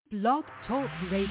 Blog Talk Radio.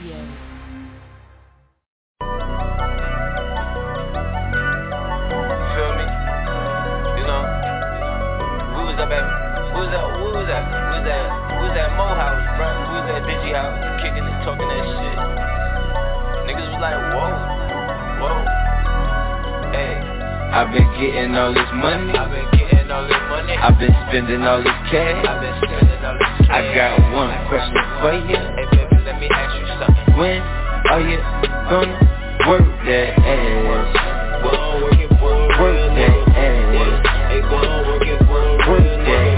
Feel me? You know, we was up at, we was at Mo house, bro. We was at Digi house, kicking and talking that shit. Niggas was like, whoa, hey. I've been getting all this money. I've been spending all this cash. I got one question for you. Hey baby, let me ask you something. When are you gonna work that ass? Work that ass. Work that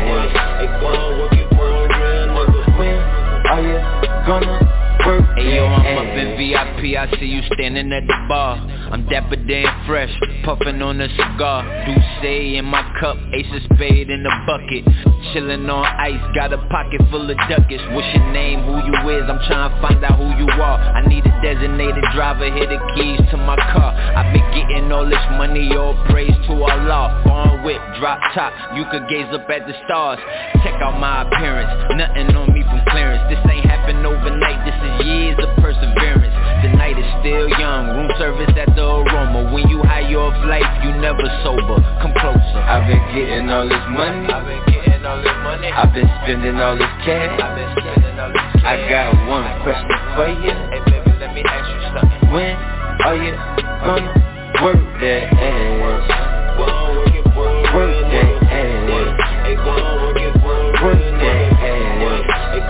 ass. When are you gonna work that ass? Hey yo, I'm up in VIP, I see you standing at the bar. I'm dapper damn fresh, puffin' on a cigar. Douce in my cup, ace of spade in the bucket. Chillin' on ice, got a pocket full of ducats. What's your name, who you is, I'm trying to find out who you are. I need a designated driver, here the keys to my car. I've been getting all this money, all praise to Allah. Foreign whip, drop top, you could gaze up at the stars. Check out my appearance, nothing on me from clearance. This ain't happened overnight, this is years of perseverance. The night is still young, room service at the aroma. When you high off life, you never sober. Come closer. I've been getting all this money. I've been spending all this cash. I got one question for you. Hey baby, let me ask you something. When are you gonna work that ass? Work that ass. Work that ass.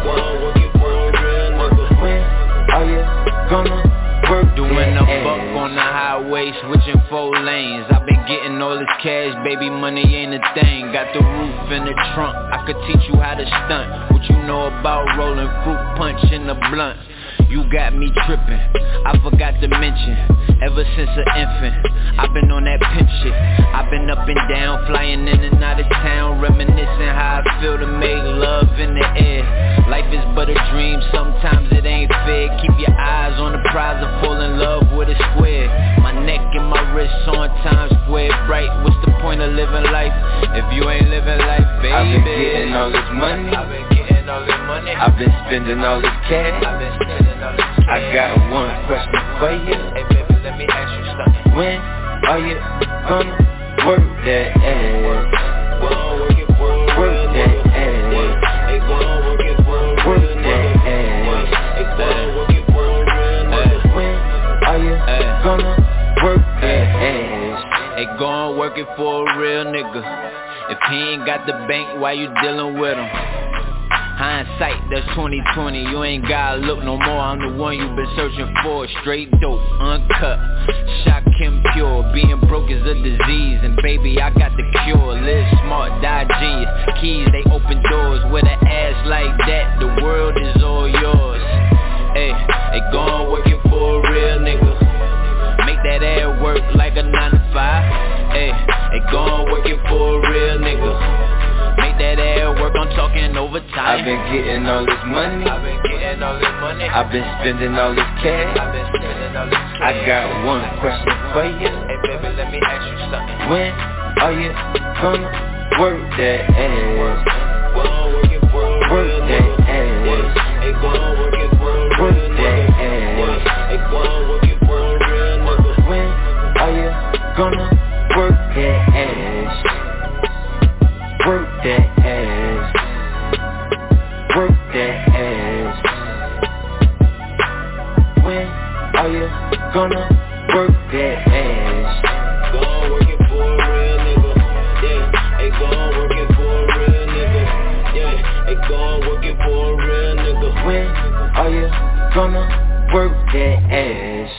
When are you gonna doing a buck on the highway, switching 4 lanes. I've been getting all this cash, baby, money ain't a thing. Got the roof in the trunk, I could teach you how to stunt. What you know about rolling fruit punch in the blunt? You got me tripping, I forgot to mention. Ever since an infant, I've been on that pimp shit. I've been up and down, flying in and out of town, reminiscing how I feel to make love in the air. Life is but a dream, sometimes it ain't fair. Keep your eyes on the prize and fall in love with a square. My neck and my wrists on Times Square bright. What's the point of living life if you ain't living life, baby? I've been getting all this money. I've been spending all this cash. I got one question for you. Hey baby, let me ask you something. When are you gonna work that ass? Work that ass. Work that ass. When are you gonna work that ass? Hey, go on work it for a real nigga. If he ain't got the bank, why you dealing with him? Hindsight, that's 2020, you ain't gotta look no more. I'm the one you've been searching for. Straight dope, uncut, shock him pure. Being broke is a disease, and baby, I got the cure. Live smart, die genius, keys, they open doors. With an ass like that, the world is all yours. Hey, go on working for a real nigga. Make that ass work like a 9 to 5. Hey, go on working for a real nigga. Make that air work, I'm talking overtime. I've been getting all this money. I've been spending all this cash. I got one question for you. Hey baby, let me ask you something. When are you gonna work that ass? Work that ass. Work that ass. When are you gonna work that ass? Work that ass. Work that ass. When are you gonna work that ass? Go on working for a real nigga. Yeah, hey, go on working for a real nigga. Yeah, hey, go on working for a real nigga. When are you gonna work that ass?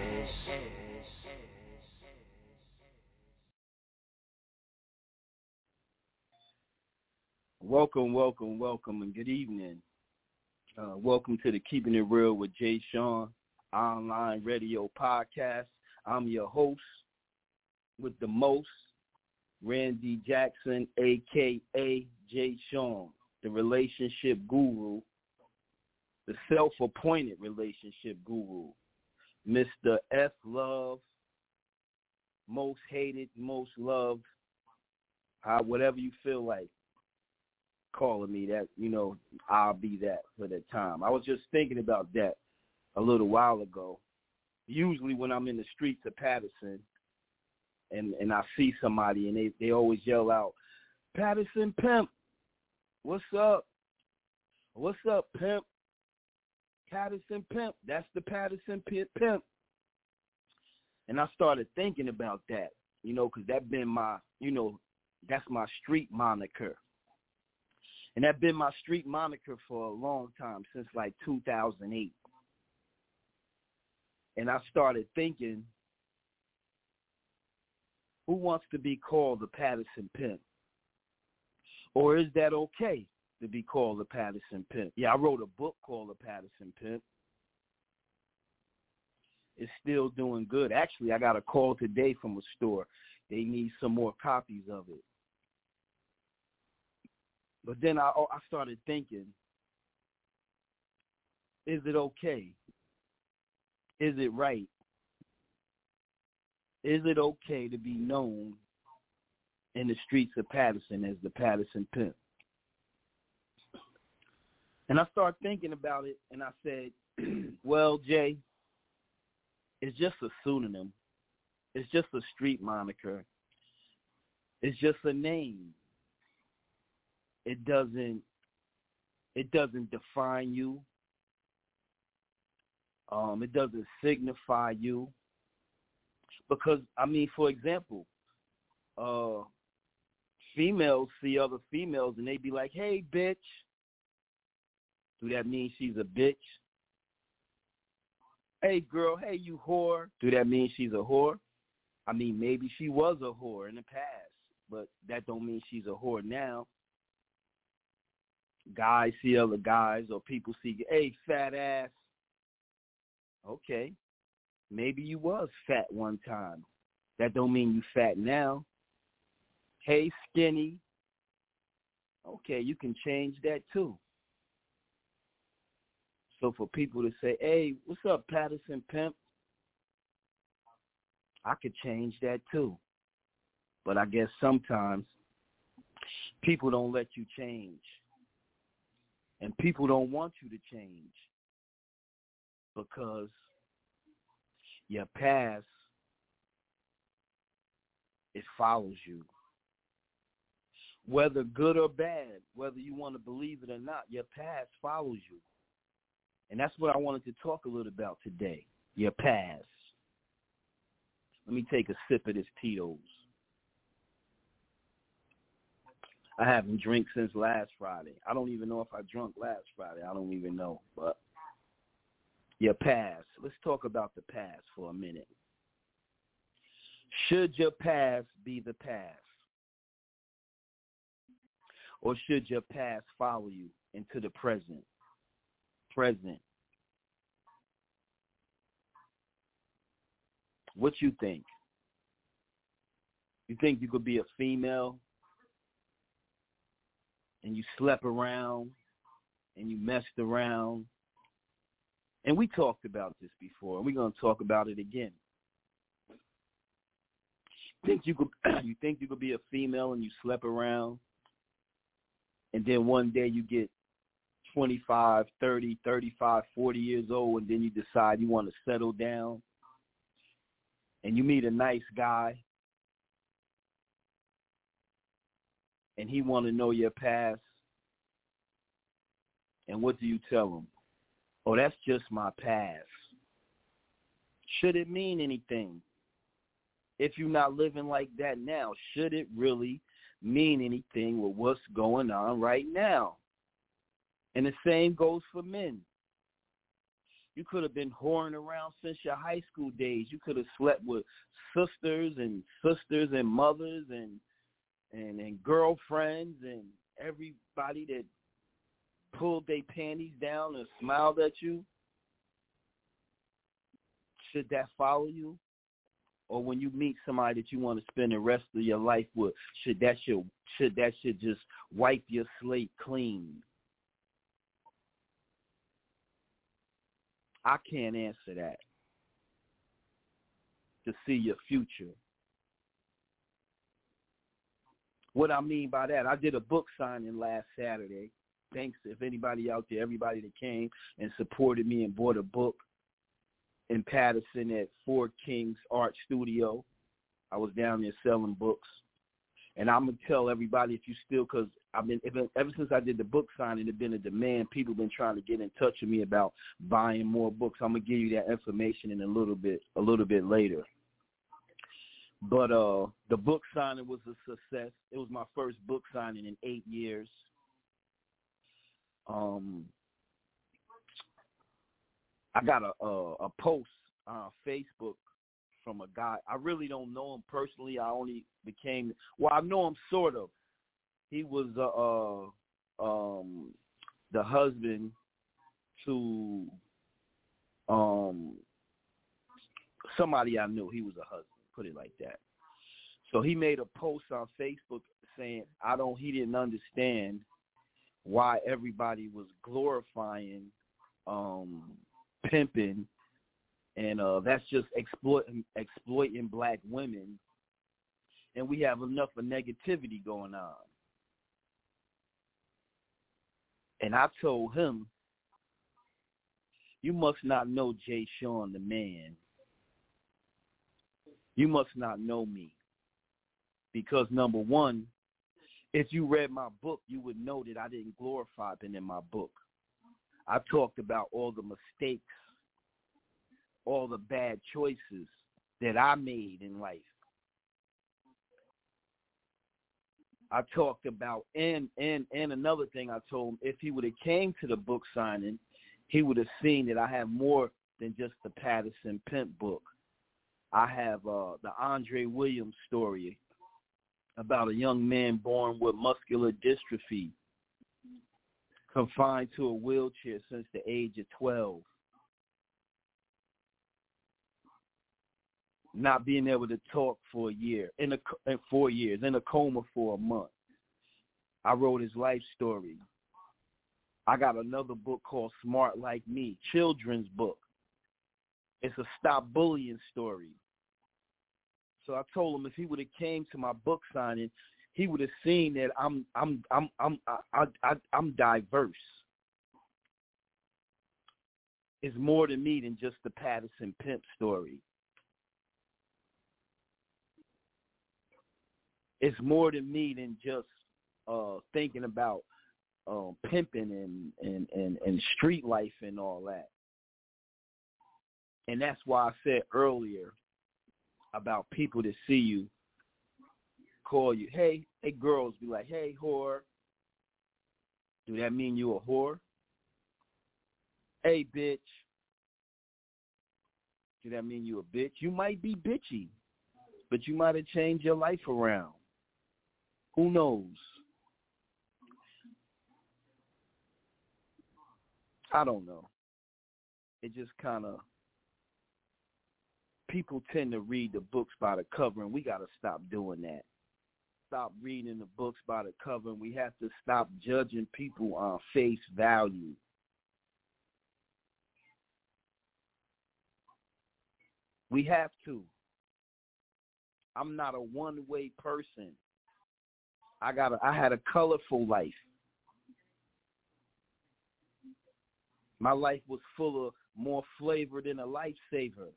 Welcome, and good evening. Welcome to the Keeping It Real with Jay Sean online radio podcast. I'm your host with the most, Randy Jackson, a.k.a. Jay Sean, the relationship guru, the self-appointed relationship guru, Mr. F. Love, most hated, most loved, whatever you feel like. calling me that, I'll be that for that time. I was just thinking about that a little while ago. Usually when I'm in the streets of Patterson and I see somebody and they always yell out, Patterson Pimp, what's up? What's up, Pimp? Patterson Pimp, that's the Patterson Pimp. And I started thinking about that, because that been my, that's my street moniker. And that been my street moniker for a long time, since like 2008. And I started thinking, who wants to be called the Patterson Pimp? Or is that okay to be called the Patterson Pimp? Yeah, I wrote a book called The Patterson Pimp. It's still doing good. Actually, I got a call today from a store. They need some more copies of it. But then I started thinking, is it okay? Is it right? Is it okay to be known in the streets of Patterson as the Patterson Pimp? And I started thinking about it, and I said, well, Jay, it's just a pseudonym. It's just a street moniker. It's just a name. It doesn't define you. It doesn't signify you. Because, for example, females see other females and they be like, hey, bitch. Do that mean she's a bitch? Hey, girl, hey, you whore. Do that mean she's a whore? Maybe she was a whore in the past, but that don't mean she's a whore now. Guys see other guys, or people see, hey, fat ass. Okay, maybe you was fat one time. That don't mean you fat now. Hey, skinny. Okay, you can change that too. So for people to say, hey, what's up, Patterson Pimp? I could change that too. But I guess sometimes people don't let you change. And people don't want you to change because your past, it follows you. Whether good or bad, whether you want to believe it or not, your past follows you. And that's what I wanted to talk a little about today, your past. Let me take a sip of this Tito's. I haven't drank since last Friday. I don't even know if I drank last Friday. I don't even know. But your past. Let's talk about the past for a minute. Should your past be the past? Or should your past follow you into the present? What you think? You think you could be a female and you slept around and you messed around? And we talked about this before, and we're going to talk about it again. You think you could be a female and you slept around, and then one day you get 25, 30, 35, 40 years old, and then you decide you want to settle down, and you meet a nice guy, and he want to know your past, and what do you tell him? Oh, that's just my past. Should it mean anything? If you're not living like that now, should it really mean anything with what's going on right now? And the same goes for men. You could have been whoring around since your high school days. You could have slept with sisters and mothers and girlfriends and everybody that pulled their panties down and smiled at you. Should that follow you? Or when you meet somebody that you want to spend the rest of your life with, should that just wipe your slate clean? I can't answer that. To see your future. What I mean by that, I did a book signing last Saturday. Thanks if anybody out there, everybody that came and supported me and bought a book in Patterson at Ford King's Art Studio. I was down there selling books. And I'm going to tell everybody, if you still, because ever since I did the book signing, there's been a demand. People been trying to get in touch with me about buying more books. I'm going to give you that information in a little bit later. But the book signing was a success. It was my first book signing in 8 years. I got a post on Facebook from a guy. I really don't know him personally. I only I know him sort of. He was the husband to somebody I knew. He was a husband, put it like that. So he made a post on Facebook saying he didn't understand why everybody was glorifying pimping, and that's just exploiting black women, and we have enough of negativity going on. And I told him, you must not know Jay Sean the man. You must not know me. Because number one, if you read my book, you would know that I didn't glorify them in my book. I talked about all the mistakes, all the bad choices that I made in life. I talked about, and another thing I told him, if he would have came to the book signing, he would have seen that I have more than just the Patterson Pimp book. I have the Andre Williams story about a young man born with muscular dystrophy, confined to a wheelchair since the age of 12, not being able to talk for a year, in 4 years, in a coma for a month. I wrote his life story. I got another book called Smart Like Me, children's book. It's a stop bullying story. So I told him if he would have came to my book signing, he would have seen that I'm diverse. It's more to me than just the Patterson Pimp story. It's more to me than just thinking about pimping and street life and all that. And that's why I said earlier about people that see you, call you, hey, girls be like, hey, whore. Do that mean you a whore? Hey, bitch. Do that mean you a bitch? You might be bitchy, but you might have changed your life around. Who knows? I don't know. It just kind of, people tend to read the books by the cover, and we got to stop doing that. Stop reading the books by the cover, and we have to stop judging people on face value. We have to. I'm not a one-way person. I had a colorful life. My life was full of more flavor than a lifesaver.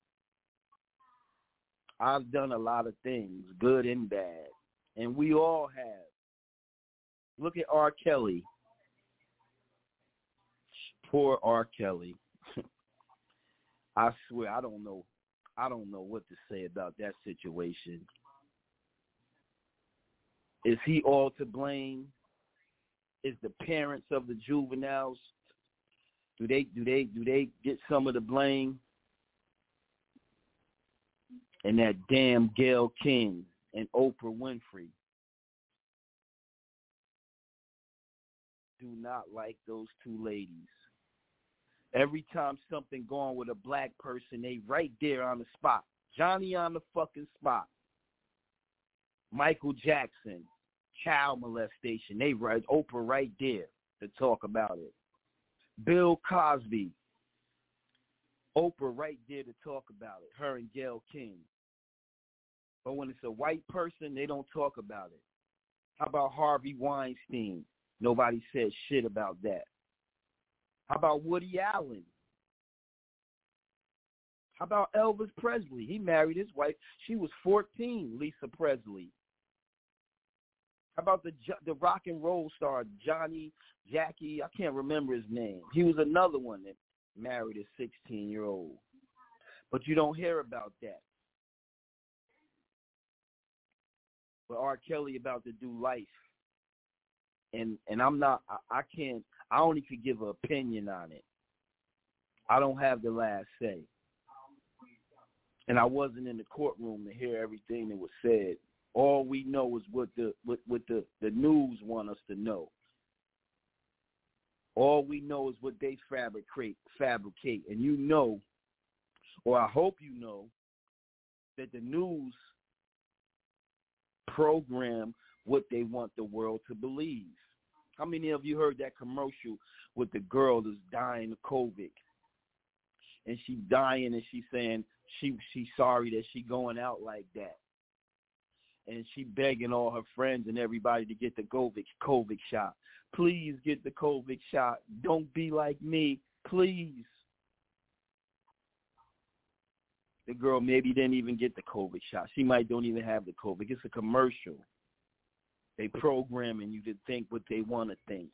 I've done a lot of things, good and bad, and we all have. Look at R. Kelly. Poor R. Kelly. I swear, I don't know what to say about that situation. Is he all to blame? Is the parents of the juveniles, do they get some of the blame? And that damn Gayle King and Oprah Winfrey do not like those two ladies. Every time something going with a black person, they right there on the spot. Johnny on the fucking spot. Michael Jackson, child molestation. They right, Oprah right there to talk about it. Bill Cosby, Oprah right there to talk about it. Her and Gayle King. But when it's a white person, they don't talk about it. How about Harvey Weinstein? Nobody said shit about that. How about Woody Allen? How about Elvis Presley? He married his wife. She was 14, Lisa Presley. How about the rock and roll star, Jackie, I can't remember his name. He was another one that married a 16-year-old. But you don't hear about that. But R. Kelly about to do life. And I'm not, I only could give an opinion on it. I don't have the last say. And I wasn't in the courtroom to hear everything that was said. All we know is what the news want us to know. All we know is what they fabricate. And you know, or I hope you know, that the news program what they want the world to believe. How many of you heard that commercial with the girl that's dying of COVID? And she dying and she's saying she's sorry that she going out like that. And she begging all her friends and everybody to get the COVID shot. Please get the COVID shot. Don't be like me. Please. The girl maybe didn't even get the COVID shot. She might don't even have the COVID. It's a commercial. They programming you to think what they want to think.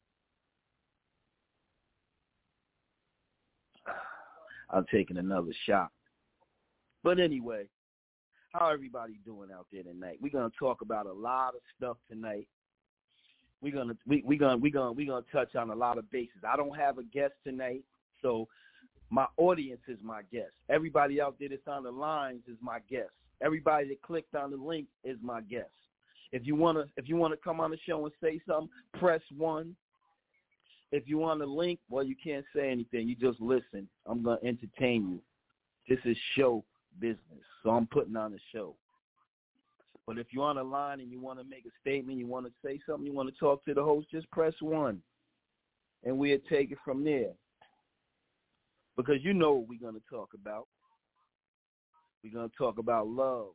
I'm taking another shot. But anyway, how everybody doing out there tonight? We're gonna talk about a lot of stuff tonight. We're gonna touch on a lot of bases. I don't have a guest tonight, so my audience is my guest. Everybody out there that's on the lines is my guest. Everybody that clicked on the link is my guest. If you wanna come on the show and say something, press 1. If you want a link, well, you can't say anything. You just listen. I'm gonna entertain you. This is show business, so I'm putting on a show. But if you're on the line and you want to make a statement, you want to say something, you want to talk to the host, just press 1, and we'll take it from there. Because you know what we're going to talk about. We're going to talk about love.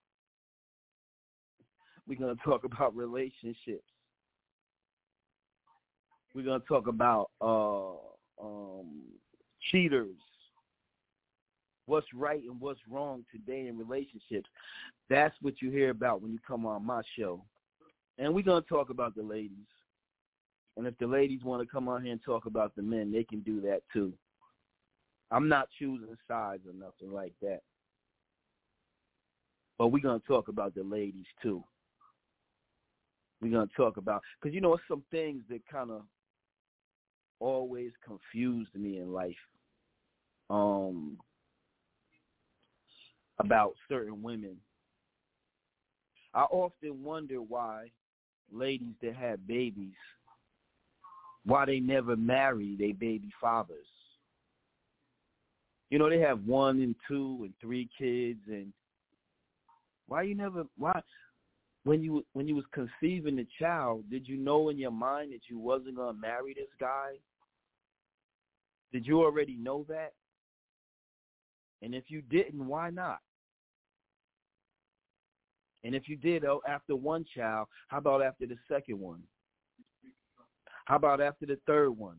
We're going to talk about relationships. We're going to talk about cheaters. What's right and what's wrong today in relationships. That's what you hear about when you come on my show. And we're going to talk about the ladies. And if the ladies want to come on here and talk about the men, they can do that too. I'm not choosing sides or nothing like that. But we're going to talk about the ladies too. We're going to talk about, because you know, some things that kind of always confused me in life. About certain women. I often wonder why ladies that have babies, why they never marry their baby fathers. You know, they have 1 and 2 and 3 kids, and why when you was conceiving the child, did you know in your mind that you wasn't gonna marry this guy? Did you already know that? And if you didn't, why not? And if you did, after 1 child, how about after the second one? How about after the third one?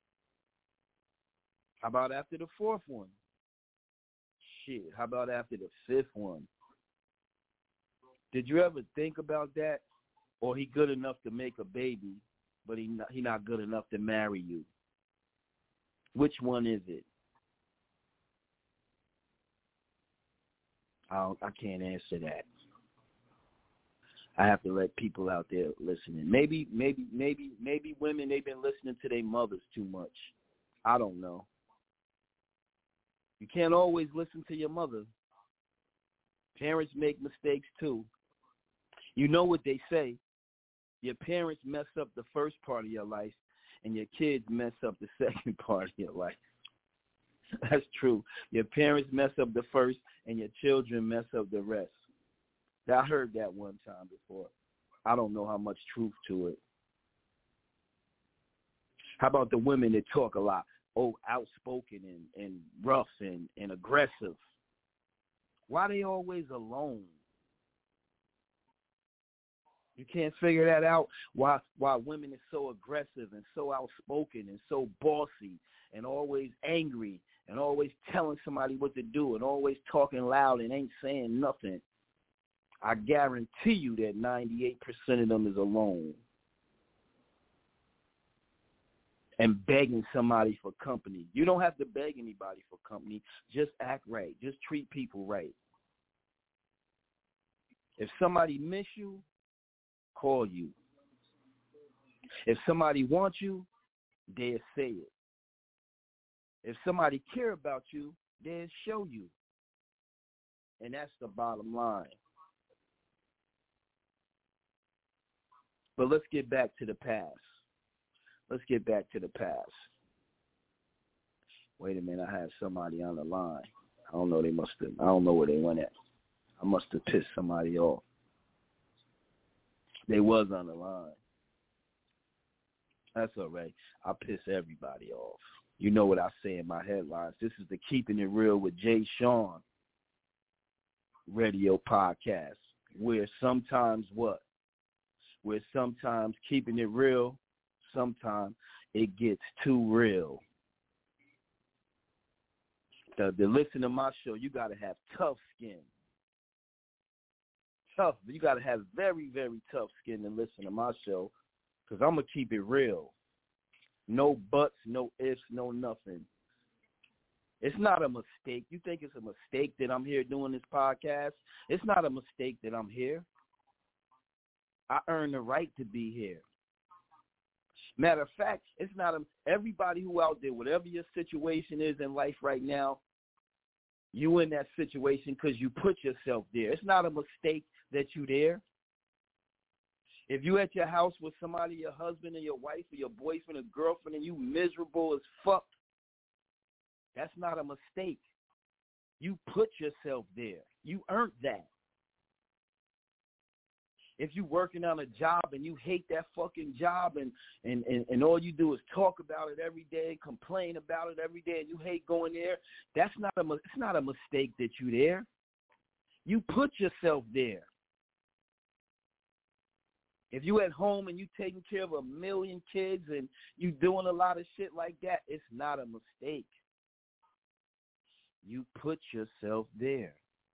How about after the 4th one? Shit, how about after the 5th one? Did you ever think about that? Or he good enough to make a baby, but he not good enough to marry you? Which one is it? I can't answer that. I have to let people out there listening. Maybe women, they've been listening to their mothers too much. I don't know. You can't always listen to your mother. Parents make mistakes too. You know what they say. Your parents mess up the first part of your life, and your kids mess up the second part of your life. That's true. Your parents mess up the first, and your children mess up the rest. I heard that one time before. I don't know how much truth to it. How about the women that talk a lot? Oh, outspoken and rough and aggressive. Why are they always alone? You can't figure that out. Why women are so aggressive and so outspoken and so bossy and always angry and always telling somebody what to do and always talking loud and ain't saying nothing. I guarantee you that 98% of them is alone and begging somebody for company. You don't have to beg anybody for company. Just act right. Just treat people right. If somebody miss you, call you. If somebody wants you, they'll say it. If somebody care about you, they'll show you. And that's the bottom line. But let's get back to the past. Let's get back to the past. Wait a minute, I had somebody on the line. I don't know, I don't know where they went at. I must have pissed somebody off. They was on the line. That's all right. I piss everybody off. You know what I say in my headlines. This is the Keeping It Real with Jay Sean radio podcast, where sometimes what? Where sometimes keeping it real, sometimes it gets too real. To listen to my show, you got to have tough skin. Tough. You got to have very, very tough skin to listen to my show, because I'm going to keep it real. No buts, no ifs, no nothing. It's not a mistake. You think it's a mistake that I'm here doing this podcast? It's not a mistake that I'm here. I earn the right to be here. Matter of fact, it's not everybody who out there, whatever your situation is in life right now, you in that situation because you put yourself there. It's not a mistake that you there. If you at your house with somebody, your husband or your wife or your boyfriend or girlfriend, and you miserable as fuck, that's not a mistake. You put yourself there. You earned that. If you working on a job and you hate that fucking job and all you do is talk about it every day, complain about it every day, and you hate going there, it's not a mistake that you there. You put yourself there. If you at home and you taking care of 1 million kids and you doing a lot of shit like that, it's not a mistake. You put yourself there.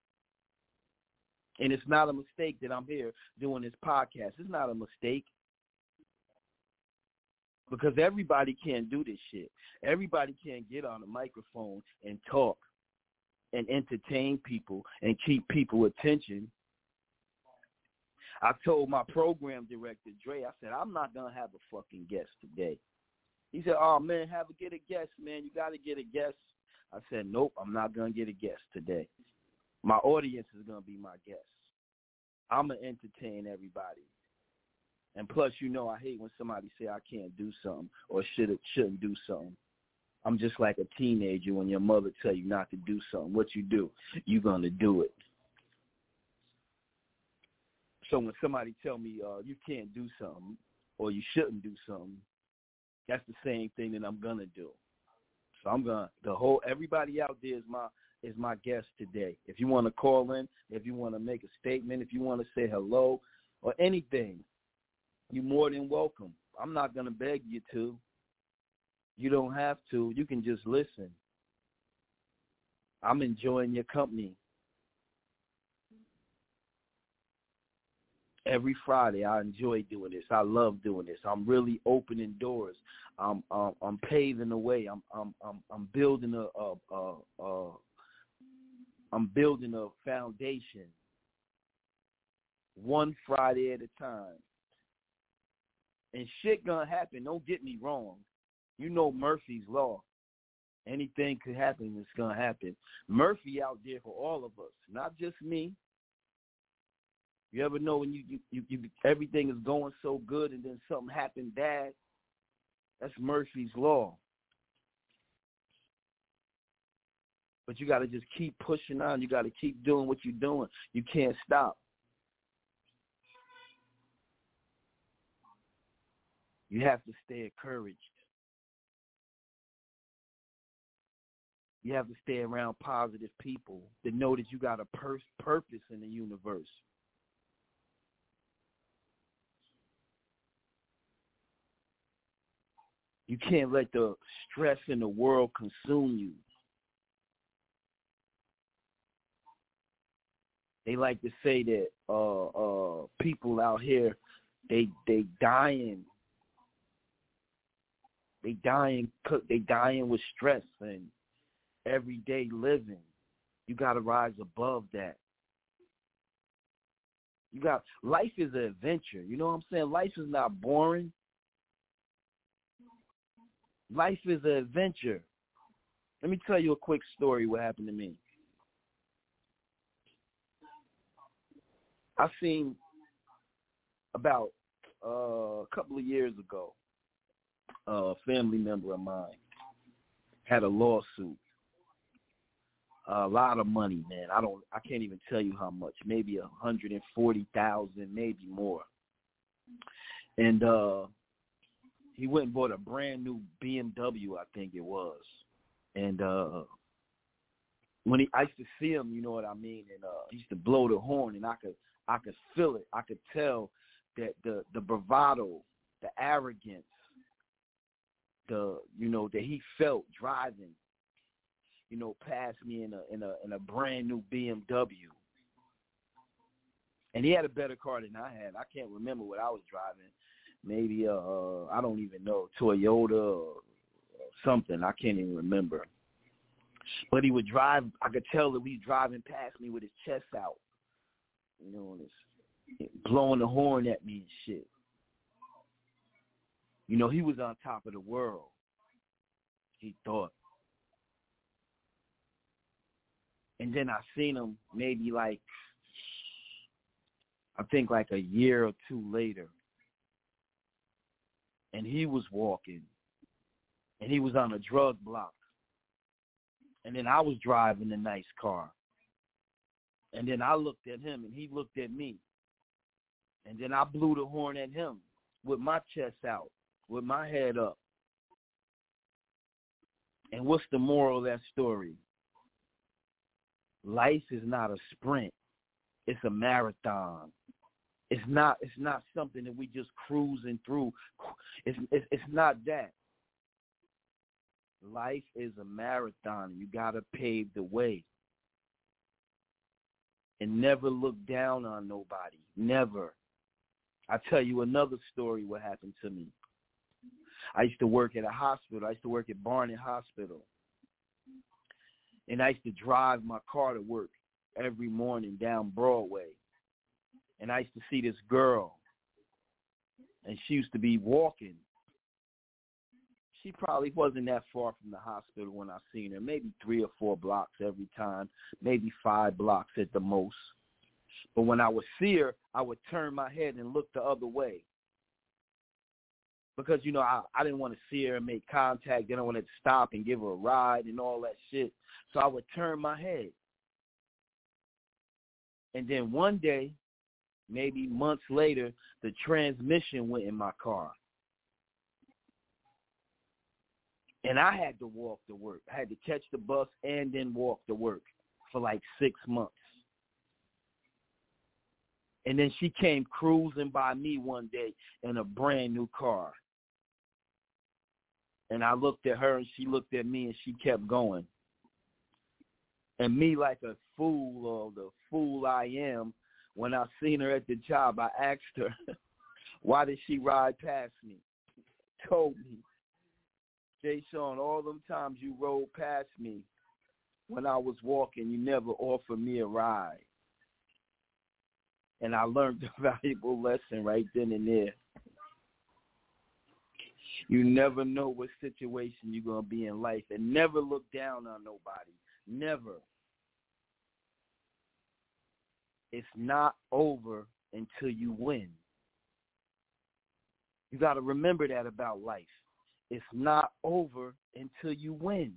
And it's not a mistake that I'm here doing this podcast. It's not a mistake. Because everybody can't do this shit. Everybody can't get on a microphone and talk and entertain people and keep people attention. I told my program director, Dre, I said, I'm not going to have a fucking guest today. He said, oh, man, get a guest, man. You got to get a guest. I said, nope, I'm not going to get a guest today. My audience is going to be my guest. I'm going to entertain everybody. And plus, you know, I hate when somebody say I can't do something or shouldn't do something. I'm just like a teenager when your mother tell you not to do something. What you do, you're going to do it. So when somebody tell me you can't do something or you shouldn't do something, that's the same thing that I'm going to do. So everybody out there is my guest today. If you want to call in, if you want to make a statement, if you want to say hello or anything, you're more than welcome. I'm not going to beg you to. You don't have to. You can just listen. I'm enjoying your company. Every Friday, I enjoy doing this. I love doing this. I'm really opening doors. I'm paving the way. I'm building a foundation, one Friday at a time. And shit gonna happen. Don't get me wrong. You know Murphy's Law. Anything could happen. It's gonna happen. Murphy out there for all of us, not just me. You ever know when you everything is going so good and then something happened bad? That's Murphy's Law. But you got to just keep pushing on. You got to keep doing what you're doing. You can't stop. You have to stay encouraged. You have to stay around positive people that know that you got a purpose in the universe. You can't let the stress in the world consume you. They like to say that people out here, they dying. They dying with stress and everyday living. You got to rise above that. Life is an adventure. You know what I'm saying? Life is not boring. Life is an adventure. Let me tell you a quick story what happened to me. I seen about a couple of years ago, a family member of mine had a lawsuit. A lot of money, man. I can't even tell you how much. Maybe $140,000, maybe more. And he went and bought a brand new BMW, I think it was. And I used to see him, you know what I mean, and he used to blow the horn, and I could feel it. I could tell that the bravado, the arrogance, that he felt driving, past me in a brand new BMW. And he had a better car than I had. I can't remember what I was driving. Maybe I don't even know, Toyota or something. I can't even remember. But he would drive. I could tell that he was driving past me with his chest out, and blowing the horn at me and shit. He was on top of the world. He thought. And then I seen him maybe I think a year or two later. And he was walking. And he was on a drug block. And then I was driving a nice car. And then I looked at him and he looked at me. And then I blew the horn at him with my chest out, with my head up. And what's the moral of that story? Life is not a sprint. It's a marathon. It's not something that we just cruising through. It's not that. Life is a marathon. You got to pave the way. And never look down on nobody. Never. I tell you another story what happened to me. I used to work at a hospital. I used to work at Barnet Hospital. And I used to drive my car to work every morning down Broadway. And I used to see this girl. And she used to be walking. She probably wasn't that far from the hospital when I seen her. Maybe 3 or 4 blocks every time. Maybe 5 blocks at the most. But when I would see her, I would turn my head and look the other way. Because, I didn't want to see her and make contact. Then I wanted to stop and give her a ride and all that shit. So I would turn my head. And then one day, maybe months later, the transmission went in my car. And I had to walk to work. I had to catch the bus and then walk to work for 6 months. And then she came cruising by me one day in a brand new car. And I looked at her and she looked at me and she kept going. And me, like a fool, or the fool I am, when I seen her at the job, I asked her, why did she ride past me? Told me, Jay Sean, all them times you rode past me when I was walking, you never offered me a ride. And I learned a valuable lesson right then and there. You never know what situation you're going to be in life. And never look down on nobody. Never. It's not over until you win. You got to remember that about life. It's not over until you win.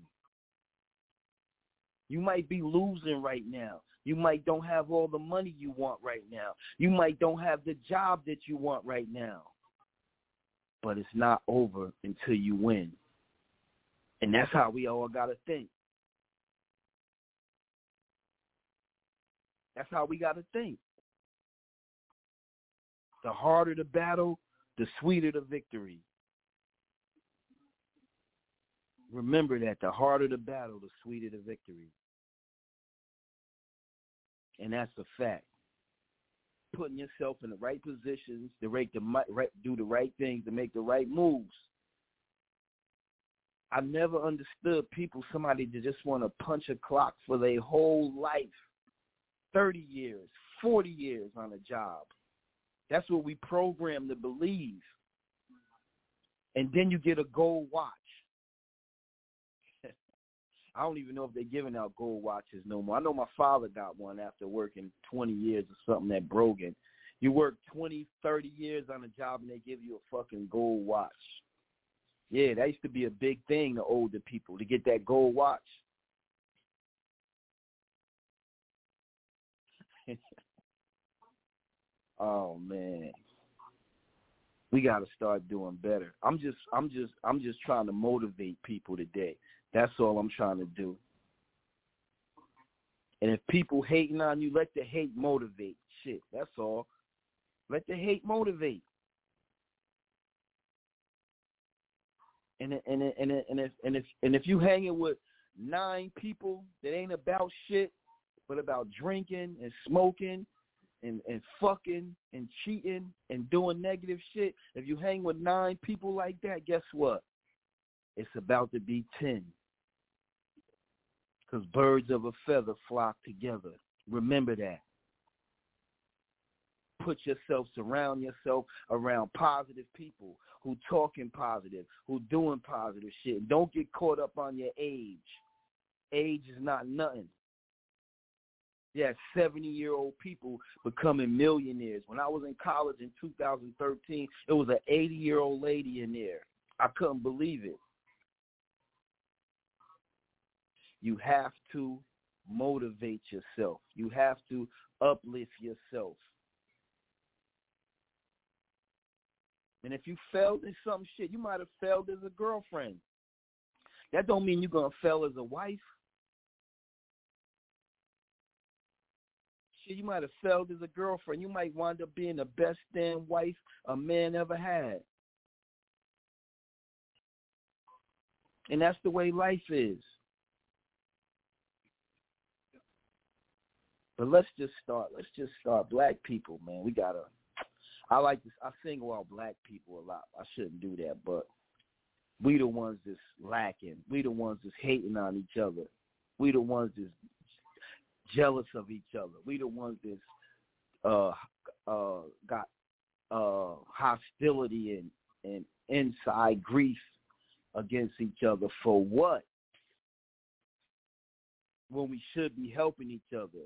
You might be losing right now. You might don't have all the money you want right now. You might don't have the job that you want right now. But it's not over until you win. And that's how we all got to think. That's how we got to think. The harder the battle, the sweeter the victory. remember that the harder the battle, the sweeter the victory. And that's a fact. Putting yourself in the right positions to do the right things, to make the right moves. I never understood somebody that just want to punch a clock for their whole life, 30 years, 40 years on a job. That's what we programmed to believe. And then you get a gold watch. I don't even know if they're giving out gold watches no more. I know my father got one after working 20 years or something at Brogan. You work 20, 30 years on a job and they give you a fucking gold watch. Yeah, that used to be a big thing to older people, to get that gold watch. Oh man. We got to start doing better. I'm just trying to motivate people today. That's all I'm trying to do. And if people hating on you, let the hate motivate. Shit, that's all. Let the hate motivate. And if you hanging with 9 people that ain't about shit, but about drinking and smoking and fucking and cheating and doing negative shit, if you hang with 9 people like that, guess what? It's about to be 10. Because birds of a feather flock together. Remember that. Surround yourself around positive people who talking positive, who doing positive shit. Don't get caught up on your age. Age is not nothing. Yeah, 70-year-old people becoming millionaires. When I was in college in 2013, it was an 80-year-old lady in there. I couldn't believe it. You have to motivate yourself. You have to uplift yourself. And if you failed in some shit, you might have failed as a girlfriend. That don't mean you're going to fail as a wife. Shit, you might have failed as a girlfriend. You might wind up being the best damn wife a man ever had. And that's the way life is. But let's just start. Black people, man. I single out black people a lot. I shouldn't do that, but we the ones that's lacking. We the ones that's hating on each other. We the ones that's jealous of each other. We the ones that's got hostility and inside grief against each other. For what? When we should be helping each other.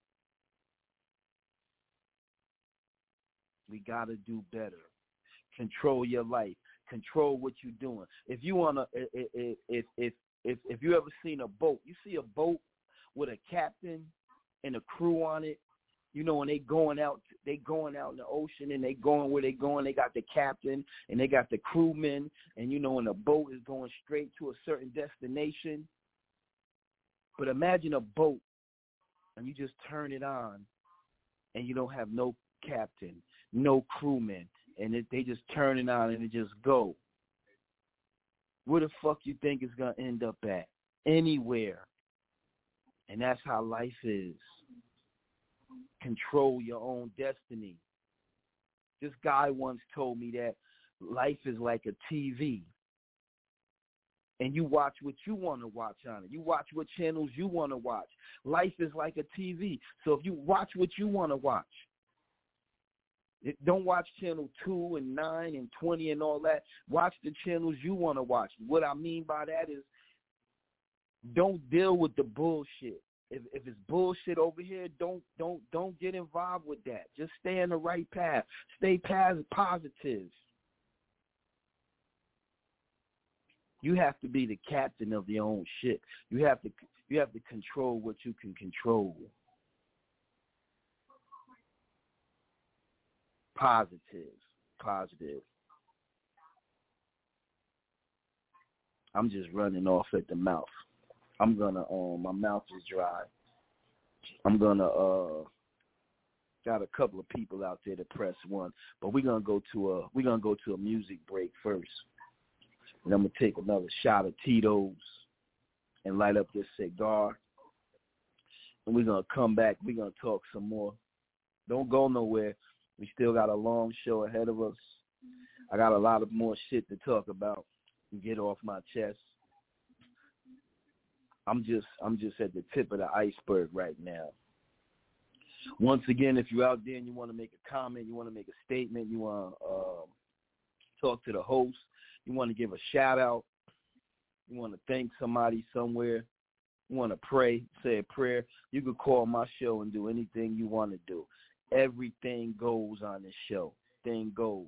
We got to do better. Control your life. Control what you're doing. If you want to, if you ever seen a boat, you see a boat with a captain and a crew on it, you know, and they going out in the ocean and they going where they going. They got the captain and they got the crewmen, and you know, and the boat is going straight to a certain destination. But imagine a boat and you just turn it on and you don't have no captain, no crewmen, and they just turn it on and it just go. Where the fuck you think it's going to end up at? Anywhere. And that's how life is. Control your own destiny. This guy once told me that life is like a TV. And you watch what you want to watch on it. You watch what channels you want to watch. Life is like a TV. So if you watch what you want to watch, don't watch channel 2 and 9 and 20 and all that. Watch the channels you want to watch. What I mean by that is don't deal with the bullshit. If it's bullshit over here, don't get involved with that. Just stay on the right path. Stay positive. You have to be the captain of your own shit. You have to control what you can control. Positive. I'm just running off at the mouth. I'm gonna my mouth is dry. I'm gonna got a couple of people out there to press one, but we're gonna go to a music break first. And I'm going to take another shot of Tito's and light up this cigar. And we're going to come back. We're going to talk some more. Don't go nowhere. We still got a long show ahead of us. I got a lot of more shit to talk about and get off my chest. I'm just at the tip of the iceberg right now. Once again, if you're out there and you want to make a comment, you want to make a statement, you want to talk to the host, you want to give a shout out, you want to thank somebody somewhere, you want to pray, say a prayer, you can call my show and do anything you want to do. Everything goes on this show. Thing goes.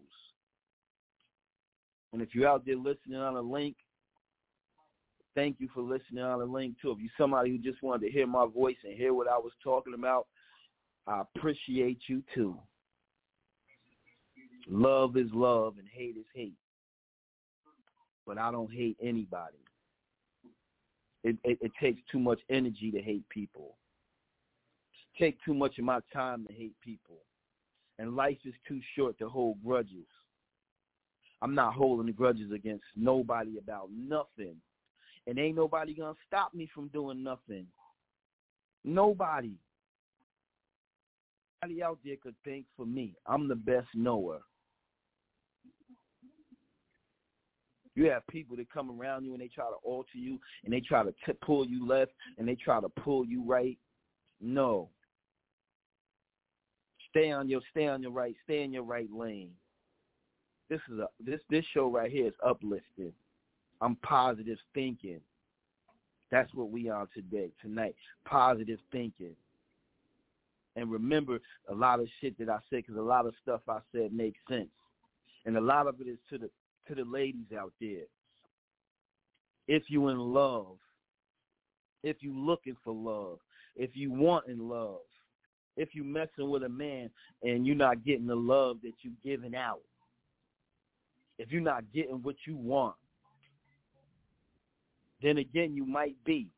And if you're out there listening on a link, thank you for listening on the link, too. If you're somebody who just wanted to hear my voice and hear what I was talking about, I appreciate you, too. Love is love and hate is hate. But I don't hate anybody. It takes too much energy to hate people. It takes too much of my time to hate people. And life is too short to hold grudges. I'm not holding the grudges against nobody about nothing. And ain't nobody going to stop me from doing nothing. Nobody. Nobody out there could think for me. I'm the best knower. You have people that come around you and they try to alter you and they try to pull you left and they try to pull you right. No. Stay on your right. Stay in your right lane. This show right here is uplifting. I'm positive thinking. That's what we are tonight. Positive thinking. And remember a lot of shit that I said, because a lot of stuff I said makes sense. And a lot of it is to the ladies out there. If you in love, if you looking for love, if you wanting love, if you messing with a man and you're not getting the love that you giving out, if you're not getting what you want, then again you might be.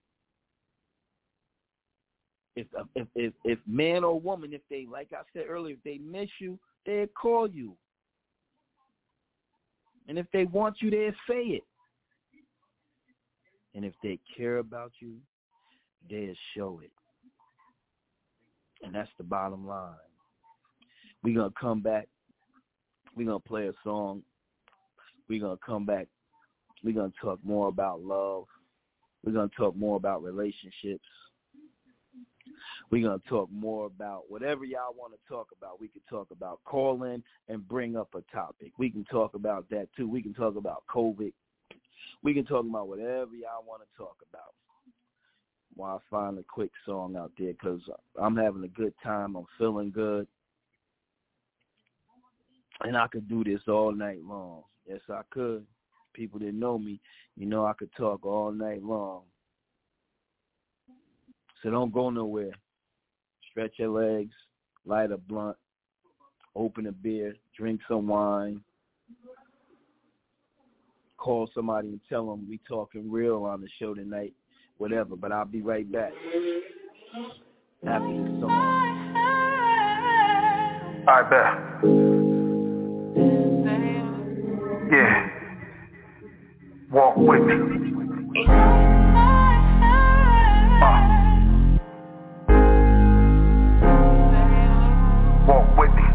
If man or woman, if they, like I said earlier, if they miss you, they'll call you. And if they want you, they'll say it. And if they care about you, they'll show it. And that's the bottom line. We're going to come back. We're going to play a song. We're going to come back. We're going to talk more about love. We're going to talk more about relationships. We're going to talk more about whatever y'all want to talk about. We can talk about call in and bring up a topic. We can talk about that, too. We can talk about COVID. We can talk about whatever y'all want to talk about. While I find a quick song out there, because I'm having a good time. I'm feeling good. And I could do this all night long. Yes, I could. People that know me, you know I could talk all night long. So don't go nowhere. Stretch your legs, light a blunt, open a beer, drink some wine, call somebody and tell them we talking real on the show tonight, whatever. But I'll be right back after this song. I bet. Yeah. Walk with me. Walk with me.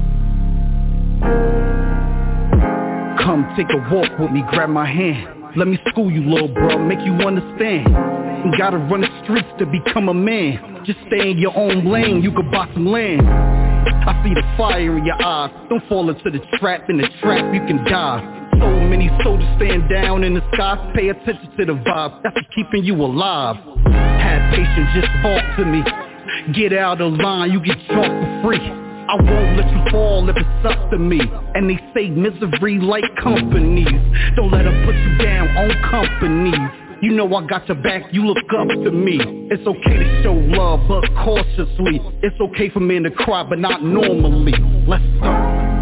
Come take a walk with me, grab my hand. Let me school you, little bro, make you understand. You gotta run the streets to become a man. Just stay in your own lane, you could buy some land. I see the fire in your eyes. Don't fall into the trap, in the trap you can die. So many soldiers stand down in the sky. Pay attention to the vibe, that's what's keeping you alive. Have patience, just talk to me. Get out of line, you get chalked for free. I won't let you fall if it's up to me. And they say misery like companies. Don't let them put you down on companies. You know I got your back, you look up to me. It's okay to show love, but cautiously. It's okay for men to cry, but not normally. Let's go.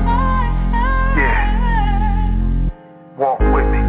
Yeah. Walk with me.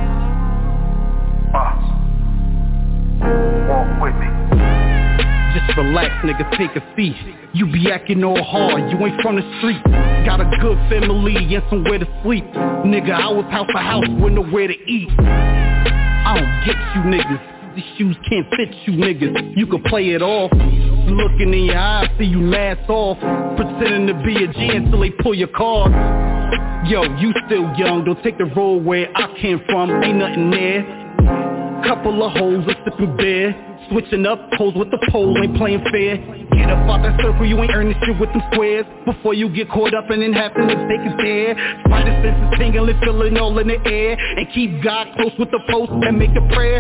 Walk with me. Just relax, nigga, take a seat. You be acting all hard, you ain't from the street. Got a good family and somewhere to sleep. Nigga, I was house to house with nowhere to eat. I don't get you niggas. These shoes can't fit you niggas. You can play it off. Looking in your eyes, see you mask off. Pretending to be a G until they pull your card. Yo, you still young, don't take the road where I came from. Ain't nothing there. Couple of hoes, a sipping beer. Switching up, hoes with the pole, ain't playing fair. Get up out that circle, you ain't earning shit with them squares. Before you get caught up and then have to mistake is there. Spider senses tingling, feeling all in the air. And keep God close with the post and make a prayer.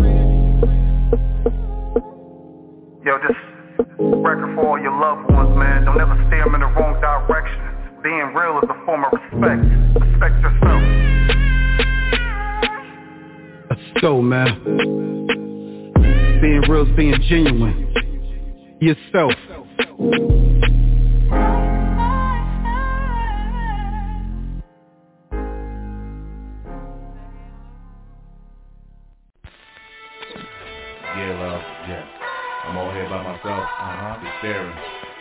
Yo, this record for all your loved ones, man. Don't ever steer them in the wrong direction. Being real is a form of respect. Respect yourself. Let's go, man. Being real is being genuine. Yourself. Yeah, love. Yeah. I'm all here by myself. Just staring.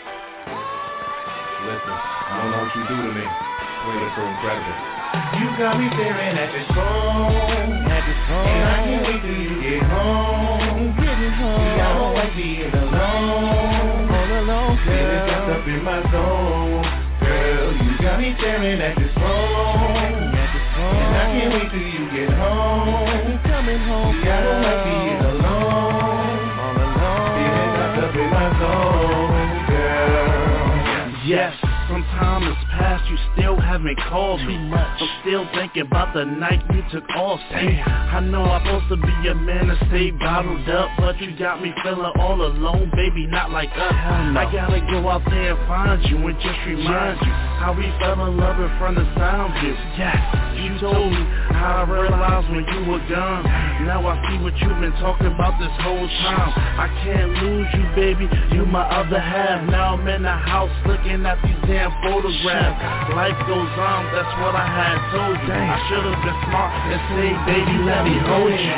Listen, I don't know what you do to me. You're so incredible. You got me staring at this phone. And I can't wait till you get home. See, I don't like being alone. All alone, girl. Feeling just up in my zone. Girl, you got me staring at this phone. And I can't wait till you get home. Coming home, see, I don't like being alone. All alone. Feeling just up in my zone, girl. Yes. Some time has passed, you still haven't called me. I'm still thinking about the night you took off. Hey, I know I'm supposed to be a man to stay bottled up, but you got me feeling all alone, baby, not like us. I gotta go out there and find you and just remind you how we fell in love in front of sound view. Yes, you told me how I realized when you were gone. Now I see what you've been talking about this whole time. I can't lose you, baby, you my other half. Now I'm in the house looking at these damn photographs. Life goes on, that's what I had told you. I should've been smart and say, baby, let me hold you.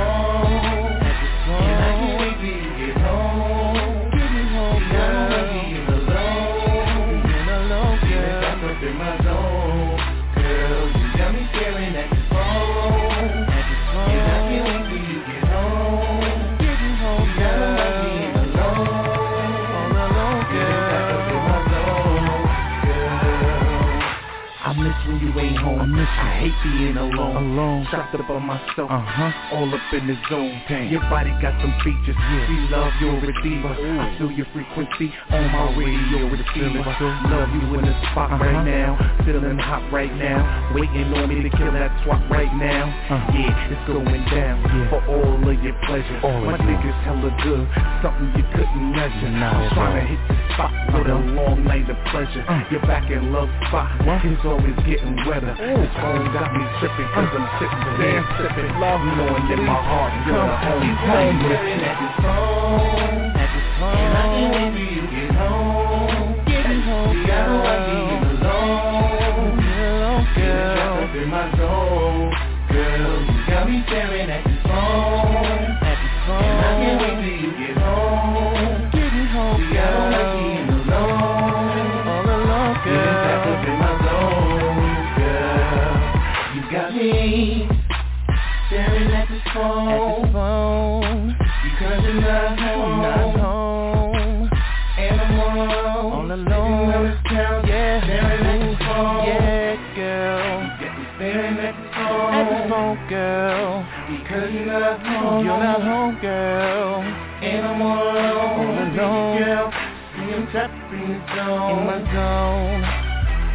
And I can't wait till you get home. Get me home, girl. I don't like being alone. Being alone, girl. Back up in my zone. Girl, you got me staring at your phone. And I can't wait till you get home. Get me home, girl. I don't like being alone. All alone, girl. Back up in my zone. I miss when you ain't home. I hate being alone. Strapped up on myself. All up in the zone. Damn. Your body got some features. We love your receiver. I feel your frequency on my radio receiver. Love you in the spot right now. Feeling hot right now. Waiting on me to kill that twat right now. Yeah, it's going down for all of your pleasure. My niggas hella good. Something you couldn't measure. I'm trying to hit the spot with a long night of pleasure. You're back in love spot. It's always getting wetter. This phone got me tripping cause I'm sitting there sipping. Love knowing that my heart you're the only one. Staring at this phone. And I can't wait till you get home. Get me home, see, I don't like being alone. Girl, trapped up in my zone. Girl, you got me staring at this phone. And I can't wait till you get home. Get me home, see, I don't like being alone. All alone, girl. Trapped up in my zone. Girl, you got me staring at this phone. Because you're not home. And I'm all alone. Out of town, staring at this phone. Yeah, girl. You got me staring at this phone, girl. Because you're not home. You're not home, girl. And I'm all alone. Girl, see I'm trapped in the zone. In my zone.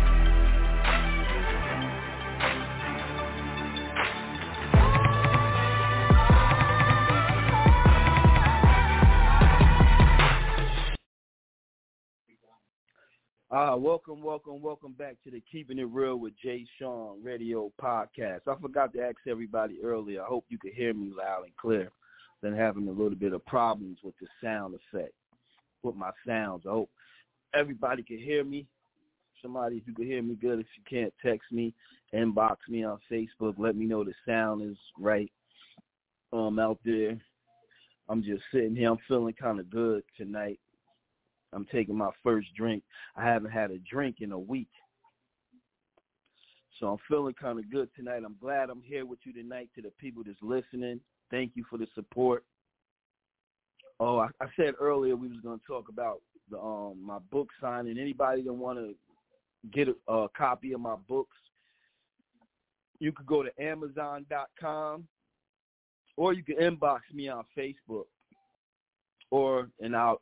Welcome back to the Keeping It Real with Jay Sean Radio podcast. I forgot to ask everybody earlier. I hope you could hear me loud and clear. Been having a little bit of problems with the sound effect, with my sounds. I hope everybody can hear me. Somebody, if you can hear me good. If you can't, text me, inbox me on Facebook. Let me know the sound is right out there. I'm just sitting here. I'm feeling kind of good tonight. I'm taking my first drink. I haven't had a drink in a week. So I'm feeling kind of good tonight. I'm glad I'm here with you tonight. To the people that's listening, thank you for the support. Oh, I said earlier we was going to talk about the my book signing. Anybody that want to get a copy of my books, you could go to Amazon.com, or you can inbox me on Facebook, or and I'll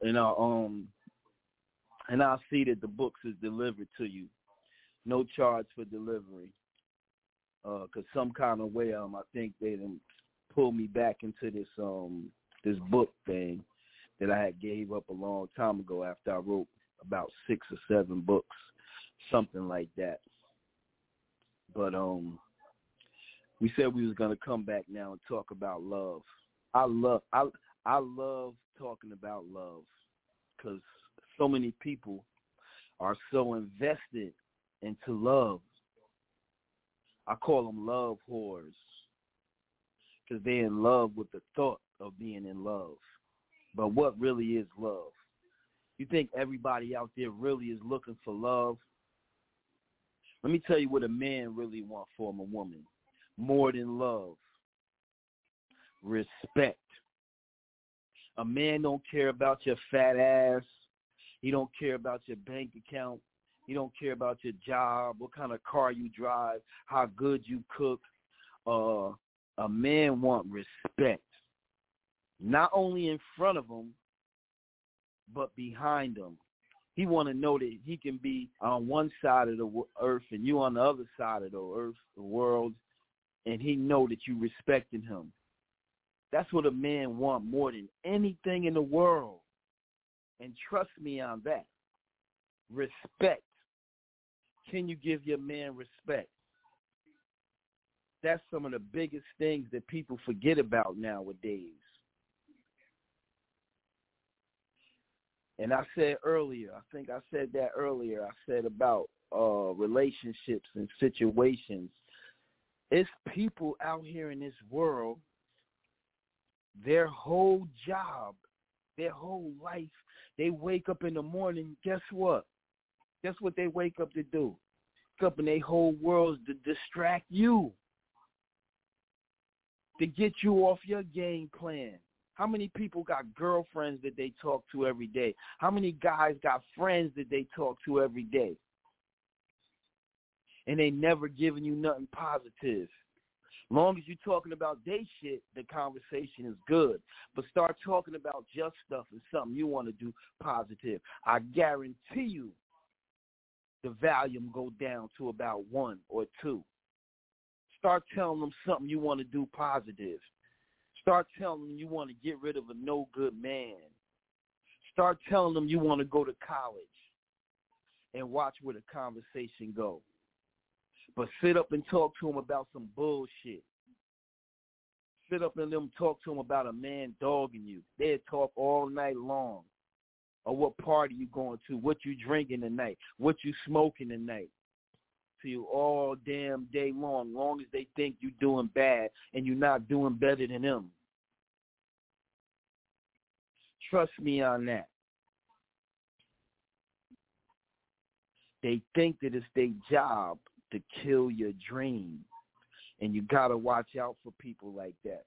see that the books is delivered to you. No charge for delivery. Cause some kind of way I think they done pulled me back into this this book thing that I had gave up a long time ago after I wrote about 6 or 7 books, something like that. But we said we was gonna come back now and talk about love. I love talking about love because so many people are so invested into love. I call them love whores because they're in love with the thought of being in love. But what really is love? You think everybody out there really is looking for love? Let me tell you what a man really wants from a woman. More than love. Respect. A man don't care about your fat ass. He don't care about your bank account. He don't care about your job, what kind of car you drive, how good you cook. A man wants respect. Not only in front of him, but behind him. He want to know that he can be on one side of the earth and you on the other side of the earth, the world, and he know that you respecting him. That's what a man want more than anything in the world. And trust me on that. Respect. Can you give your man respect? That's some of the biggest things that people forget about nowadays. And I said earlier, I think I said that earlier, I said about relationships and situations. It's people out here in this world, their whole job, their whole life, they wake up in the morning, guess what? Guess what they wake up to do? Wake up in their whole world to distract you, to get you off your game plan. How many people got girlfriends that they talk to every day? How many guys got friends that they talk to every day? And they never giving you nothing positive. Long as you're talking about they shit, the conversation is good. But start talking about just stuff and something you want to do positive. I guarantee you the volume go down to about 1 or 2. Start telling them something you want to do positive. Start telling them you want to get rid of a no-good man. Start telling them you want to go to college and watch where the conversation go. But sit up and talk to them about some bullshit. Sit up and talk to them about a man dogging you. They'll talk all night long. Or what party you going to, what you drinking tonight, what you smoking tonight. To you all damn day long as they think you doing bad and you're not doing better than them. Trust me on that. They think that it's their job to kill your dream. And you got to watch out for people like that.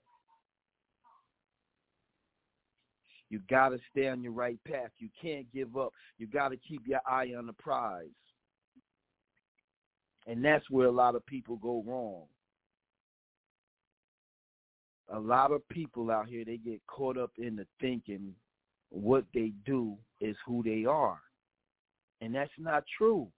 You got to stay on your right path. You can't give up. You got to keep your eye on the prize. And that's where a lot of people go wrong. A lot of people out here, they get caught up in the thinking what they do is who they are. And that's not true.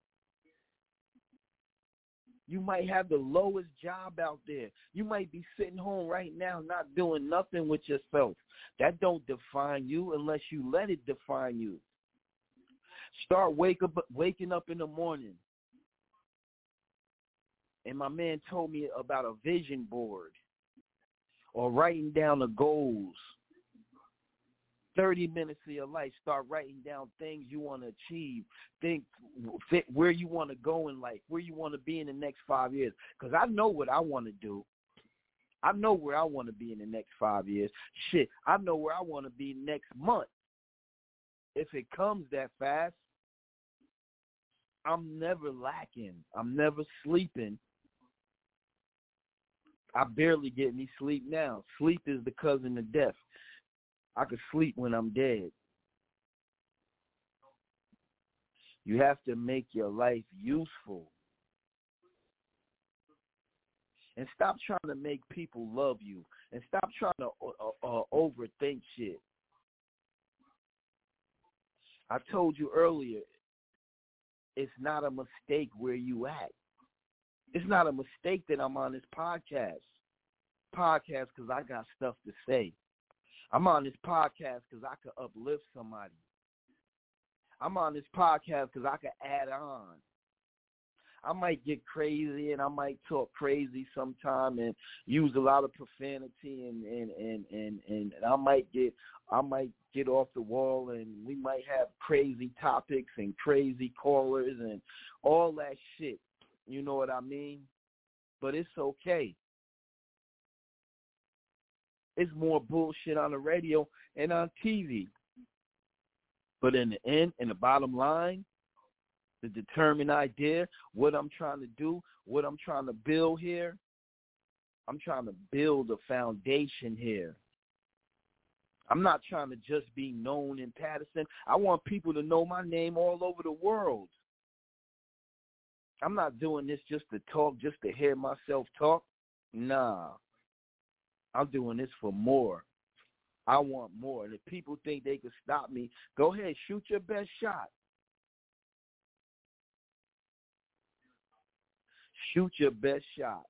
You might have the lowest job out there. You might be sitting home right now not doing nothing with yourself. That don't define you unless you let it define you. Start waking up in the morning. And my man told me about a vision board or writing down the goals. 30 minutes of your life, start writing down things you want to achieve. Think where you want to go in life, where you want to be in the next 5 years. Because I know what I want to do. I know where I want to be in the next 5 years. Shit, I know where I want to be next month. If it comes that fast, I'm never lacking. I'm never sleeping. I barely get any sleep now. Sleep is the cousin of death. I could sleep when I'm dead. You have to make your life useful. And stop trying to make people love you. And stop trying to overthink shit. I told you earlier, it's not a mistake where you at. It's not a mistake that I'm on this podcast. Because I got stuff to say. I'm on this podcast because I could uplift somebody. I'm on this podcast because I could add on. I might get crazy and I might talk crazy sometime and use a lot of profanity and I might get off the wall and we might have crazy topics and crazy callers and all that shit. You know what I mean? But it's okay. It's more bullshit on the radio and on TV. But in the end, in the bottom line, the determined idea, what I'm trying to do, what I'm trying to build here, I'm trying to build a foundation here. I'm not trying to just be known in Patterson. I want people to know my name all over the world. I'm not doing this just to talk, just to hear myself talk. Nah. I'm doing this for more. I want more. And if people think they can stop me, go ahead, shoot your best shot. Shoot your best shot.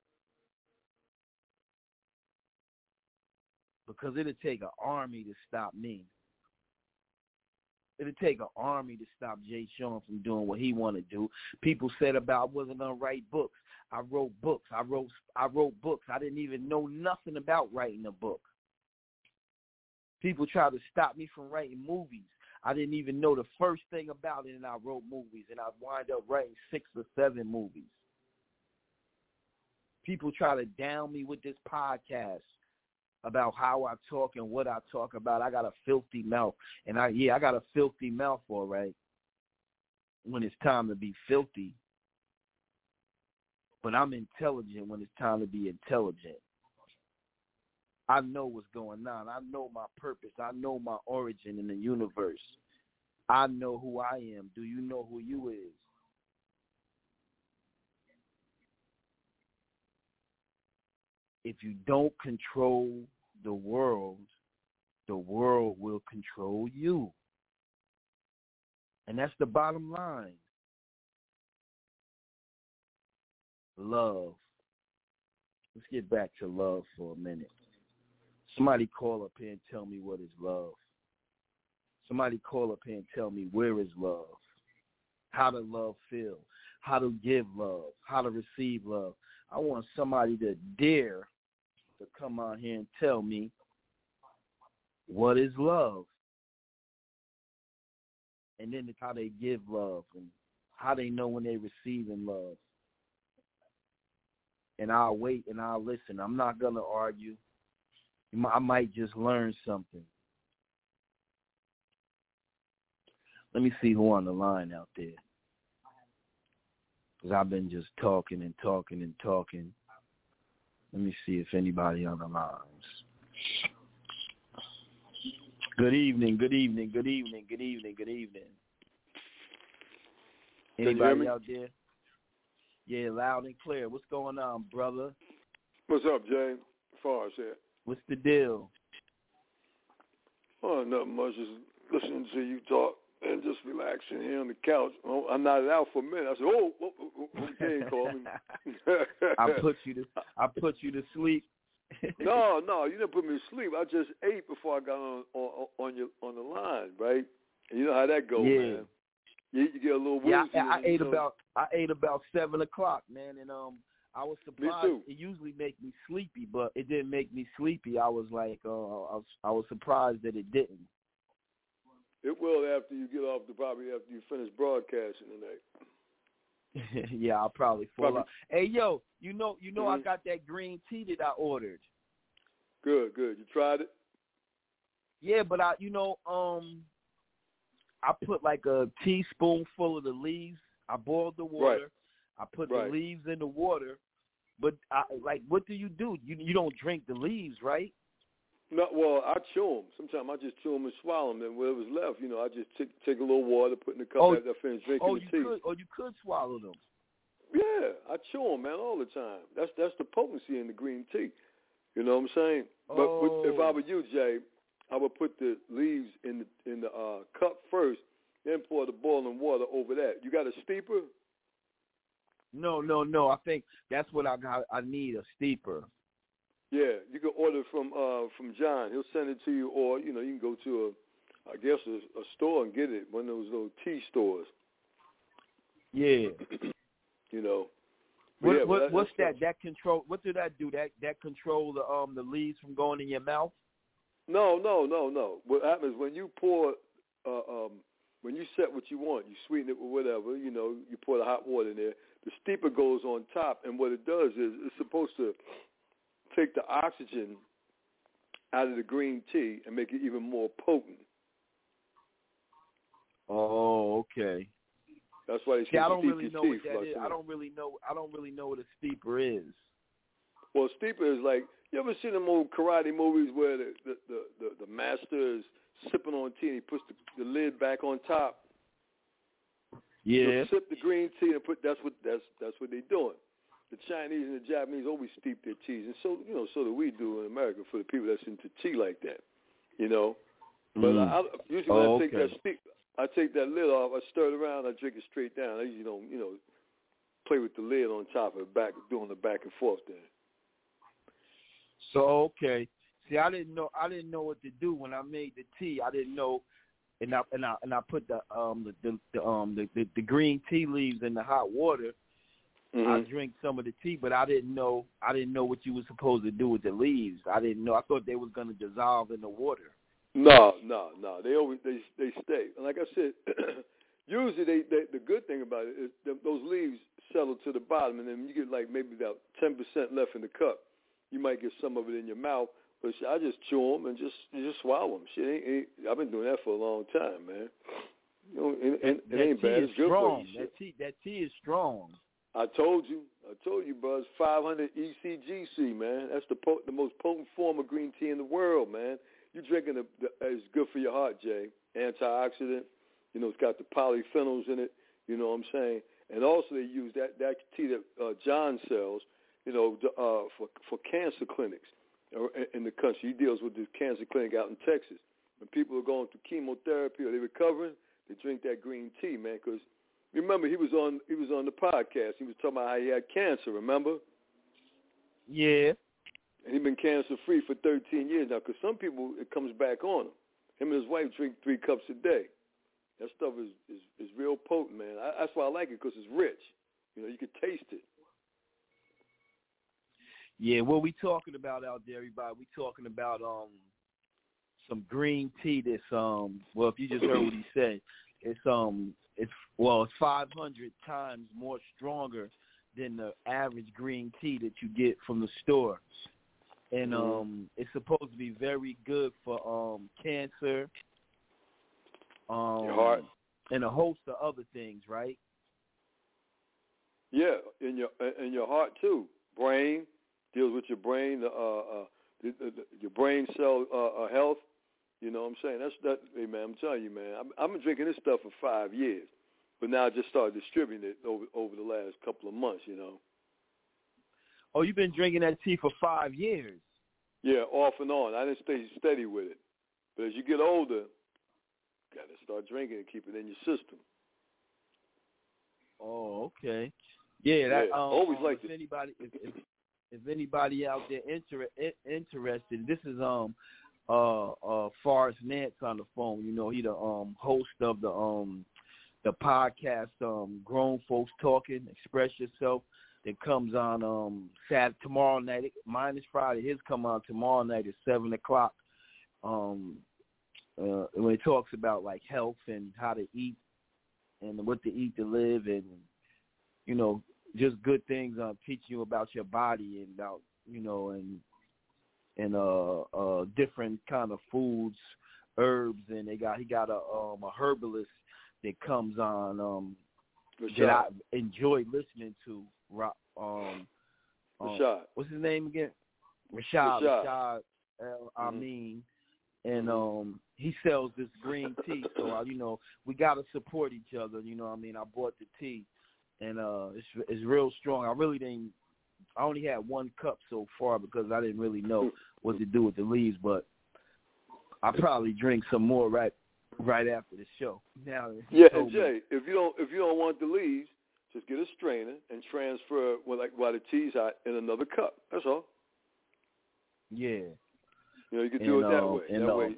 Because it'll take an army to stop me. It'll take an army to stop Jay Sean from doing what he want to do. People said about I wasn't going to write books. I wrote books. I wrote books. I didn't even know nothing about writing a book. People try to stop me from writing movies. I didn't even know the first thing about it, and I wrote movies, and I wind up writing 6 or 7 movies. People try to down me with this podcast about how I talk and what I talk about. I got a filthy mouth, and I got a filthy mouth, all right, when it's time to be filthy. But I'm intelligent when it's time to be intelligent. I know what's going on. I know my purpose. I know my origin in the universe. I know who I am. Do you know who you is? If you don't control the world will control you. And that's the bottom line. Love. Let's get back to love for a minute. Somebody call up here and tell me what is love. Somebody call up here and tell me where is love. How does love feel? How to give love. How to receive love. I want somebody to dare to come out here and tell me what is love. And then it's how they give love and how they know when they're receiving love. And I'll wait and I'll listen. I'm not going to argue. I might just learn something. Let me see who on the line out there. Because I've been just talking and talking and talking. Let me see if anybody on the lines. Good evening, good evening, good evening, good evening, good evening. Anybody out there? Yeah, loud and clear. What's going on, brother? What's up, Jay? Far here. What's the deal? Oh, nothing much. Just listening to you talk and just relaxing here on the couch. Oh, I nodded out for a minute. I said, okay, call me. I put you to sleep. No, you didn't put me to sleep. I just ate before I got on the line, right? And you know how that goes, man. You get a little woozy. Yeah, I ate about 7 o'clock, man, and I was surprised. Me too. It usually make me sleepy, but it didn't make me sleepy. I was like, I was surprised that it didn't. It will after you get off probably after you finish broadcasting tonight. Yeah, I'll probably fall out. Hey, yo, you know, I got that green tea that I ordered. Good. You tried it? Yeah, but I put like a teaspoonful of the leaves. I boiled the water. Right. I put the leaves in the water. But what do? You don't drink the leaves, right? No, well, I chew them. Sometimes I just chew them and swallow them. And whatever's left, I just take a little water, put in the cup after I finish drinking the tea. You could swallow them. Yeah, I chew them, man, all the time. That's the potency in the green tea. You know what I'm saying? But if I were you, Jay, I would put the leaves in the cup first, then pour the boiling water over that. You got a steeper? No. I think that's what I got. I need a steeper. Yeah, you can order from John. He'll send it to you, or you can go to a store and get it, one of those little tea stores. Yeah. What's that? That control? What did that do? That control the leaves from going in your mouth? No. What happens when you pour, when you set what you want, you sweeten it with whatever. You pour the hot water in there. The steeper goes on top, and what it does is it's supposed to take the oxygen out of the green tea and make it even more potent. Oh, okay. That's why they say I don't steep really your know teeth. what that is. I don't really know what a steeper is. Well, steeper is like, you ever seen them old karate movies where the master is sipping on tea and he puts the lid back on top? Yeah. They'll sip the green tea and that's what they're doing. The Chinese and the Japanese always steep their teas, and so do we do in America for the people that's into tea like that. But I usually when I take that lid off, I stir it around, I drink it straight down. I usually don't, play with the lid on top of it, doing the back and forth there. So okay, see, I didn't know what to do when I made the tea. I didn't know, and I put the green tea leaves in the hot water. Mm-hmm. I drink some of the tea, but I didn't know what you were supposed to do with the leaves. I didn't know. I thought they was going to dissolve in the water. No. They stay. And like I said, usually the good thing about it is those leaves settle to the bottom, and then you get like maybe about 10% left in the cup. You might get some of it in your mouth, but I just chew them and just swallow them. Shit, I've been doing that for a long time, man. It ain't bad. It's good for you. That tea is strong. I told you, bro. It's 500 ECGC, man. That's the most potent form of green tea in the world, man. You're drinking it's good for your heart, Jay. Antioxidant. It's got the polyphenols in it. You know what I'm saying? And also they use that tea that John sells, for cancer clinics in the country. He deals with this cancer clinic out in Texas. When people are going through chemotherapy or they're recovering, they drink that green tea, man, because remember, he was on the podcast. He was talking about how he had cancer, remember? Yeah. And he's been cancer-free for 13 years now, because some people, it comes back on him. Him and his wife drink 3 cups a day. That stuff is real potent, man. That's why I like it, because it's rich. You can taste it. Yeah, what we talking about out there, everybody? We talking about some green tea that's well, if you just heard what he said, it's 500 times more stronger than the average green tea that you get from the store. And it's supposed to be very good for cancer, your heart, and a host of other things, right? Yeah, in your heart too. Brain, deals with your brain, your brain cell health. You know what I'm saying? Hey, man, I'm telling you, man. I've been drinking this stuff for 5 years, but now I just started distributing it over the last couple of months, Oh, you've been drinking that tea for 5 years? Yeah, off and on. I didn't stay steady with it. But as you get older, you got to start drinking and keep it in your system. Oh, okay. Yeah, that. Always like if anybody out there interested, this is Forrest Nance on the phone. He the host of the podcast Grown Folks Talking, Express Yourself, that comes on Saturday, tomorrow night. Mine is Friday. His come on tomorrow night at 7:00. When it talks about like health and how to eat and what to eat to live, and just good things teaching you about your body and about and different kind of foods, herbs, and he got a herbalist that comes on that I enjoy listening to. Rashad. What's his name again? Rashad Amin. And he sells this green tea, so we gotta support each other. You know what I mean? I bought the tea, and it's real strong. I only had one cup so far because I didn't really know what to do with the leaves, but I'll probably drink some more right after the show. Now, and Jay, if you don't want the leaves, just get a strainer and transfer while the tea's hot in another cup. That's all. Yeah. You can do it that way.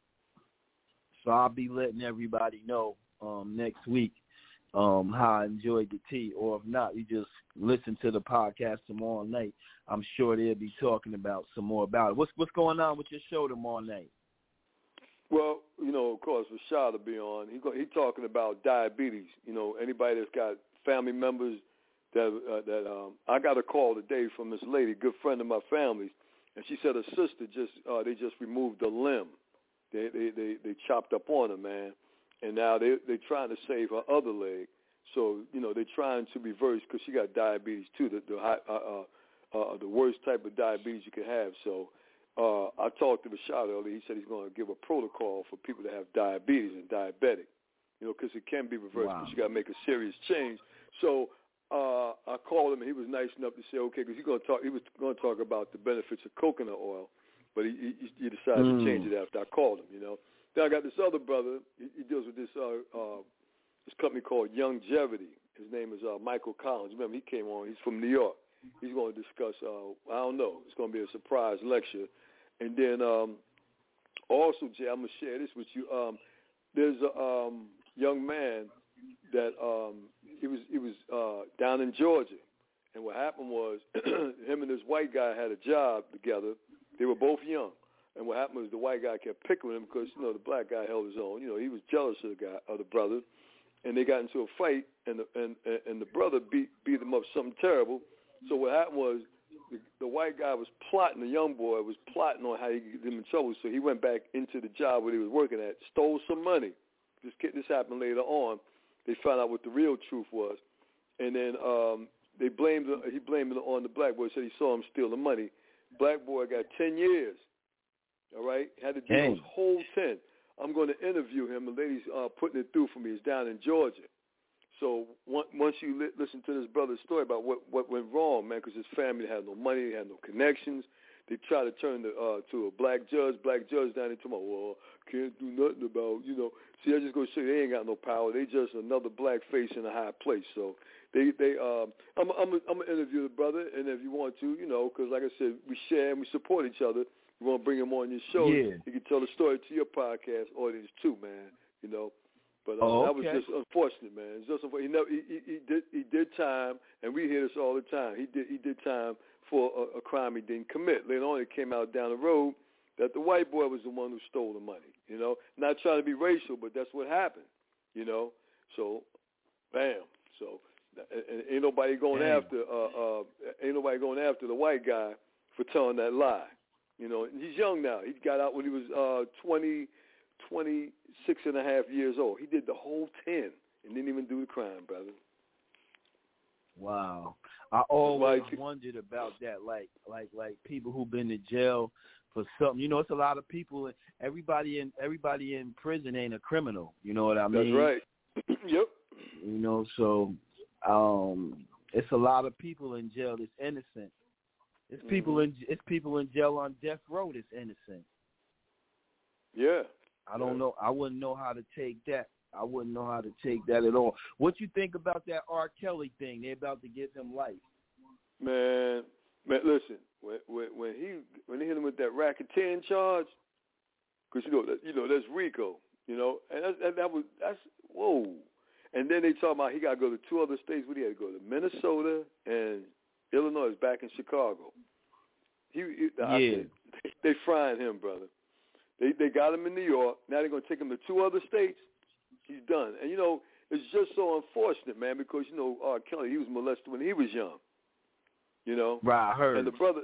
So I'll be letting everybody know next week how I enjoyed the tea, or if not, you just listen to the podcast tomorrow night. I'm sure they'll be talking about some more about it. What's going on with your show tomorrow night? Well, of course, Rashad will be on. He's talking about diabetes. Anybody that's got family members that I got a call today from this lady, good friend of my family's, and she said her sister they just removed a limb. They chopped up on her, man, and now they're trying to save her other leg. So they're trying to reverse because she got diabetes too, the worst type of diabetes you can have. So I talked to Rashad earlier. He said he's going to give a protocol for people that have diabetes and diabetic, because it can be reversed, but you got to make a serious change. So I called him, and he was nice enough to say, okay, because he was going to talk about the benefits of coconut oil, but he decided to change it after I called him, Then I got this other brother. He deals with this company called Youngevity. His name is Michael Collins. Remember, he came on. He's from New York. He's going to discuss, I don't know, it's going to be a surprise lecture. And then also, Jay, I'm going to share this with you. There's a young man that he was down in Georgia. And what happened was him and this white guy had a job together. They were both young. And what happened was the white guy kept picking with him because, the black guy held his own. He was jealous of the brother. And they got into a fight, and the brother beat him up something terrible. So what happened was the white guy was plotting, the young boy was plotting on how he could get him in trouble. So he went back into the job where he was working at, stole some money. This happened later on. They found out what the real truth was. And then he blamed it on the black boy, said he saw him steal the money. Black boy got 10 years, all right? Had to do those whole 10. I'm going to interview him. The lady's putting it through for me. It's down in Georgia. So once you listen to this brother's story about what went wrong, man, because his family had no money, had no connections. They tried to turn to a black judge. Black judge down there talking about, well, can't do nothing about, See, I just going to say they ain't got no power. They just another black face in a high place. So I'm gonna interview the brother, and if you want to, because like I said, we share and we support each other. You want to bring him on your show? Yeah. You can tell the story to your podcast audience too, man. But that was just unfortunate, man. It's just he did time, and we hear this all the time. He did time for a crime he didn't commit. Later on, it came out down the road that the white boy was the one who stole the money. Not trying to be racial, but that's what happened. So, bam. So, and ain't nobody going after the white guy for telling that lie. He's young now. He got out when he was 26 and a half years old. He did the whole 10 and didn't even do the crime, brother. Wow. I always wondered about that, like people who've been to jail for something. It's a lot of people. Everybody in prison ain't a criminal. You know what I mean? That's right. Yep. So it's a lot of people in jail that's innocent. It's people in jail on death row that's innocent. Yeah. I don't know. I wouldn't know how to take that. I wouldn't know how to take that at all. What you think about that R. Kelly thing? They're about to give him life. Man, listen. When he hit him with that racketeering charge, because that's RICO. And that's whoa. And then they talk about he got to go to 2 other states. What he had to go to Minnesota and Illinois, back in Chicago. They frying him, brother. They got him in New York. Now they're going to take him to 2 other states. He's done. And, it's just so unfortunate, man, because, R. Kelly, he was molested when he was young. Right, I heard. And the brother,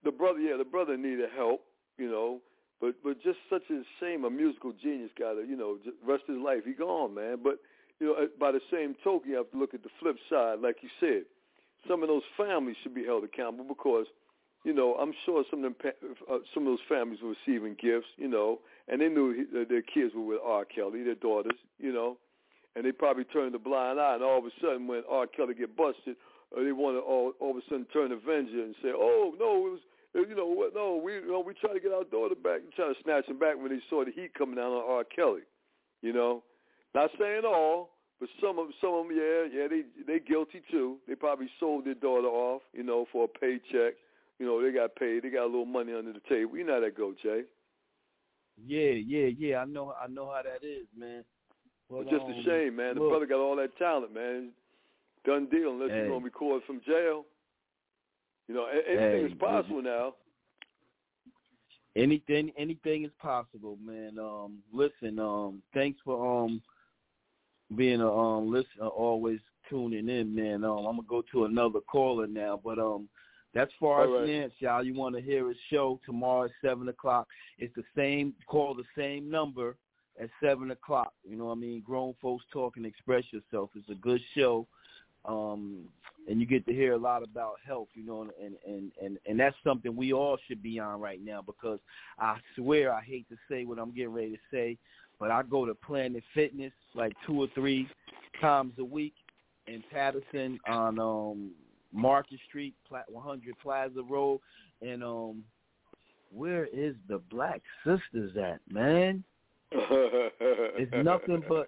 the brother needed help, but just such a shame. A musical genius got to, just rest his life. He gone, man. But by the same token, you have to look at the flip side, like you said. Some of those families should be held accountable because, I'm sure some of those families were receiving gifts, and they knew their kids were with R. Kelly, their daughters, and they probably turned a blind eye. And all of a sudden, when R. Kelly get busted, they want to all of a sudden turn Avenger and say, "Oh no, it was." We try to get our daughter back. We try to snatch him back when they saw the heat coming down on R. Kelly. Not saying all, but some of them, they guilty too. They probably sold their daughter off, for a paycheck. They got paid. They got a little money under the table. You know how that go, Jay. Yeah. I know how that is, man. But just a shame, man. The brother got all that talent, man. Done deal unless you're gonna record from jail. Anything is possible now. Anything is possible, man. Listen, thanks for being a listener, always tuning in, man. I'm gonna go to another caller now, but that's far as Nance, y'all. You want to hear his show tomorrow at 7:00. It's the same. Call the same number at 7:00. You know what I mean? Grown folks talking, express yourself. It's a good show. And you get to hear a lot about health, and that's something we all should be on right now because I swear I hate to say what I'm getting ready to say, but I go to Planet Fitness like 2 or 3 times a week in Patterson on Market Street, 100 Plaza Road, and where is the Black Sisters at, man? It's nothing but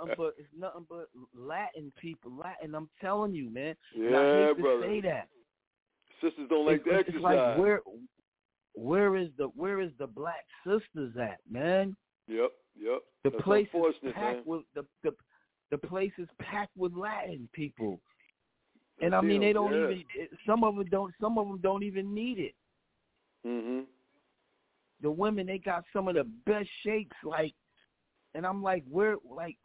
Latin people. I'm telling you, man. Yeah, and I hate brother. to say that. Sisters don't like to exercise. It's like where is the Black Sisters at, man? Yep. The That's place is unfortunate, packed man. with the place is packed with Latin people, and I mean they don't even. Some of them don't even need it. Mhm. The women, they got some of the best shapes, and I'm like, where's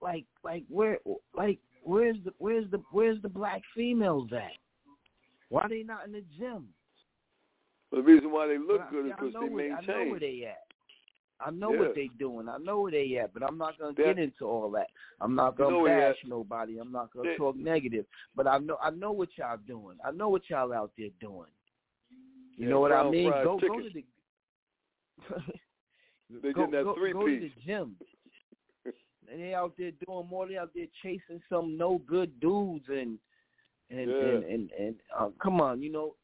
the black females at? Why they not in the gym? The reason why they look good is because they maintain. I know where they at. I know what they doing. I know where they at, but I'm not gonna get into all that. I'm not gonna bash nobody. I'm not gonna talk negative. But I know what y'all doing. I know what y'all out there doing. You know what I mean? Go to the. Go to the gym. And they out there doing more. They out there chasing some no good dudes and come on,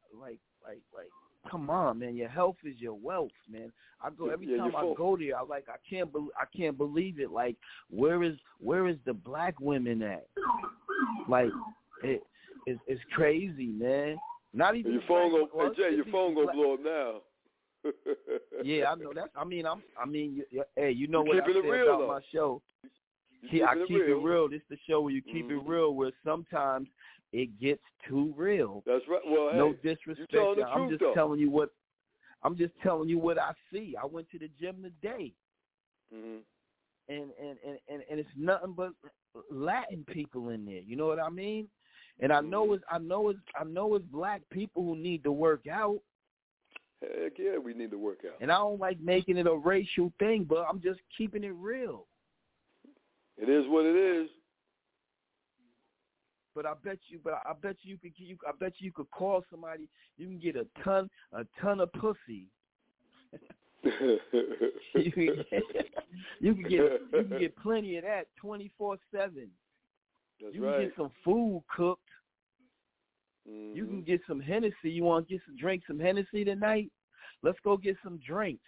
come on, man. Your health is your wealth, man. I go every time I go there. I can't believe it. Like, where is the black women at? Like, it's crazy, man. Not even your phone your phone gonna blow up now. Yeah, I know that. Hey, you know what I said real, about my show. I keep it real. This is the show where you keep it real, where sometimes it gets too real. That's right. Well, no disrespect. I'm just telling you what I see. I went to the gym today, and it's nothing but Latin people in there. You know what I mean? And I know it's black people who need to work out. Heck yeah, we need to work out. And I don't like making it a racial thing, but I'm just keeping it real. It is what it is. But I bet you could call somebody. You can get a ton of pussy. you can get plenty of that 24/7. You can get some food cooked. Mm-hmm. You can get some Hennessy. You want to drink some Hennessy tonight? Let's go get some drinks.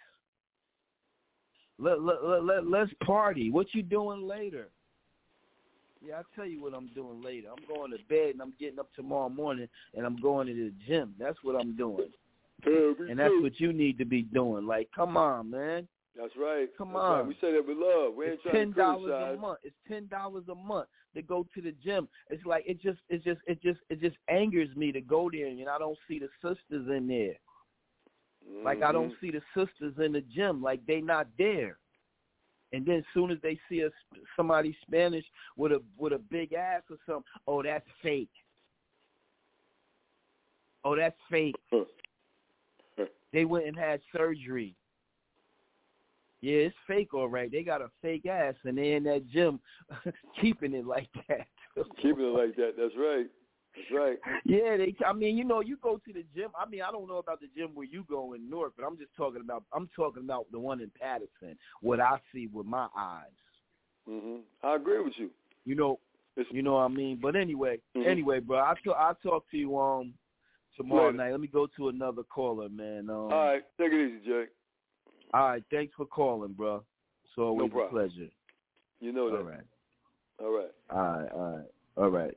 Let's party. What you doing later? Yeah, I'll tell you what I'm doing later. I'm going to bed and I'm getting up tomorrow morning and I'm going to the gym. That's what I'm doing. And that's what you need to be doing. Like, come on, man. That's right. Come on. Right. We say that with love. We ain't trying to criticize. $10 a month. It's $10 a month to go to the gym. It's like it just angers me to go there and I don't see the sisters in there. Mm-hmm. Like I don't see the sisters in the gym. Like they not there. And then as soon as they see somebody Spanish with a big ass or something, oh, that's fake. Oh, that's fake. They went and had surgery. Yeah, it's fake, all right. They got a fake ass, and they in that gym keeping it like that. Keeping it like that. That's right. That's right. Yeah, I mean, you know, you go to the gym. I mean, I don't know about the gym where you go in North, but I'm talking about the one in Patterson, what I see with my eyes. I agree with you. You know what I mean? But anyway, bro, I'll talk to you tomorrow later. night. Let me go to another caller, man. All right, take it easy, Jay. All right, thanks for calling, bro. It's always a pleasure. You know that. All right. All right. All right.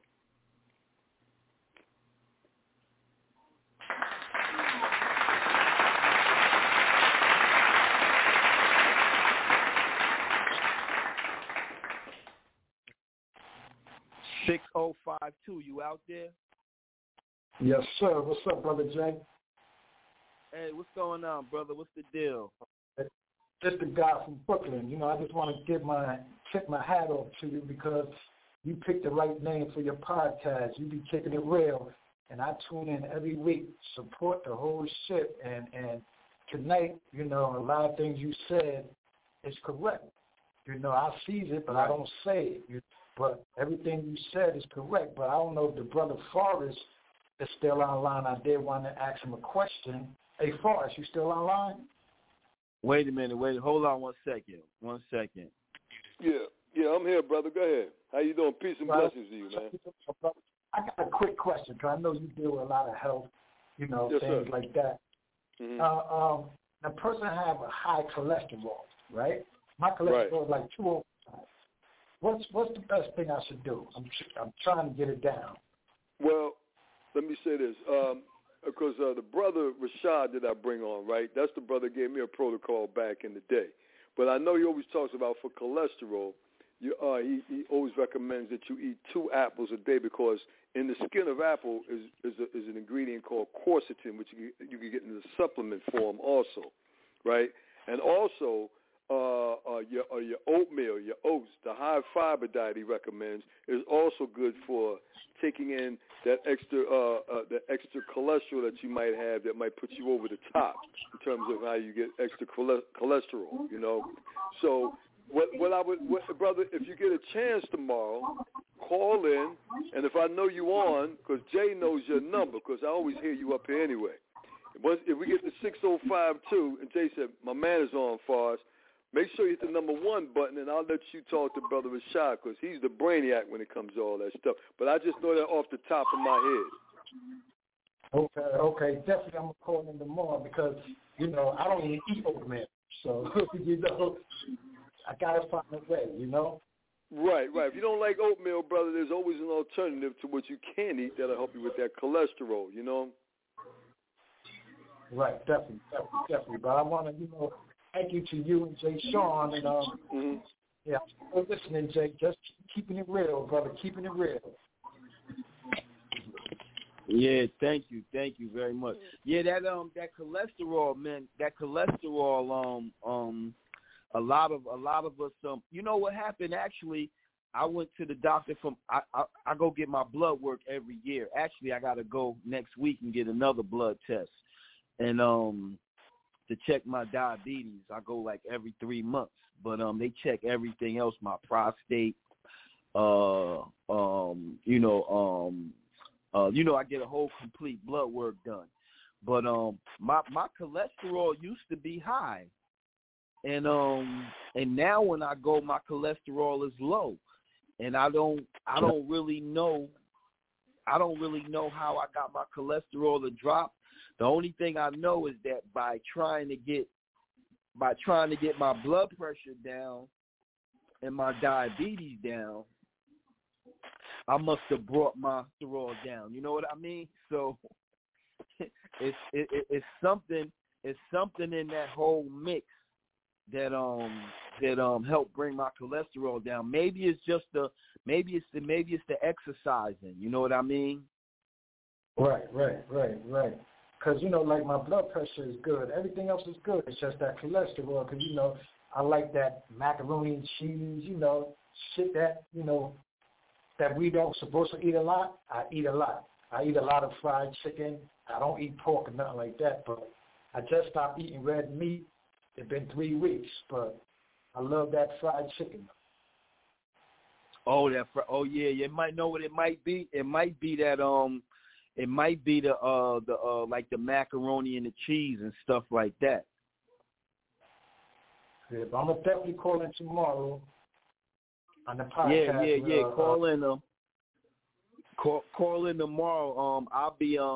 $6052, you out there? Yes, sir. What's up, Brother Jay? Hey, what's going on, brother? What's the deal? Just the guy from Brooklyn. You know, I just want to tip my hat off to you because you picked the right name for your podcast. You be kicking it real, and I tune in every week, support the whole shit. And tonight, you know, a lot of things you said is correct. You know, I seize it, but I don't say it. But everything you said is correct. But I don't know if the brother Forrest is still online. I did want to ask him a question. Hey, Forrest, you still online? Wait a minute. Hold on 1 second. 1 second. Yeah, I'm here, brother. Go ahead. How you doing? Peace and blessings to you, man. I got a quick question, because I know you deal with a lot of health, you know, yes, things sir. like that. The person have a high cholesterol, right? My cholesterol is like 205. What's the best thing I should do? I'm trying to get it down. Well, let me say this. Because the brother Rashad that I bring on, right, that's the brother that gave me a protocol back in the day. But I know he always talks about for cholesterol, he always recommends that you eat 2 apples a day because in the skin of apple is an ingredient called quercetin, which you can get in the supplement form also, right? And also your oatmeal, your oats, the high fiber diet he recommends is also good for taking in that extra cholesterol that you might have that might put you over the top in terms of how you get extra cholesterol, you know. So brother, if you get a chance tomorrow, call in, and if I know you on, because Jay knows your number, because I always hear you up here anyway. If we get to 6052, and Jay said, my man is on for us, make sure you hit the number 1 button, and I'll let you talk to Brother Rashad, because he's the brainiac when it comes to all that stuff. But I just know that off the top of my head. Okay. Definitely I'm going to call in tomorrow because, you know, I don't even eat oatmeal. So, you know, I got to find a way, you know. Right. If you don't like oatmeal, brother, there's always an alternative to what you can eat that'll help you with that cholesterol, you know. Right, definitely. But I want to, you know, thank you to you and Jay Sean. And, yeah, I'm listening, Jay. Just keeping it real, brother. Keeping it real. Yeah, thank you very much. Yeah, that cholesterol, man. That cholesterol, a lot of us, you know what happened? Actually, I went to the doctor I go get my blood work every year. Actually, I got to go next week and get another blood test, and to check my diabetes. I go like every 3 months, but they check everything else, my prostate, I get a whole complete blood work done. But my cholesterol used to be high. And now when I go, my cholesterol is low. And I don't really know how I got my cholesterol to drop. The only thing I know is that by trying to get my blood pressure down and my diabetes down, I must have brought my cholesterol down. You know what I mean? So it's something in that whole mix that helped bring my cholesterol down. Maybe it's the exercising. You know what I mean? Right. Because, you know, like my blood pressure is good. Everything else is good. It's just that cholesterol because, you know, I like that macaroni and cheese, you know, shit that, you know, that we don't supposed to eat a lot. I eat a lot. I eat a lot of fried chicken. I don't eat pork or nothing like that. But I just stopped eating red meat. It's been 3 weeks, but I love that fried chicken. Oh, yeah. You might know what it might be. It might be that it might be the like the macaroni and the cheese and stuff like that. Yeah, but I'm gonna definitely call in tomorrow on the podcast. Yeah. Call in them. Call in tomorrow. I'm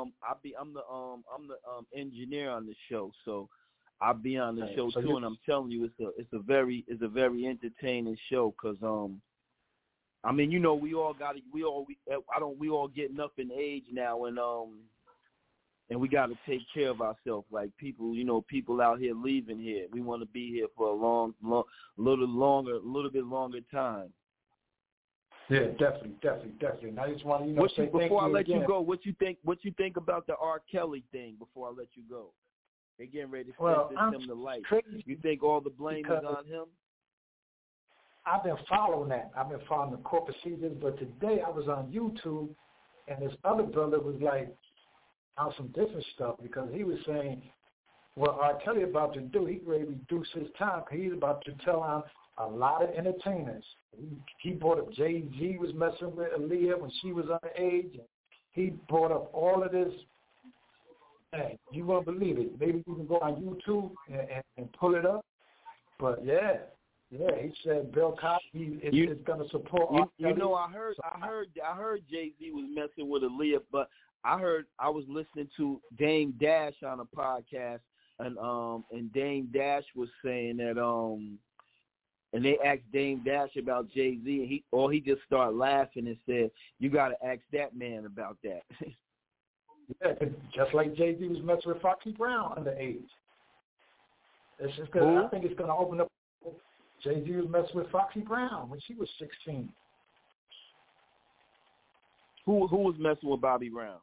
the engineer on the show, so I'll be on the show too. And I'm telling you, it's a very entertaining show because I mean, you know, we all getting up in age now, and we got to take care of ourselves. Like people out here leaving here. We want to be here for a little bit longer time. Yeah, definitely. And I just want to, say before I let you go, what you think about the R. Kelly thing? Before I let you go, they getting ready to send him to life. You think all the blame is on him? I've been following that. I've been following the court procedures, but today I was on YouTube, and this other brother was like on some different stuff because he was saying what R. Kelly about to do. He ready to reduce his time because he's about to tell on a lot of entertainers. He brought up Jay-Z was messing with Aaliyah when she was underage. And he brought up all of this. Hey, you won't believe it. Maybe you can go on YouTube and pull it up. But yeah, he said Bill Cosby is going to support R. Kelly. You know, I heard Jay-Z was messing with Aaliyah, but I was listening to Dame Dash on a podcast, and Dame Dash was saying that and they asked Dame Dash about Jay-Z, and he just started laughing and said, "You got to ask that man about that." Yeah, just like Jay-Z was messing with Foxy Brown underage. I think it's going to open up. Jay-Z was messing with Foxy Brown when she was 16. Who was messing with Bobby Brown?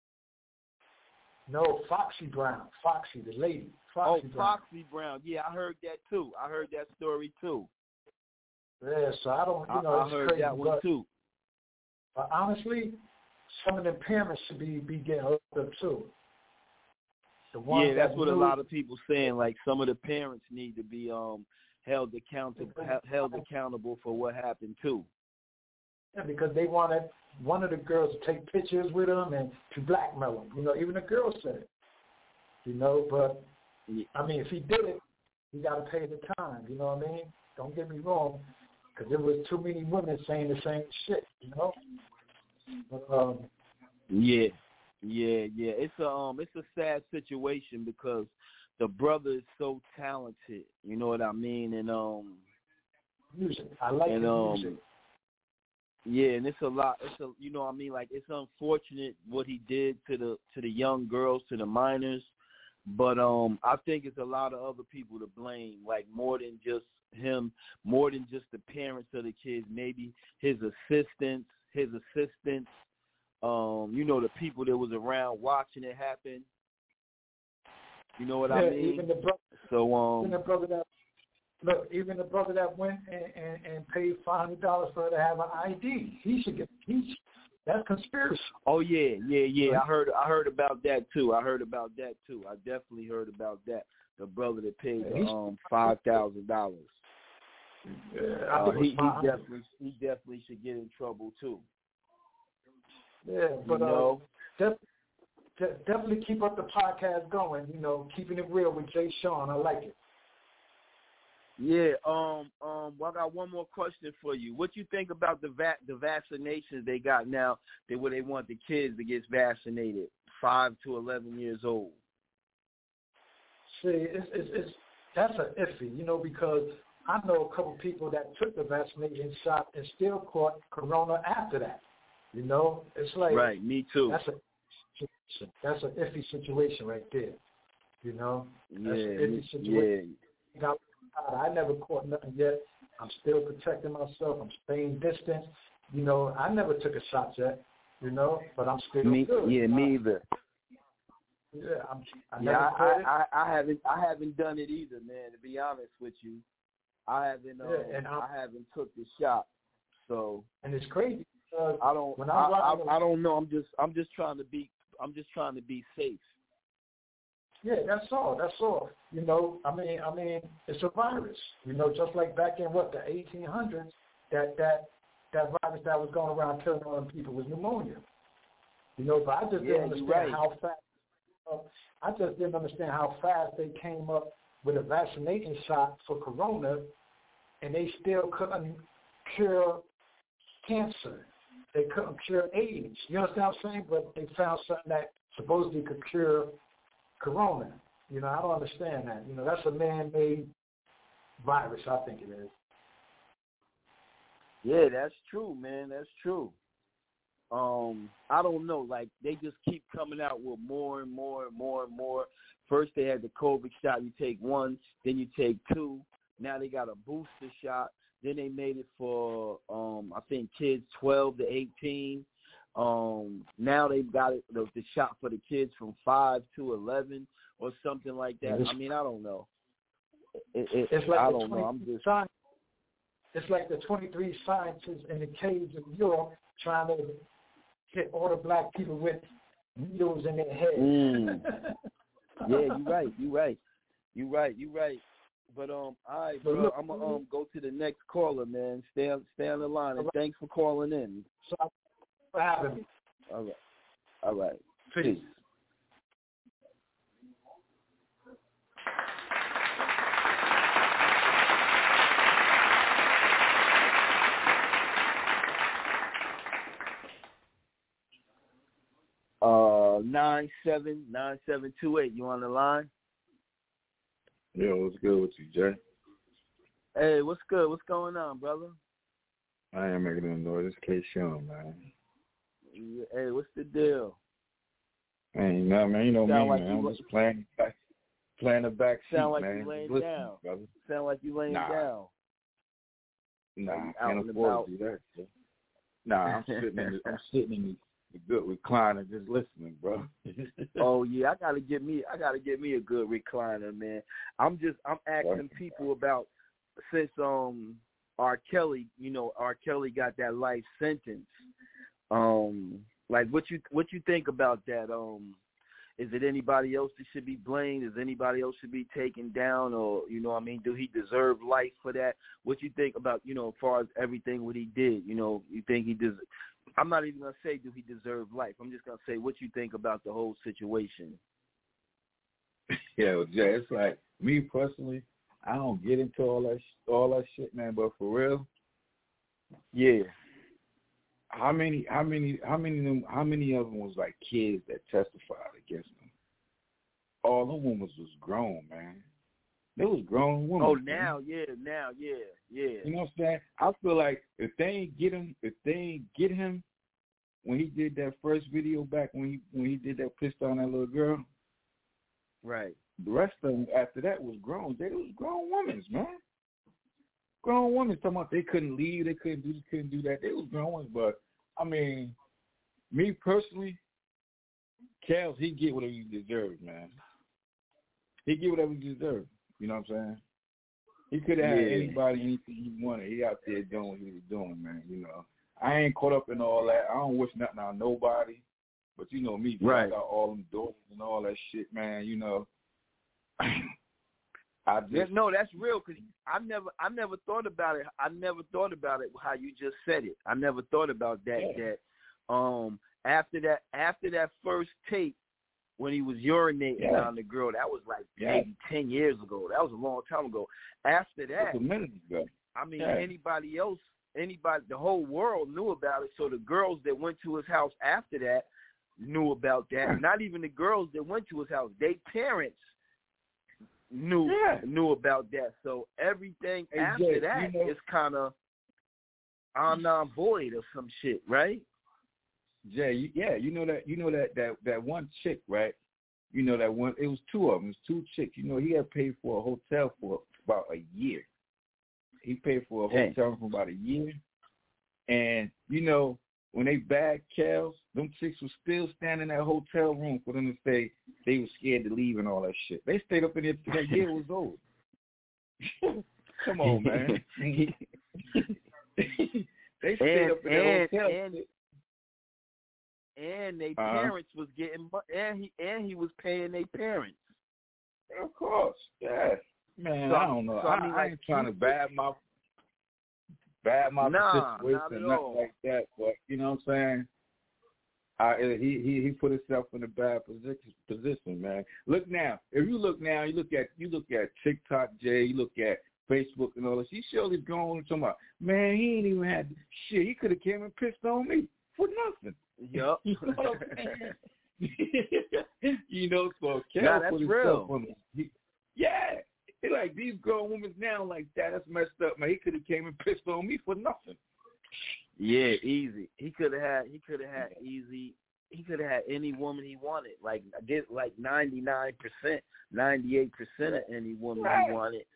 No, Foxy Brown. Foxy, the lady. Foxy Brown. Yeah, I heard that too. I heard that story too. Yeah, so I don't, I heard crazy, that one too. But honestly, some of the parents should be getting hooked up too. That's what a lot of people saying. Like some of the parents need to be held accountable for what happened too. Yeah, because they wanted one of the girls to take pictures with them and to blackmail them. Even the girl said it. But I mean, if he did it, he got to pay the time. You know what I mean? Don't get me wrong, because there was too many women saying the same shit. But, yeah. It's a sad situation because the brother is so talented. You know what I mean? And music. I like his music. Yeah, and it's a lot. Like it's unfortunate what he did to the young girls, to the minors. But I think it's a lot of other people to blame, like more than just him, more than just the parents of the kids, maybe his assistants, the people that was around watching it happen. You know what I mean? Even the brother, even the brother that went and paid $500 for her to have an ID, he should get. That's conspiracy. Oh yeah. I heard about that too. I definitely heard about that. The brother that paid $5,000. He definitely should get in trouble too. Yeah, but definitely keep up the podcast going. Keeping it real with Jay Sean. I like it. Yeah. Well, I got one more question for you. What you think about the vaccinations they got now? Where they want the kids to get vaccinated, 5 to 11 years old. See, that's an iffy, because I know a couple people that took the vaccination shot and still caught corona after that. It's like right. Me too. That's an iffy situation right there. That's an iffy situation. Yeah. I never caught nothing yet. I'm still protecting myself. I'm staying distant. I never took a shot yet. But I'm still good. Yeah, me either. Yeah, I haven't done it either, man. To be honest with you, I haven't. I haven't took the shot. So. And it's crazy. I don't know. I'm just trying to be safe. Yeah, that's all. That's all. You know, I mean, it's a virus. You know, just like back in the 1800s, that virus that was going around killing all them people was pneumonia. You know, but I just didn't understand how fast. I just didn't understand how fast they came up with a vaccination shot for corona, and they still couldn't cure cancer. They couldn't cure AIDS. You understand what I'm saying? But they found something that supposedly could cure corona. You know, I don't understand that. You know, that's a man-made virus, I think it is. Yeah, that's true, man. That's true. I don't know. Like, they just keep coming out with more and more and more and more. First, they had the COVID shot. You take one, then you take two. Now they got a booster shot. Then they made it for, I think, kids 12 to 18. Now they've got it, the shot for the kids from 5 to 11 or something like that. I mean, I don't know. It's like I don't know. It's like the 23 scientists in the caves in Europe trying to hit all the black people with needles in their heads. Yeah, you're right. But all right, bro. Look, I'm gonna go to the next caller, man. Stay on the line, and thanks for calling in. So, for having me. All right. Peace. 9728. You on the line? Yeah, what's good with you, Jay? Hey, what's good? What's going on, brother? I ain't making no noise. It's K-Sean, man. Hey, what's the deal? Ain't nothing, man. You know me, like man. I'm just playing the back seat, Sound like man. you laying Listen, down. brother. Sound like you laying down. Nah, I out can't and afford about? to do that. So. Nah, I'm sitting in the good recliner just listening, bro. Oh yeah, I gotta get me a good recliner, man. I'm asking people about, since R. Kelly got that life sentence. Like what you think about that? Is it anybody else that should be blamed? Is anybody else should be taken down? Or, you know what I mean, do he deserve life for that? What you think about, as far as everything what he did? You think he does? I'm not even going to say do he deserve life. I'm just going to say what you think about the whole situation. Yeah, well, Jay, it's like, me personally, I don't get into all that shit, man, but for real, yeah. How many of them was like kids that testified against them? All the women was grown, man. They was grown women. Oh, now, yeah. You know what I'm saying? I feel like if they ain't get him when he did that first video back when he did that pissed on that little girl, right? The rest of them after that was grown. They was grown women, man. Grown women talking about they couldn't leave, they couldn't do that. They was grown ones, but I mean, me personally, Kels, he get whatever he deserved, man. He get whatever he deserved. You know what I'm saying? He could have had anybody, anything he wanted. He out there doing what he was doing, man. I ain't caught up in all that. I don't wish nothing on nobody, but you know me, right? I got all them doors and all that shit, man. No, that's real, because I never thought about it. I never thought about it how you just said it. I never thought about that. Yeah. That after that first tape when he was urinating on the girl, that was like maybe 10 years ago. That was a long time ago. After that, that's a minute ago. I mean, anybody, the whole world knew about it. So the girls that went to his house after that knew about that. Not even the girls that went to his house, their parents knew about that. So everything after that is kind of void or some shit, right? Jay, that one chick, right? That one. It was two of them. It was two chicks. He had paid for a hotel for about a year. He paid for a hotel for about a year, and when they bagged Kels, them chicks was still standing in that hotel room for them to say they were scared to leave and all that shit. They stayed up in there till that year was over. Come on, man. They stayed up in that hotel. And their parents was getting, and he was paying their parents. Of course, yeah. Man, so, I don't know. So, I ain't trying to bad my situation, nothing like that. But you know what I'm saying? He put himself in a bad position, man. Look now. If you look now, you look at TikTok, Jay. You look at Facebook and all this. He surely going and talking about, man, he ain't even had shit. He could have came and pissed on me for nothing. Yup. You know what I'm saying? You know, so Kel put himself on it. Yeah. Like these grown women now like that. That's messed up, man. He could have came and pissed on me for nothing. Yeah, easy. He could have had any woman he wanted. Like I get like 99%, 98% of any woman he wanted.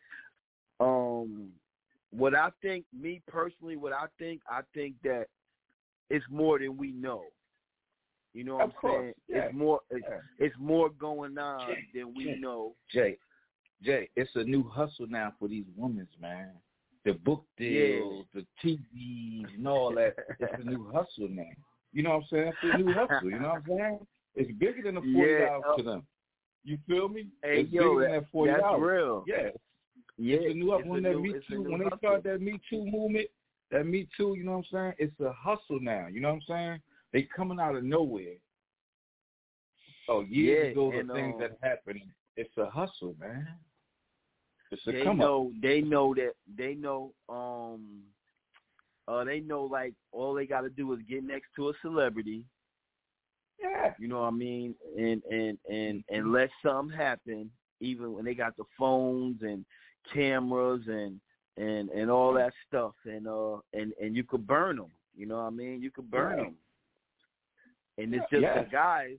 What I think, me personally, I think that it's more than we know. You know what I'm saying? Yeah. It's more going on than we know. Jay, it's a new hustle now for these women, man. The book deals, the TVs, and all that. It's a new hustle now. You know what I'm saying? It's a new hustle. You know what I'm saying? It's bigger than the $40 to them. You feel me? Hey, it's bigger than that $40. That's real. Yeah. It's a new hustle. When they start that Me Too movement, that Me Too, you know what I'm saying? It's a hustle now. You know what I'm saying? They coming out of nowhere. Oh, years ago, the things that happened. It's a hustle, man. It's a come up. They know like all they got to do is get next to a celebrity. Yeah. You know what I mean? And let something happen, even when they got the phones and cameras and all that stuff, and you could burn them. You know what I mean? You could burn them. And it's just the guys,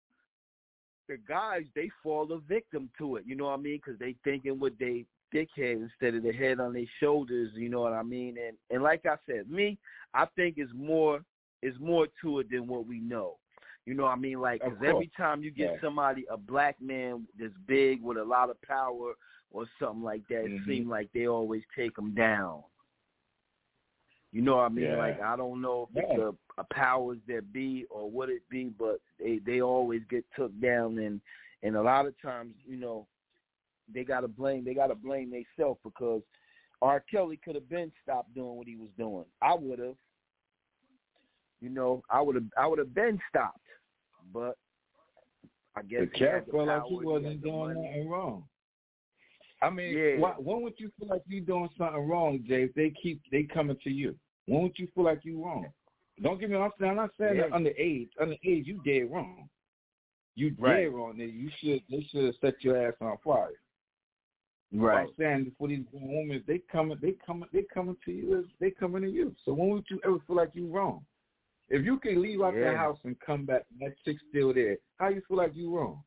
they fall a victim to it. You know what I mean? Because they thinking with they dickhead instead of the head on their shoulders. You know what I mean? And like I said, I think it's more to it than what we know. You know what I mean? Like, because every time you get somebody, a black man that's big with a lot of power or something like that, it seems like they always take them down. You know what I mean? Yeah. Like, I don't know if it's a powers that be or what it be, but they always get took down, and a lot of times, you know, they gotta blame themselves, because R. Kelly could have been stopped doing what he was doing. I would have. You know, I would have been stopped, but I guess the cat felt like he wasn't doing nothing wrong. I mean, when would you feel like you doing something wrong, Jay? If they coming to you, when would you feel like you wrong? Don't get me wrong. I'm not saying that underage, you dead wrong. You dead wrong. They should have set your ass on fire. Right. I'm saying for these women, they coming to you. They coming to you. So when would you ever feel like you wrong? If you can leave out the house and come back and that chick's still there, how you feel like you wrong?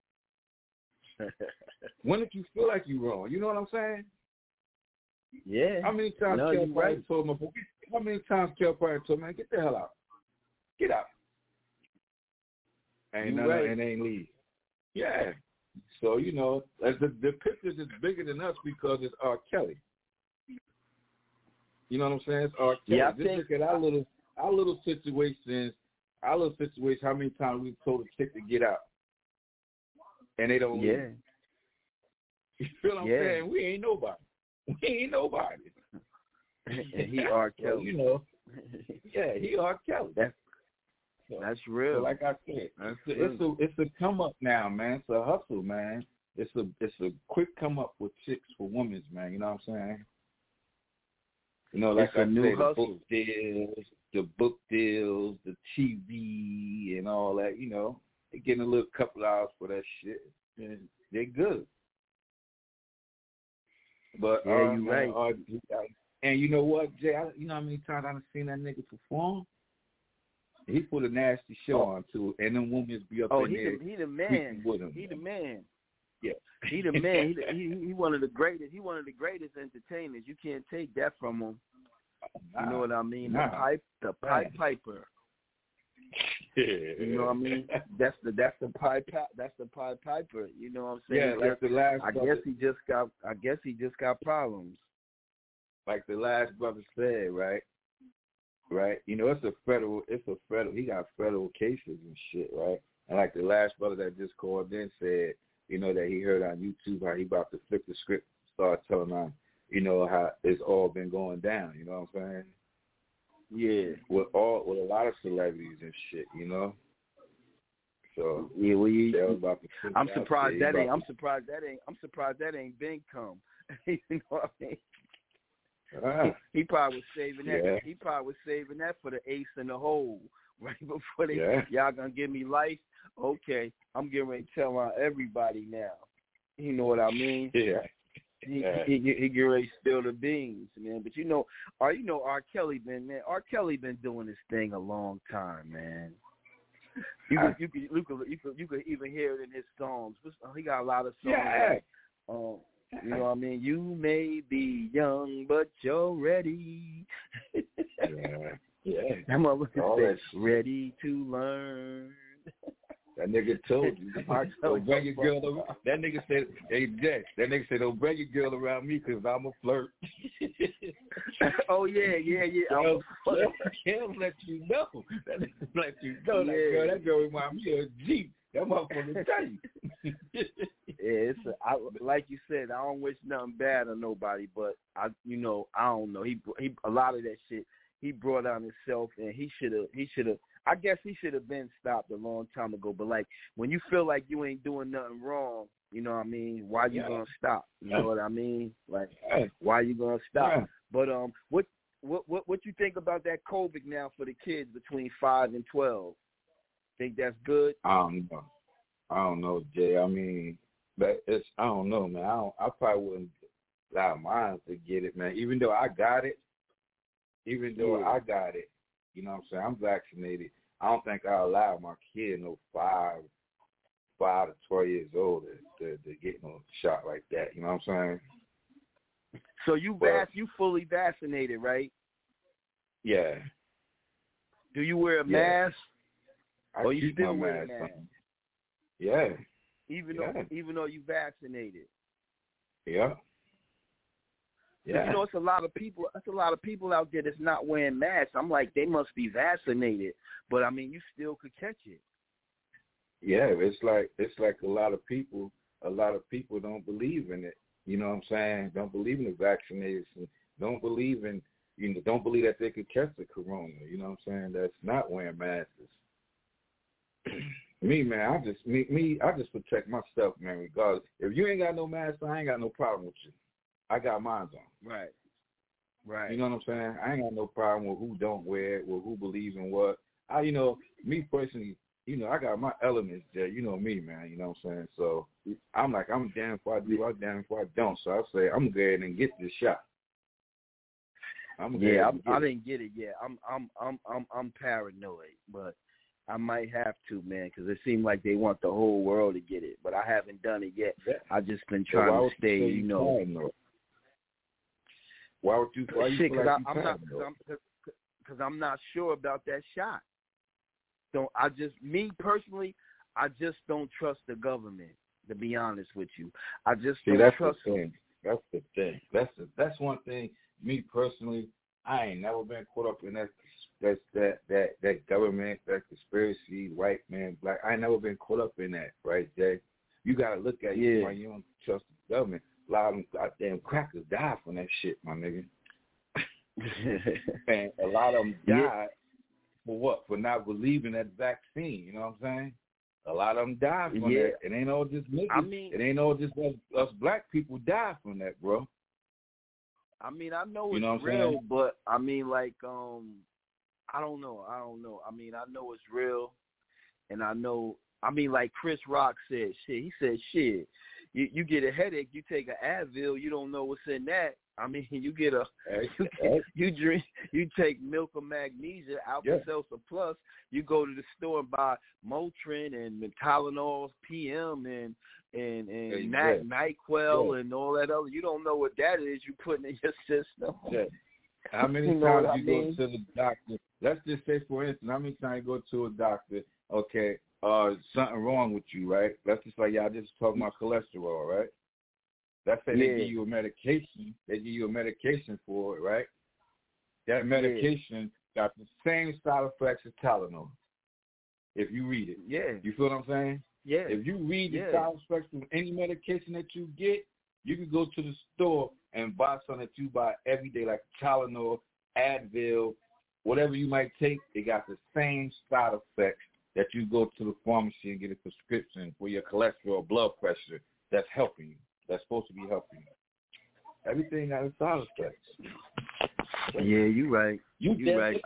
When did you feel like you wrong? You know what I'm saying? Yeah. How many times Kel Price told me? How many times Kel Price told me, "Get the hell out, get out"? And ain't leave. Yeah. So you know, the picture is bigger than us because it's R. Kelly. You know what I'm saying? It's R. Kelly. Yeah, Just look at our little situations. How many times we told a chick to get out, and they don't leave. You feel what I'm saying? We ain't nobody. And he R. Kelly. So, you know, he R. Kelly. That's real. So like I said, it's a come up now, man. It's a hustle, man. It's a quick come up with chicks for women, man. You know what I'm saying? You know, like I said, the book deals, the TV, and all that. You know, they getting a little couple hours for that shit, and they're good. But you're right. And you know what, Jay? You know how many times I've seen that nigga perform? He put a nasty show on too, and them women be up in there. He the man. He the man. Yeah, he the man. He one of the greatest. He one of the greatest entertainers. You can't take that from him. You know what I mean? The pipe piper. You know what I mean? That's the pipe piper. You know what I'm saying? Yeah, like the last. I guess he just got problems. Like the last brother said, right? Right. You know, it's a federal. He got federal cases and shit, right? And like the last brother that just called in said, you know, that he heard on YouTube, how he about to flip the script, start telling on, you know, how it's all been going down, you know what I'm saying? Yeah. With a lot of celebrities and shit, you know? So yeah, I'm surprised that ain't been come. You know what I mean? He probably was saving that. Yeah. He probably was saving that for the ace in the hole, right before y'all gonna give me life. Okay, I'm getting ready to tell on everybody now. You know what I mean? Yeah. He get ready to spill the beans, man. But you know R. Kelly been doing this thing a long time, man. You could even hear it in his songs. He got a lot of songs. Yeah. You know what I mean? You may be young, but you're ready. Yeah. That motherfucker said, ready to learn. That nigga told you. Don't bring your girl around. That nigga said, hey, Jack, that nigga said, don't bring your girl around me because I'm a flirt. Oh, yeah. He'll let you know. That nigga let you know. Yeah. That girl remind me of a Jeep. That motherfucker tell you. Like you said, I don't wish nothing bad on nobody, but I don't know. He a lot of that shit he brought on himself, and he should have. I guess he should have been stopped a long time ago. But like when you feel like you ain't doing nothing wrong, you know what I mean? Why you gonna stop? You know what I mean? Like why you gonna stop? Yeah. But what you think about that COVID now for the kids between 5 and 12? Think that's good? I don't know, Jay. I mean, but I don't know, man. I probably wouldn't allow mine to get it, man. Even though I got it, you know what I'm saying? I'm vaccinated. I don't think I'll allow my kid, 5 to 12 years old, to get no shot like that. You know what I'm saying? So you fully vaccinated, right? Yeah. Do you wear a mask? Or you still wear a mask? Yeah. Even though you vaccinated. Yeah. Yeah. You know, it's a lot of people out there that's not wearing masks. I'm like, they must be vaccinated, but I mean, you still could catch it. Yeah, it's like a lot of people don't believe in it. You know what I'm saying? Don't believe in the vaccination. Don't believe that they could catch the corona. You know what I'm saying? That's not wearing masks. Me, man, I just protect myself, man, regardless. If you ain't got no mask, I ain't got no problem with you. I got mine on. Right. You know what I'm saying? I ain't got no problem with who don't wear it, with who believes in what. Me personally, I got my elements there. You know me, man. You know what I'm saying? So I'm damn if I do, I'm damn if I don't. So I say I'm going and get this shot. I didn't get it yet. I'm paranoid, but I might have to, man, because it seems like they want the whole world to get it, but I haven't done it yet. I just been trying to stay, Why would you? Because I'm not sure about that shot. Me personally, I just don't trust the government. To be honest with you, I just don't trust them. That's the thing. That's one thing. Me personally, I ain't never been caught up in that government, that conspiracy, white man, black. I ain't never been caught up in that, right, Jay? You gotta look at it when you don't trust the government. A lot of them goddamn crackers died from that shit, my nigga. And a lot of them died for what? For not believing that vaccine. You know what I'm saying? A lot of them died from that. It ain't all just niggas. It ain't all just us black people die from that, bro. I mean, I know it's real, but I mean, like, I don't know. I mean, I know it's real, and like Chris Rock said, he said, you get a headache, you take an Advil, you don't know what's in that. I mean, you take milk of magnesia, Alka-Seltzer Plus, you go to the store and buy Motrin and Tylenol PM and NyQuil and all that other. You don't know what that is you putting in your system. Yeah. How many times you go to the doctor? Let's just say, for instance, how many times you go to a doctor, okay, something wrong with you, right? Let's just like y'all just talking about cholesterol, right? Let's say they give you a medication. They give you a medication for it, right? That medication got the same side effects as Tylenol. If you read it. Yeah. You feel what I'm saying? Yeah. If you read the side effects from any medication that you get, you can go to the store and buy something that you buy every day, like Tylenol, Advil, whatever you might take. They got the same side effects that you go to the pharmacy and get a prescription for your cholesterol, blood pressure. That's helping you. That's supposed to be helping you. Everything got a side effects. Yeah, you right. You right.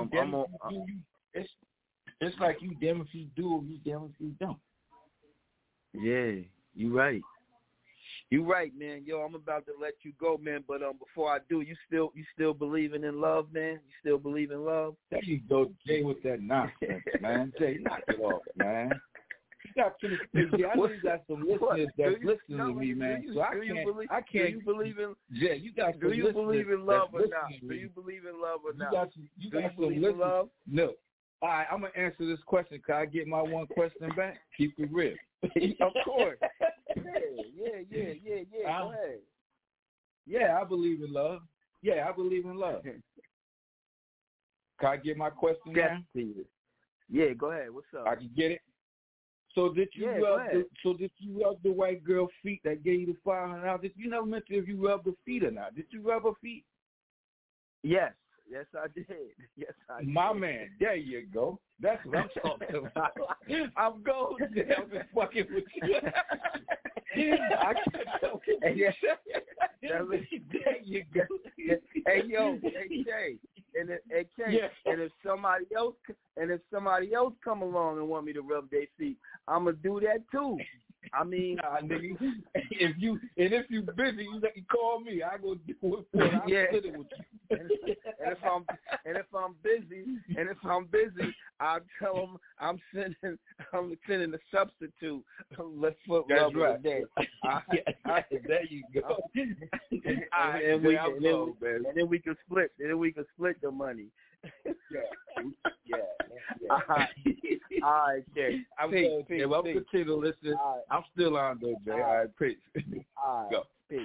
It's like you damn if you do, you damn if you don't. Yeah, you right. You right, man. Yo, I'm about to let you go, man. But before I do, you still believing in love, man? You still believe in love? There you go, Jay, with that nonsense, man. Jay, knock it off, man. You got to I know you got some listeners that's listening to me, man. So I can't. Do you believe in? Yeah, you got. Do you believe in love or not? Do you believe in love or not? You got some listeners. No. All right, I'm gonna answer this question. Can I get my one question back? Keep it real. Of course. Yeah. Go ahead. Yeah, I believe in love. Yeah, I believe in love. Can I get my question now? Yeah, go ahead. What's up? I can get it. So did you rub the white girl feet that gave you the $500? You never mentioned if you rubbed her feet or not. Did you rub her feet? Yes. Yes, I did. Yes, I did. My man, there you go. That's what I'm talking about. I'm going there. I'm just fucking with you. I can't tell you. There you go. Hey, yo, hey, Jay. And if somebody else come along and want me to rub their feet, I'm gonna do that too. I mean, nigga, if you busy, you call me. I go do it for you. I'll sit it with you. and if I'm busy, I'll tell them I'm sending a substitute. Let's put rubber a day. There you go. And then we can split. The money. Yeah. All right, Jay. I'm continue to listen. Right. I'm still on though, Jay. All right, peace. All right, go. Peace.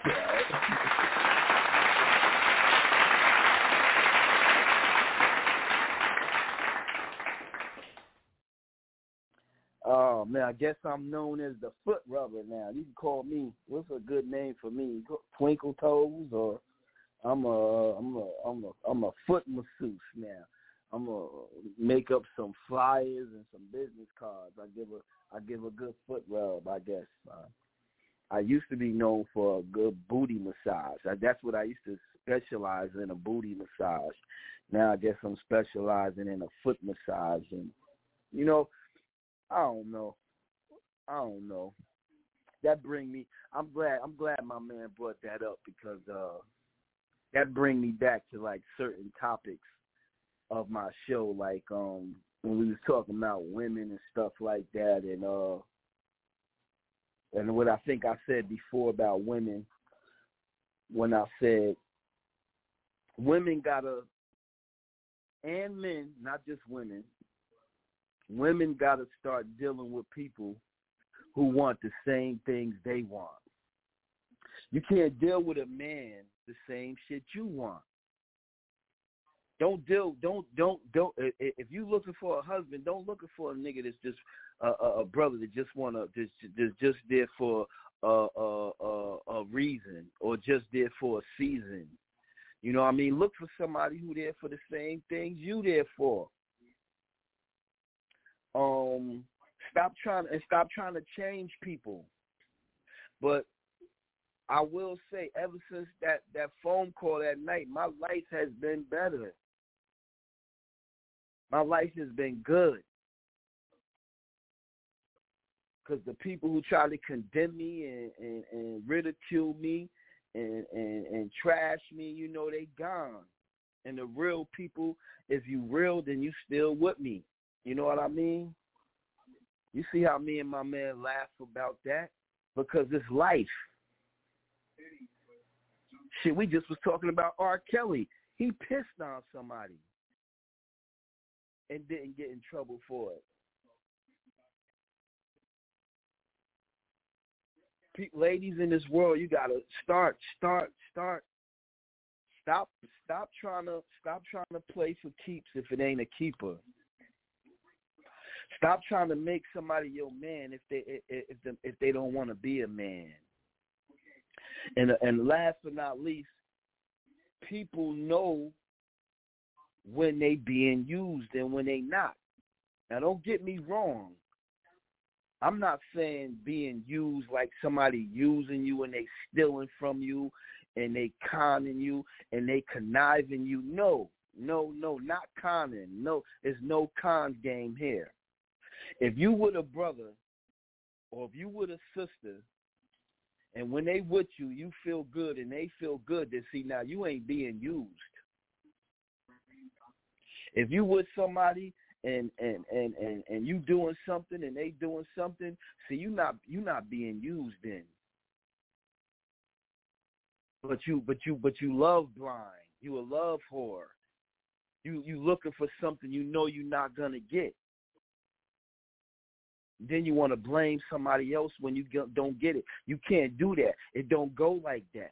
Oh man, I guess I'm known as the foot rubber now. You can call me. What's a good name for me? Twinkle Toes, or I'm a foot masseuse now. I'm gonna make up some flyers and some business cards. I give a good foot rub, I guess. I used to be known for a good booty massage. That's what I used to specialize in, a booty massage. Now I guess I'm specializing in a foot massage, and I don't know. That bring me. I'm glad my man brought that up, because that bring me back to like certain topics of my show, like when we was talking about women and stuff like that, and what I think I said before about women, when I said women and men, not just women gotta start dealing with people who want the same things they want. You can't deal with a man the same shit you want. Don't. If you looking for a husband, don't looking for a nigga that's just a brother that just wanna just there for a reason, or just there for a season. You know what I mean? Look for somebody who there for the same things you there for. Stop trying to change people. But I will say, ever since that phone call that night, my life has been better. My life has been good. Because the people who try to condemn me and ridicule me and trash me, they gone. And the real people, if you real, then you still with me. You know what I mean? You see how me and my man laugh about that? Because it's life. Shit, we just was talking about R. Kelly. He pissed on somebody and didn't get in trouble for it. Ladies in this world, you gotta start. Stop trying to play for keeps if it ain't a keeper. Stop trying to make somebody your man if they don't want to be a man. And last but not least, people know when they being used and when they not. Now, don't get me wrong. I'm not saying being used like somebody using you and they stealing from you and they conning you and they conniving you. No, not conning. No, there's no con game here. If you with a brother or if you with a sister and when they with you, you feel good and they feel good, then see, now you ain't being used. If you with somebody and you doing something and they doing something, see, you not being used then. But you love blind. You a love whore. You looking for something you know you're not gonna get. Then you want to blame somebody else when you don't get it. You can't do that. It don't go like that.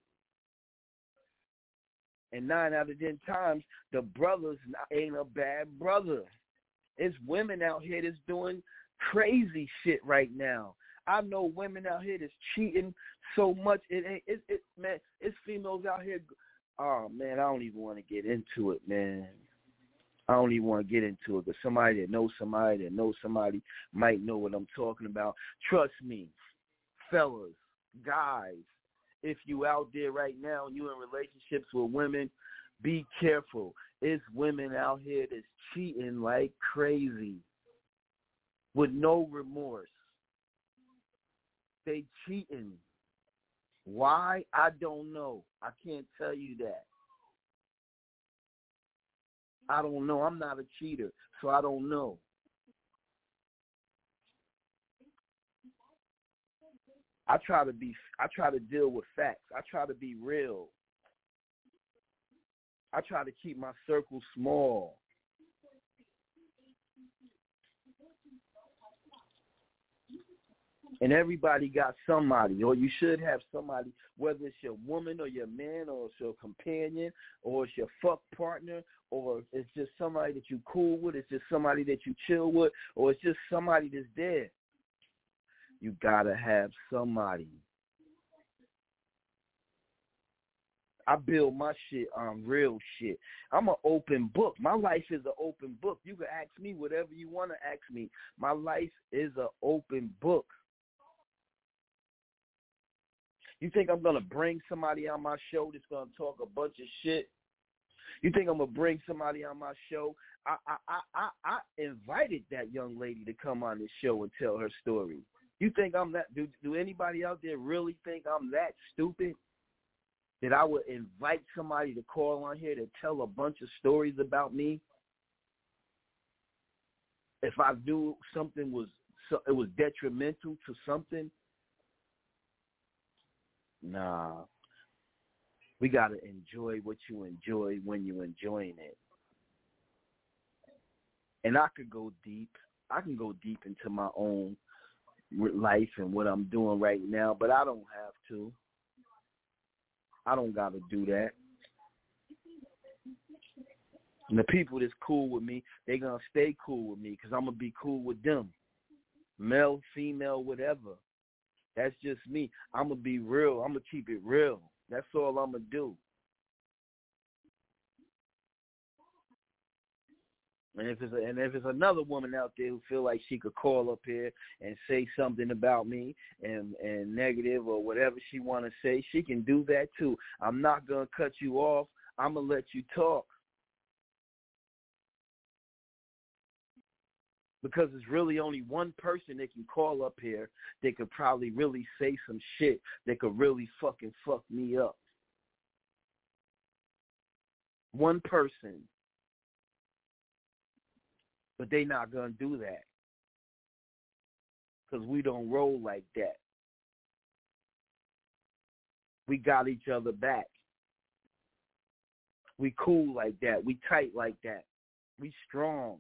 And 9 out of 10 times, the brothers ain't a bad brother. It's women out here that's doing crazy shit right now. I know women out here that's cheating so much. Man, it's females out here. Oh, man, I don't even want to get into it, man. I don't even want to get into it, but somebody that knows somebody might know what I'm talking about. Trust me, fellas, guys, if you out there right now and you in relationships with women, be careful. It's women out here that's cheating like crazy with no remorse. They cheating. Why? I don't know. I can't tell you that. I don't know. I'm not a cheater, so I don't know. I try to deal with facts. I try to be real. I try to keep my circle small. And everybody got somebody, or you should have somebody, whether it's your woman or your man or it's your companion or it's your fuck partner or it's just somebody that you cool with, it's just somebody that you chill with, or it's just somebody that's there. You got to have somebody. I build my shit on real shit. I'm an open book. My life is an open book. You can ask me whatever you want to ask me. My life is an open book. You think I'm going to bring somebody on my show that's going to talk a bunch of shit? You think I'm going to bring somebody on my show? I invited that young lady to come on this show and tell her story. You think I'm that? Do anybody out there really think I'm that stupid that I would invite somebody to call on here to tell a bunch of stories about me? If I knew something was detrimental to something? Nah. We got to enjoy what you enjoy when you're enjoying it. And I could go deep. I can go deep into my own life and what I'm doing right now, but I don't have to. I don't got to do that. And the people that's cool with me, they going to stay cool with me because I'm going to be cool with them. Male, female, whatever. That's just me. I'm going to be real. I'm going to keep it real. That's all I'm going to do. And if it's another woman out there who feel like she could call up here and say something about me and negative or whatever she want to say, she can do that too. I'm not going to cut you off. I'm going to let you talk. Because there's really only one person that can call up here that could probably really say some shit that could really fucking fuck me up. One person. But they not going to do that. Because we don't roll like that. We got each other back. We cool like that. We tight like that. We strong.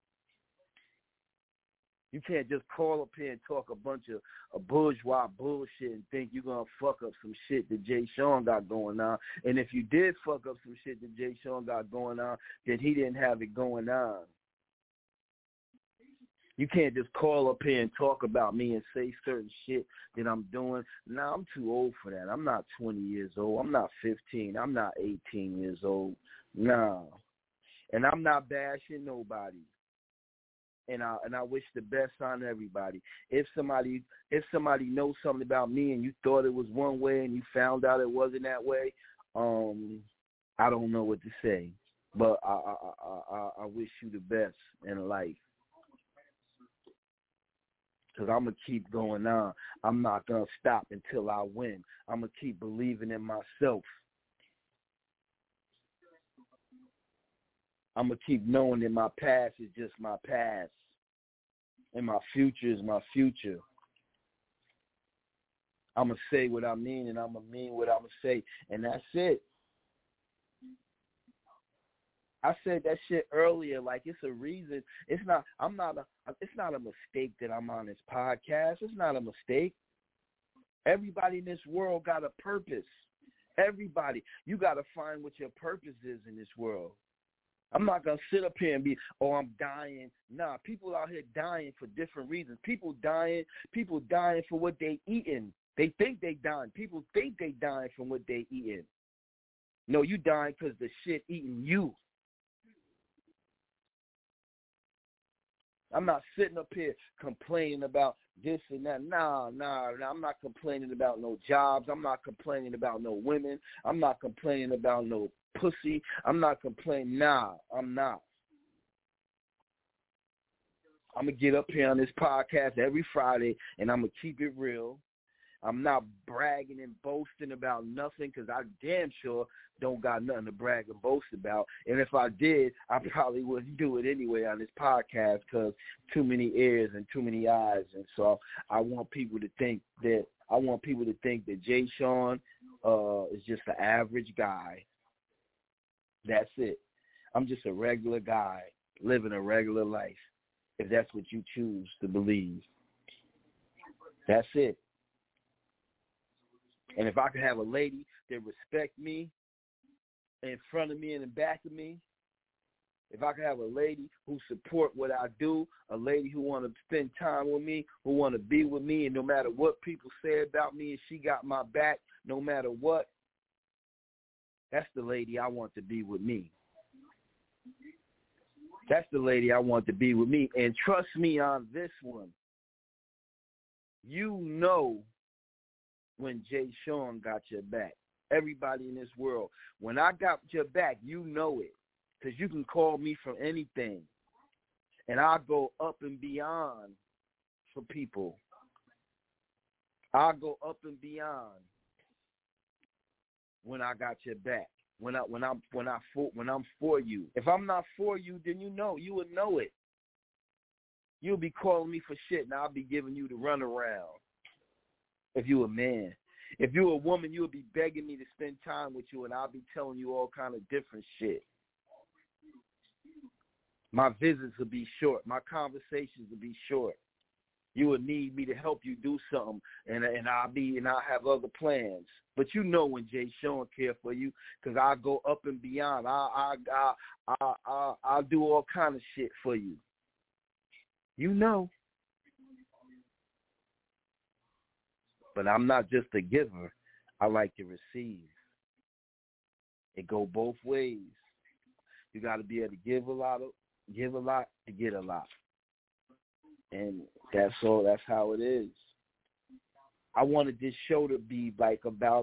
You can't just call up here and talk a bunch of bourgeois bullshit and think you're going to fuck up some shit that Jay Sean got going on. And if you did fuck up some shit that Jay Sean got going on, then he didn't have it going on. You can't just call up here and talk about me and say certain shit that I'm doing. Nah, I'm too old for that. I'm not 20 years old. I'm not 15. I'm not 18 years old. Nah. And I'm not bashing nobody. And I wish the best on everybody. If somebody knows something about me and you thought it was one way and you found out it wasn't that way, I don't know what to say. But I wish you the best in life. Because I'm going to keep going on. I'm not going to stop until I win. I'm going to keep believing in myself. I'm going to keep knowing that my past is just my past. And my future is my future. I'm going to say what I mean, and I'm going to mean what I'm going to say. And that's it. I said that shit earlier, like it's a reason. It's not a mistake that I'm on this podcast. It's not a mistake. Everybody in this world got a purpose. Everybody. You got to find what your purpose is in this world. I'm not going to sit up here and be, I'm dying. Nah, people out here dying for different reasons. People dying for what they eating. They think they dying. People think they dying from what they eating. No, you dying because the shit eating you. I'm not sitting up here complaining about this and that. Nah, I'm not complaining about no jobs. I'm not complaining about no women. I'm not complaining about no pussy. I'm not complaining. Nah, I'm not. I'm going to get up here on this podcast every Friday, and I'm going to keep it real. I'm not bragging and boasting about nothing because I damn sure don't got nothing to brag and boast about. And if I did, I probably wouldn't do it anyway on this podcast because too many ears and too many eyes. And so I want people to think that Jay Sean is just an average guy. That's it. I'm just a regular guy living a regular life, if that's what you choose to believe. That's it. And if I could have a lady that respect me in front of me and in back of me, if I could have a lady who support what I do, a lady who want to spend time with me, who want to be with me, and no matter what people say about me, and she got my back no matter what, that's the lady I want to be with me. That's the lady I want to be with me. And trust me on this one. You know when Jay Sean got your back. Everybody in this world. When I got your back, you know it. Because you can call me from anything. And I'll go up and beyond for people. I'll go up and beyond when I got your back. When I'm for you. If I'm not for you, then you would know it. You'll be calling me for shit and I'll be giving you the runaround. If you a man. If you a woman, you'll be begging me to spend time with you and I'll be telling you all kind of different shit. My visits will be short. My conversations will be short. You will need me to help you do something, and I'll have other plans. But you know when Jay Sean care for you, because I'll go up and beyond. I'll do all kind of shit for you. You know. But I'm not just a giver. I like to receive. It go both ways. You got to be able to give a lot to get a lot. And that's all. That's how it is. I wanted this show to be like about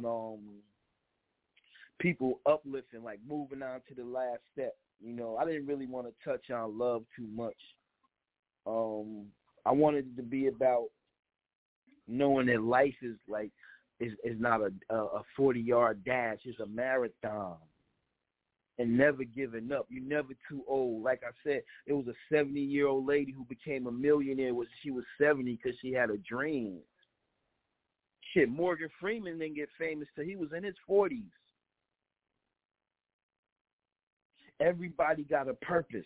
people uplifting, like moving on to the last step. You know, I didn't really want to touch on love too much. I wanted it to be about knowing that life is like is not a 40-yard dash. It's a marathon. And never giving up. You're never too old. Like I said, it was a 70-year-old lady who became a millionaire when she was 70 because she had a dream. Shit, Morgan Freeman didn't get famous till he was in his 40s. Everybody got a purpose.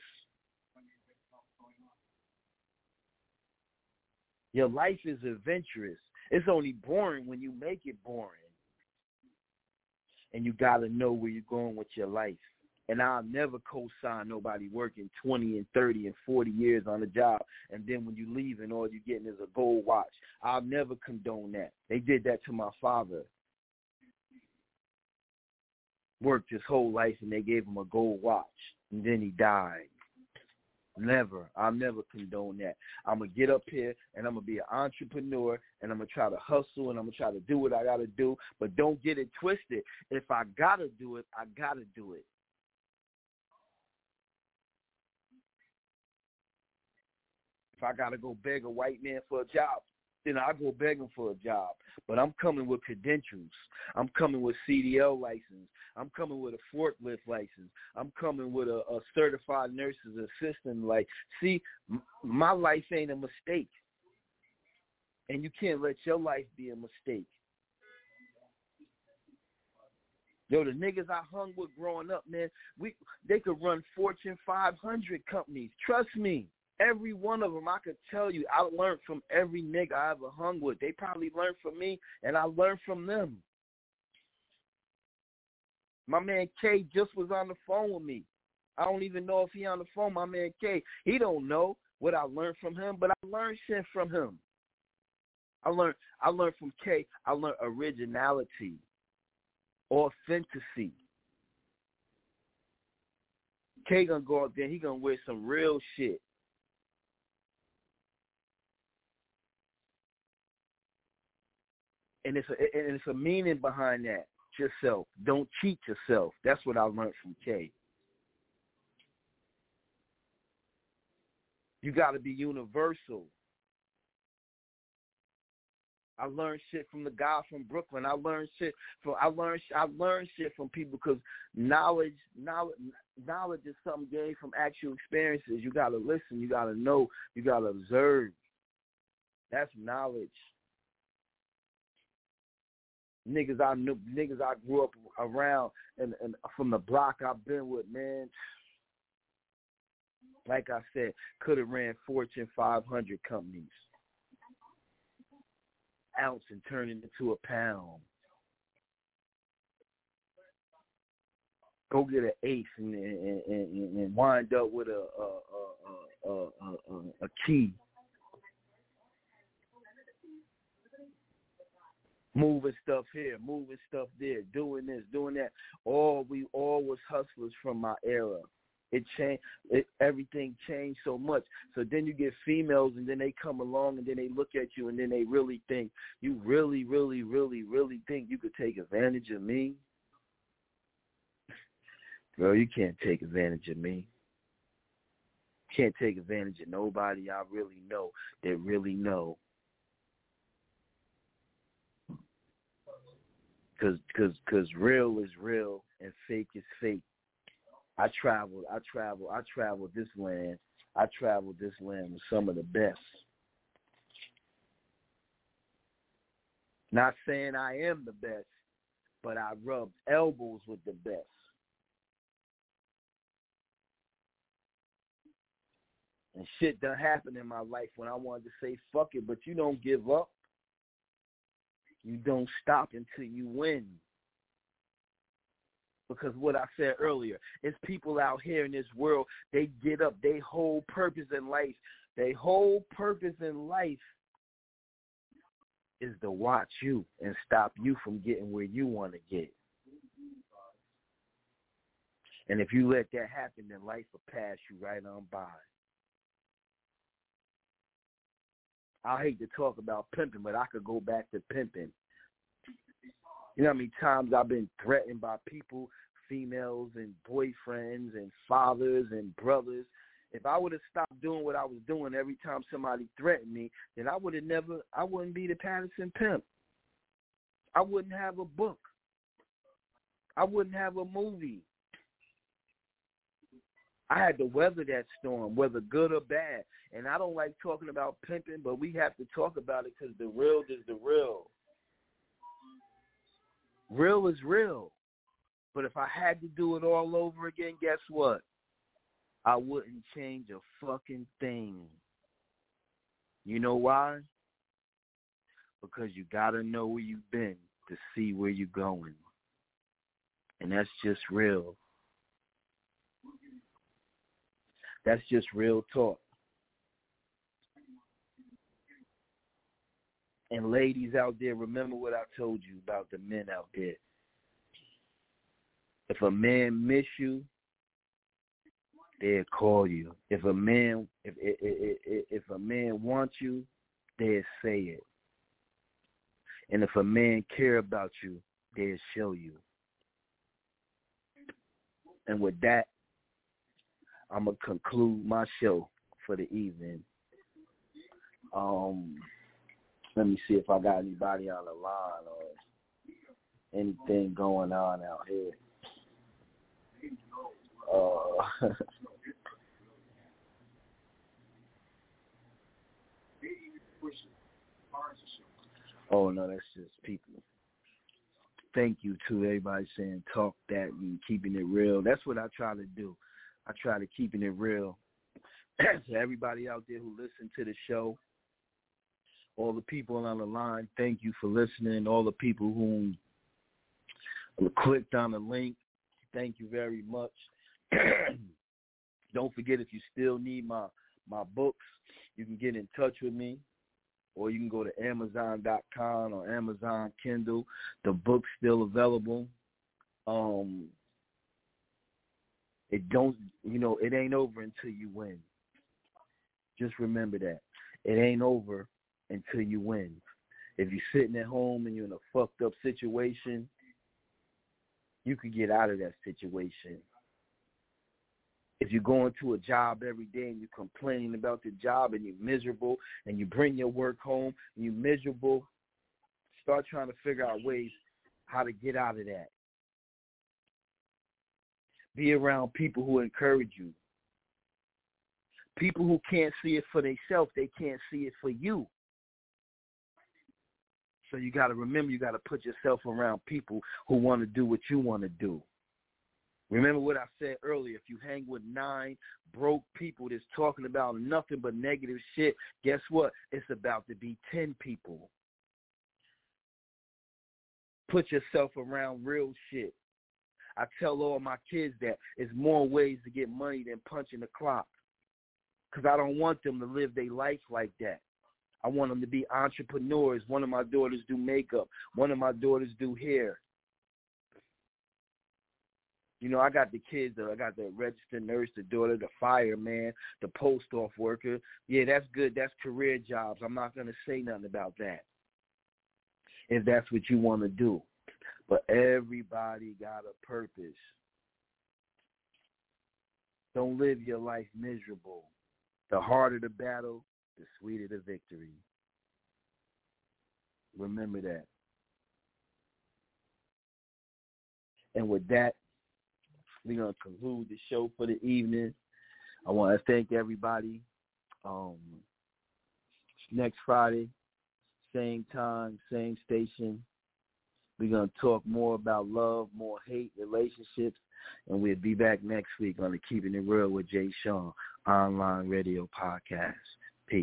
Your life is adventurous. It's only boring when you make it boring. And you got to know where you're going with your life. And I'll never co-sign nobody working 20 and 30 and 40 years on a job, and then when you leave and all you're getting is a gold watch. I'll never condone that. They did that to my father. Worked his whole life, and they gave him a gold watch, and then he died. Never. I'll never condone that. I'm going to get up here, and I'm going to be an entrepreneur, and I'm going to try to hustle, and I'm going to try to do what I got to do, but don't get it twisted. If I got to do it, I got to do it. If I got to go beg a white man for a job, then I go beg him for a job. But I'm coming with credentials. I'm coming with CDL license. I'm coming with a forklift license. I'm coming with a certified nurse's assistant. Like, see, my life ain't a mistake. And you can't let your life be a mistake. Yo, the niggas I hung with growing up, man, they could run Fortune 500 companies. Trust me. Every one of them, I could tell you, I learned from every nigga I ever hung with. They probably learned from me, and I learned from them. My man K just was on the phone with me. I don't even know if he on the phone. My man K, he don't know what I learned from him, but I learned shit from him. I learned from K. I learned originality, authenticity. K gonna go out there, he gonna wear some real shit. And it's a meaning behind that. Yourself. Don't cheat yourself. That's what I learned from K. You got to be universal. I learned shit from the guy from Brooklyn. I learned shit from people because knowledge is something gained from actual experiences. You got to listen. You got to know. You got to observe. That's knowledge. Niggas I grew up around and from the block I've been with, man, like I said, could have ran Fortune 500 companies. Ounce and turn it into a pound. Go get an eighth and wind up with a key. Moving stuff here, moving stuff there, doing this, doing that. We all was hustlers from my era. It changed. Everything changed so much. So then you get females, and then they come along, and then they look at you, and then they really think, you really, really, really, really think you could take advantage of me? Girl, you can't take advantage of me. Can't take advantage of nobody I really know that really know. Cause real is real and fake is fake. I traveled this land. I traveled this land with some of the best. Not saying I am the best, but I rubbed elbows with the best. And shit done happened in my life when I wanted to say fuck it, but you don't give up. You don't stop until you win. Because what I said earlier, it's people out here in this world, they get up, their whole purpose in life is to watch you and stop you from getting where you want to get. And if you let that happen, then life will pass you right on by. I hate to talk about pimping, but I could go back to pimping. You know how many times I've been threatened by people, females and boyfriends and fathers and brothers. If I would have stopped doing what I was doing every time somebody threatened me, then I wouldn't be the Patterson Pimp. I wouldn't have a book. I wouldn't have a movie. I had to weather that storm, whether good or bad. And I don't like talking about pimping, but we have to talk about it because the real is the real. Real is real. But if I had to do it all over again, guess what? I wouldn't change a fucking thing. You know why? Because you got to know where you've been to see where you're going. And that's just real. That's just real talk. And ladies out there, remember what I told you about the men out there. If a man miss you, they'll call you. If a man wants you, they'll say it. And if a man care about you, they'll show you. And with that, I'm going to conclude my show for the evening. Let me see if I got anybody on the line or anything going on out here. Oh, no, that's just people. Thank you to everybody saying talk that and keeping it real. That's what I try to do. I try to keeping it real. To everybody out there who listen to the show, all the people on the line, thank you for listening. All the people who clicked on the link, thank you very much. Don't forget, if you still need my books, you can get in touch with me, or you can go to Amazon.com or Amazon Kindle. The book's still available. It ain't over until you win. Just remember that. It ain't over until you win. If you're sitting at home and you're in a fucked up situation, you could get out of that situation. If you're going to a job every day and you're complaining about the job and you're miserable and you bring your work home and you're miserable, start trying to figure out ways how to get out of that. Be around people who encourage you. People who can't see it for themselves, they can't see it for you. So you got to remember, you got to put yourself around people who want to do what you want to do. Remember what I said earlier, if you hang with 9 broke people that's talking about nothing but negative shit, guess what? It's about to be 10 people. Put yourself around real shit. I tell all my kids that there's more ways to get money than punching the clock, because I don't want them to live their life like that. I want them to be entrepreneurs. One of my daughters do makeup. One of my daughters do hair. You know, I got the kids. I got the registered nurse, the daughter, the fireman, the post office worker. Yeah, that's good. That's career jobs. I'm not going to say nothing about that if that's what you want to do. But everybody got a purpose. Don't live your life miserable. The harder the battle, the sweeter the victory. Remember that. And with that, we're going to conclude the show for the evening. I want to thank everybody. Next Friday, same time, same station. We're going to talk more about love, more hate, relationships, and we'll be back next week on the Keeping It Real with Jay Sean online radio podcast. Peace.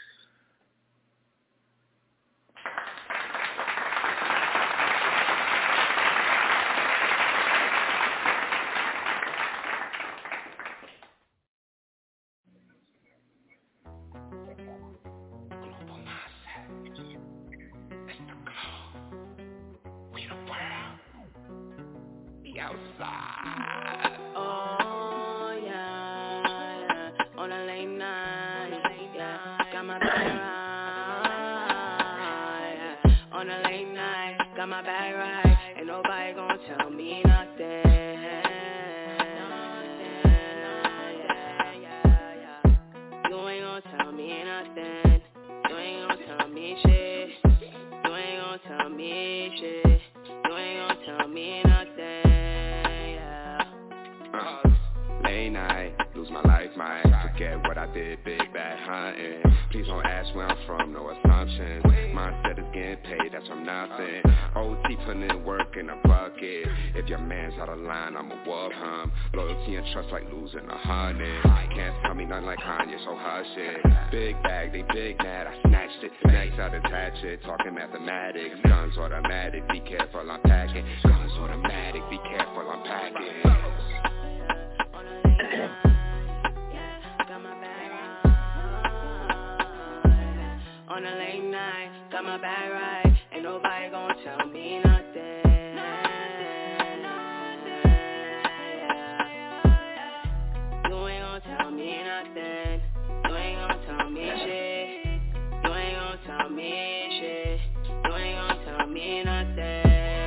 Talking mathematics, guns automatic, be careful, I'm packing. Guns automatic, be careful, I'm packing. my bag right. Ain't nobody gon' tell me nothing. You ain't gon' tell me nothing. You ain't gon' tell me shit. You ain't gon' tell me shit. You ain't gon' tell me nothing.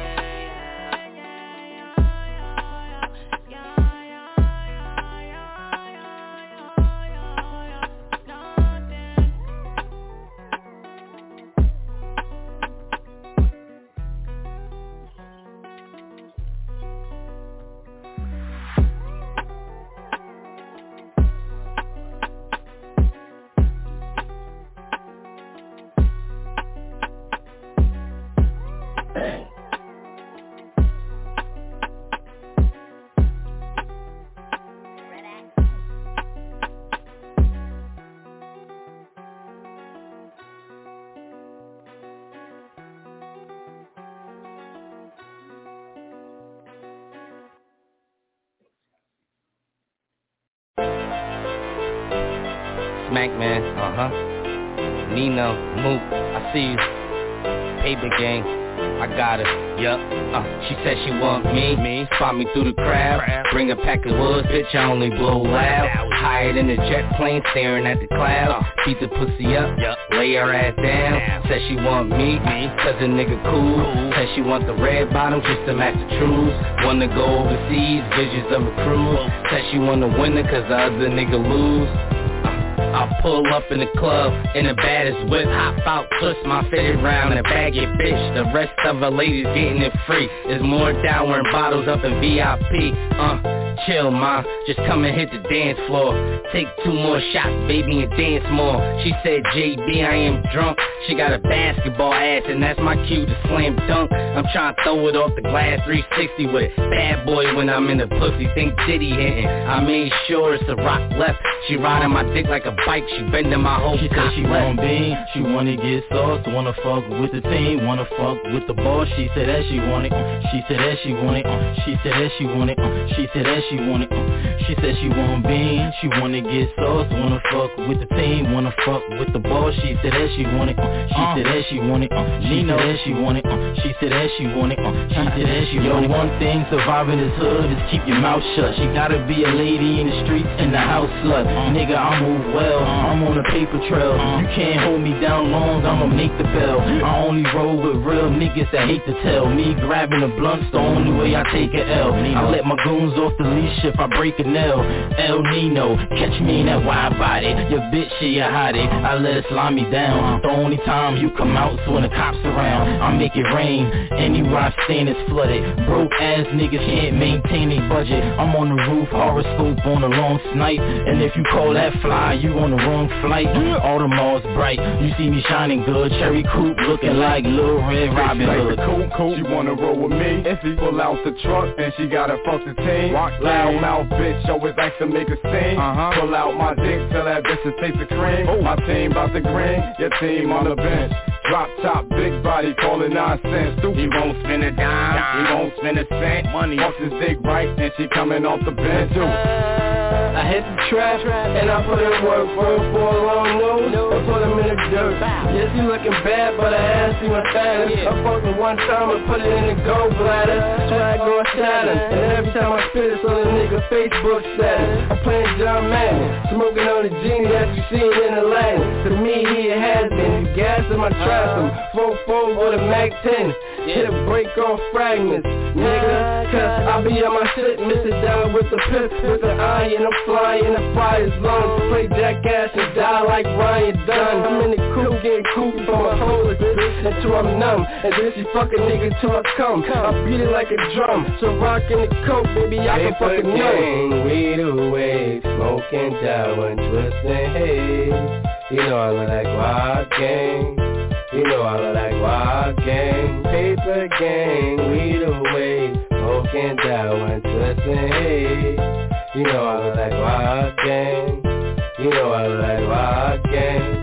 Smack Man, Nino, Mook, I see you. Paper Gang, I got her, yup. She said she want me. Spot me through the crowd. Bring a pack of woods, bitch, I only blow loud. Higher than a jet plane, staring at the clouds. Beat the pussy up, lay her ass down. Said she want me, cause a nigga cool. Said she want the red bottom just to match the trues. Wanna go overseas, visions of a cruise. Said she wanna win it cause the other nigga lose. I pull up in the club in the baddest whip. Hop out, twist my fitted round and bag it, bitch. The rest of her ladies getting it free. There's more down wearing bottles up in VIP. Chill, ma, just come and hit the dance floor. Take 2 more shots, baby, and dance more. She said, JB, I am drunk. She got a basketball ass, and that's my cue to slam dunk. I'm trying to throw it off the glass, 360 with it. Bad boy when I'm in the pussy, think Diddy hitting. I made sure it's a rock left. She riding my dick like a bike, she bending my whole She said she want bean, she wanna get sauce, wanna fuck with the team, wanna fuck with the boss. She said that she want it, she said that she want it, she said that she want it, she said that she want it. She said she want bean, she wanna get sauce, wanna fuck with the team, wanna fuck with the boss. She said that she want it, she said that she want it, she said that she want it, she said that she want it, she said that she want it. Yo, one thing surviving this hood is keep your mouth shut. She gotta be a lady in the streets and the house slut. Nigga, I move well, I'm on a paper trail. You can't hold me down long, I'ma make the bell. I only roll with real niggas that hate to tell. Me grabbing a blunt's the only way I take a L. I let my goons off the leash if I break a nail. El Nino, catch me in that wide body. Your bitch, she a hottie, I let her slide me down. The only time you come out is when the cops around. I make it rain, anywhere I stand is flooded. Broke ass niggas can't maintain a budget. I'm on the roof, horoscope on a long snipe. And if you call that fly, you on the wrong flight. All the malls bright, you see me shining good. Cherry coupe looking like Lil Red Robin Hood. Cool. She wanna roll with me. Pull out the truck and she gotta fuck the team. Loud mouth bitch, always like to make a scene. Pull out my dick till that bitch is taste the cream. My team bout the green, your team on the bench. Drop top, big body, callin' nonsense. He won't spend a dime, he won't spend a cent. Money off his dick right, and she coming off the bench too. I hit the trap, and I put in work for a long nose, and put him in the dirt. Yes, he looking bad, but I asked him my status. I fucked him one time and put it in the gold bladder. Swag on Saturn, and every time I spit it's on a nigga Facebook status. I'm playing John Madden, smoking on the genie that you seen in Aladdin. To me, he has been, you gas in my tricycle, 4-4 with a Mac 10. Hit a break off fragments, nigga, cause I be on my shit, miss it down with the pip, with the iron, I'm flying, the fire's lungs, play jackass and die like Ryan Dunn. I'm in the coupe getting coopy for my whole bitch until I'm numb, and then she fuck a nigga till I come. I beat it like a drum, so rockin' the coke, baby, I can fucking know. Weed away, smoking down and twisting haze. You know I look like Wild Gang. You know I look like Wild Gang. Paper gang, weed away, smoking down and twisting haze. You know I look like Wild Gang. You know I look like Wild Gang.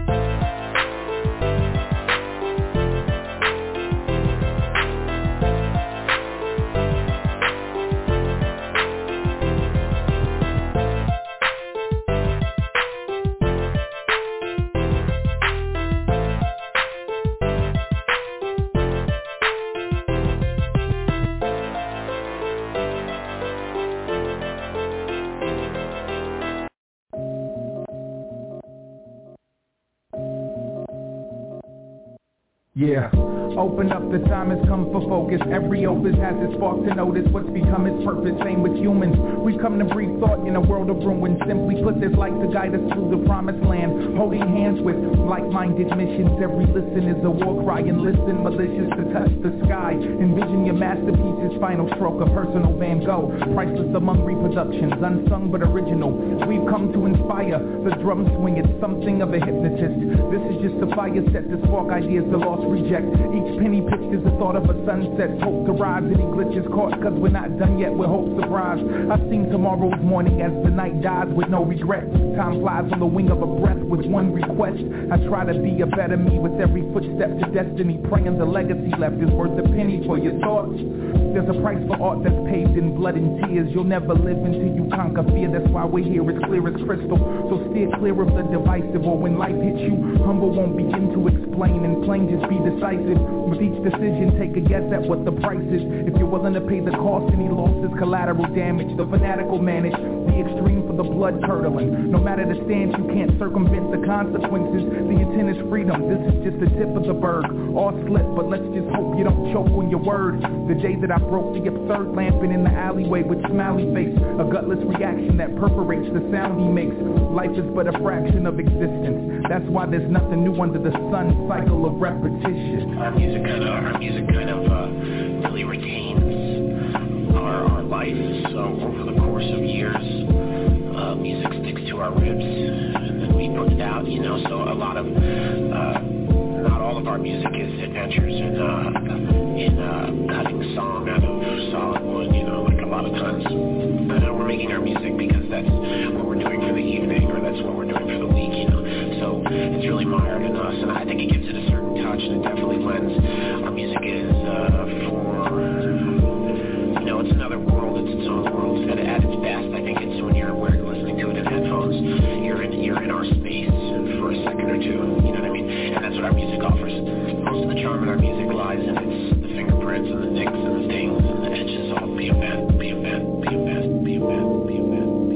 Yeah, open up, the time has come for focus. Every opus has its spark to notice what's become its purpose. Same with humans, we've come to breathe thought in a world of ruin. Simply put, there's light to guide us through the promised land. Holding hands with like-minded missions. Every listen is a war cry, and listen malicious to touch the sky. Envision your masterpiece's final stroke, a personal Van Gogh. Priceless among reproductions, unsung but original. We've come to inspire, the drum swing, it's something of a hypnotist. This is just a fire set to spark ideas the lost reject. Each penny pitched is the thought of a sunset. Hope to rise, any glitches caught, cause we're not done yet with hope surprise. I've seen tomorrow's morning as the night dies with no regret. Time flies on the wing of a breath with one request. I try to be a better me with every footstep to destiny, praying the legacy left is worth a penny for your thoughts. There's a price for art that's paved in blood and tears. You'll never live until you conquer fear. That's why we're here, it's clear as crystal. So steer clear of the divisive, or when life hits you, humble won't begin to explain, and plain just be decisive. With each decision, take a guess at what the price is. If you're willing to pay the cost, any loss is collateral damage. The fanatical manage the extreme for the blood curdling. No matter the stance, you can't circumvent the consequences. The intent is freedom, this is just the tip of the berg. All slip, but let's just hope you don't choke on your word. The day that I broke the absurd, lamping in the alleyway with smiley face, a gutless reaction that perforates the sound he makes. Life is but a fraction of existence. That's why there's nothing new under the sun. Cycle of repetition. Our music kind of really retains our life. So over the course of years, music sticks to our ribs, and then we put it out. You know, so a lot of not all of our music is adventures in cutting song out of solid wood. You know, like a lot of times we're making our music because that's what we're doing for the evening, or that's what we're doing for the week. You know, so it's really mired in us, and I think it gives it a certain touch, and it definitely lends. Our music is it's another world. It's its own world. At its best, I think it's when you're listening to it in headphones. You're in our space for a second or two. You know what I mean? And that's what our music offers. Most of the charm in our music lies in its the fingerprints and the nicks and the dings and the edges. All be a band, be a band, be a band, be a band, be a band.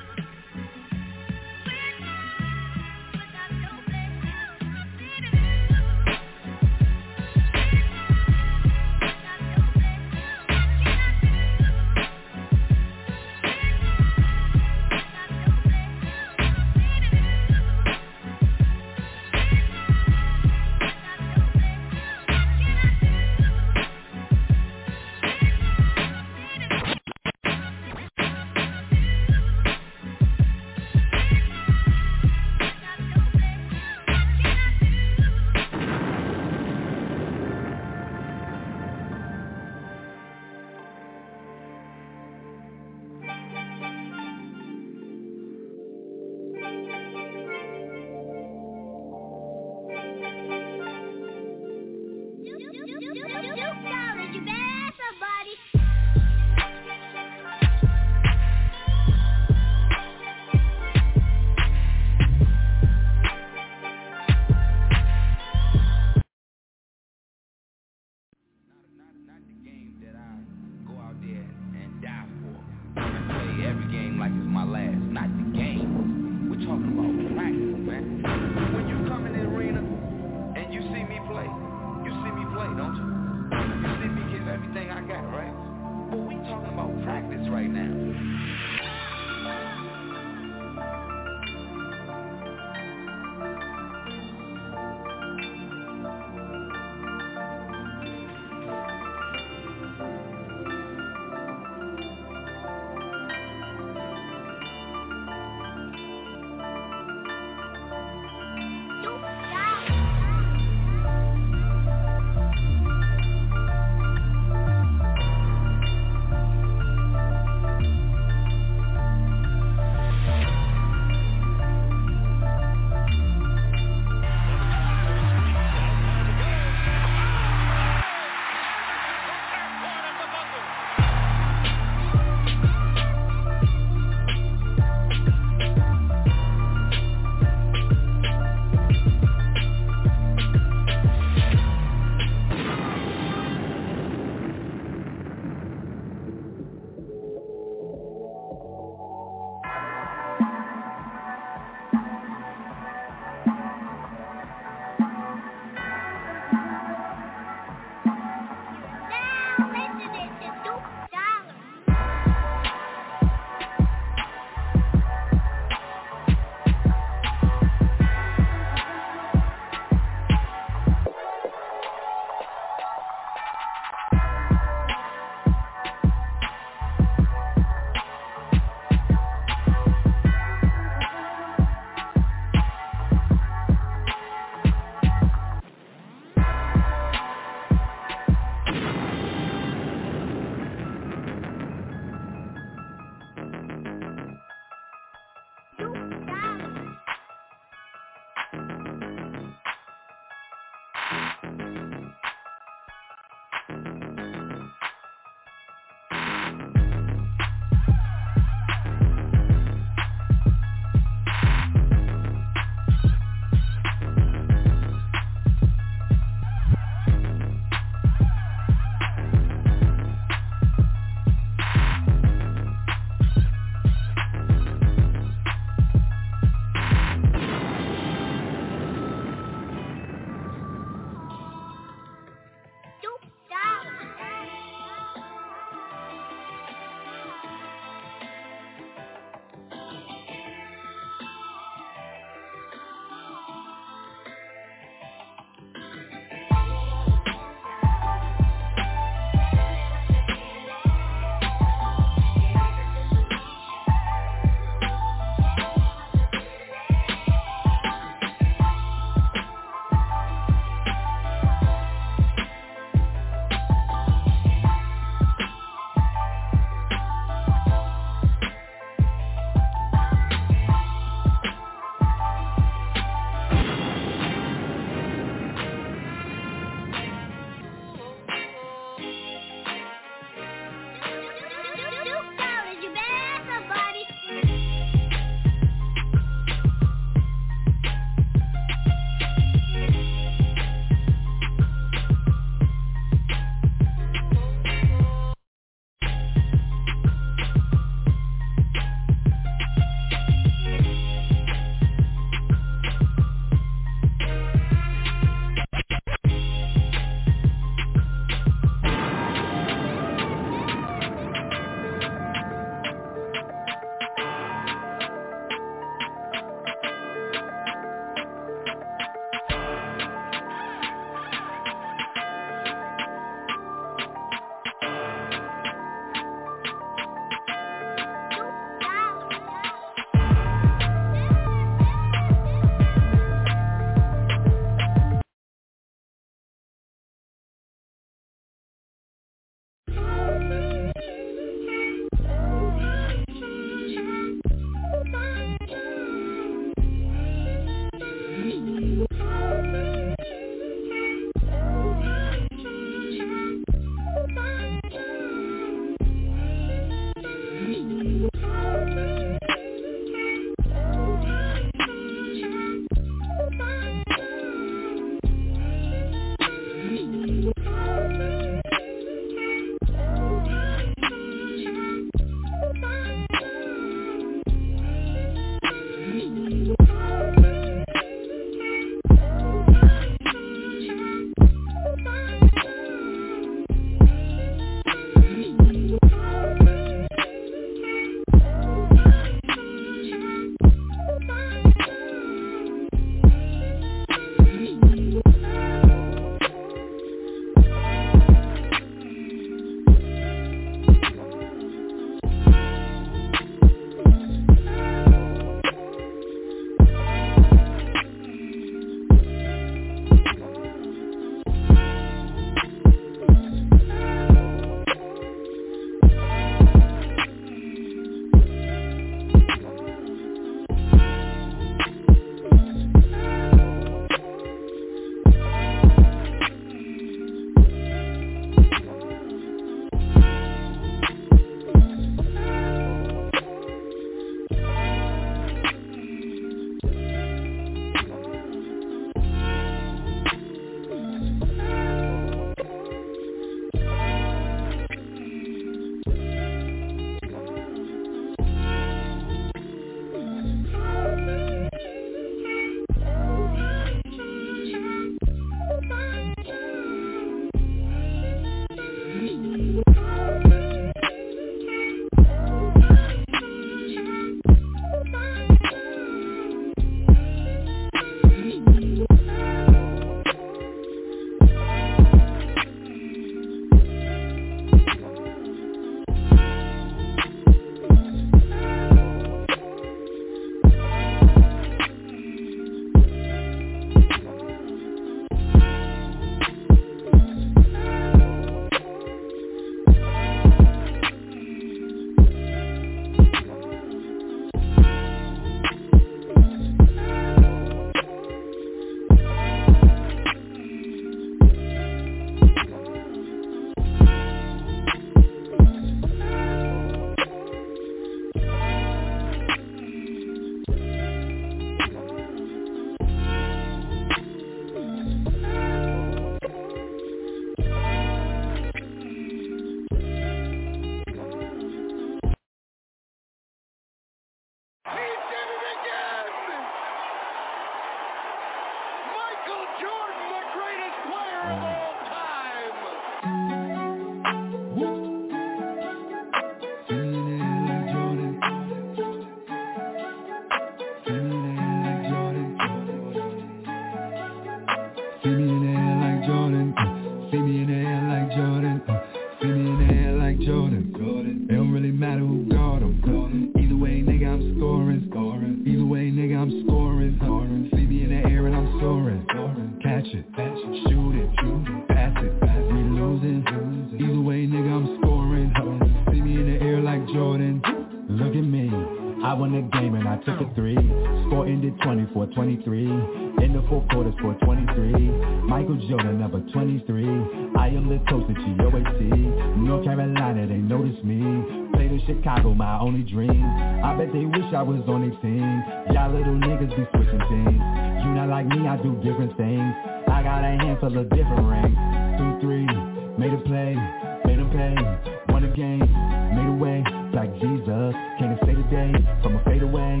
See me in the air like Jordan. See me in the air like Jordan. See me in the air like Jordan. It don't really matter who guard him. Either way, nigga, I'm scoring. Either way, nigga, I'm scoring. See me in the air and I'm soaring. Catch it, shoot it, pass it. We losing. Either way, nigga, I'm scoring. See me in the air like Jordan. Look at me. I won the game and I took a 3. Score ended 24-23. In the fourth quarter, scored 23. Michael Jordan, number 23. I am the coach at GOAT. North Carolina, they notice me. Played in Chicago, my only dream. I bet they wish I was on their team. Y'all little niggas be switching teams. You not like me, I do different things. I got a handful of different rings. 2-3, made a play, made them pay. Won a game, made a way. Like Jesus, can't say today. From a fade away,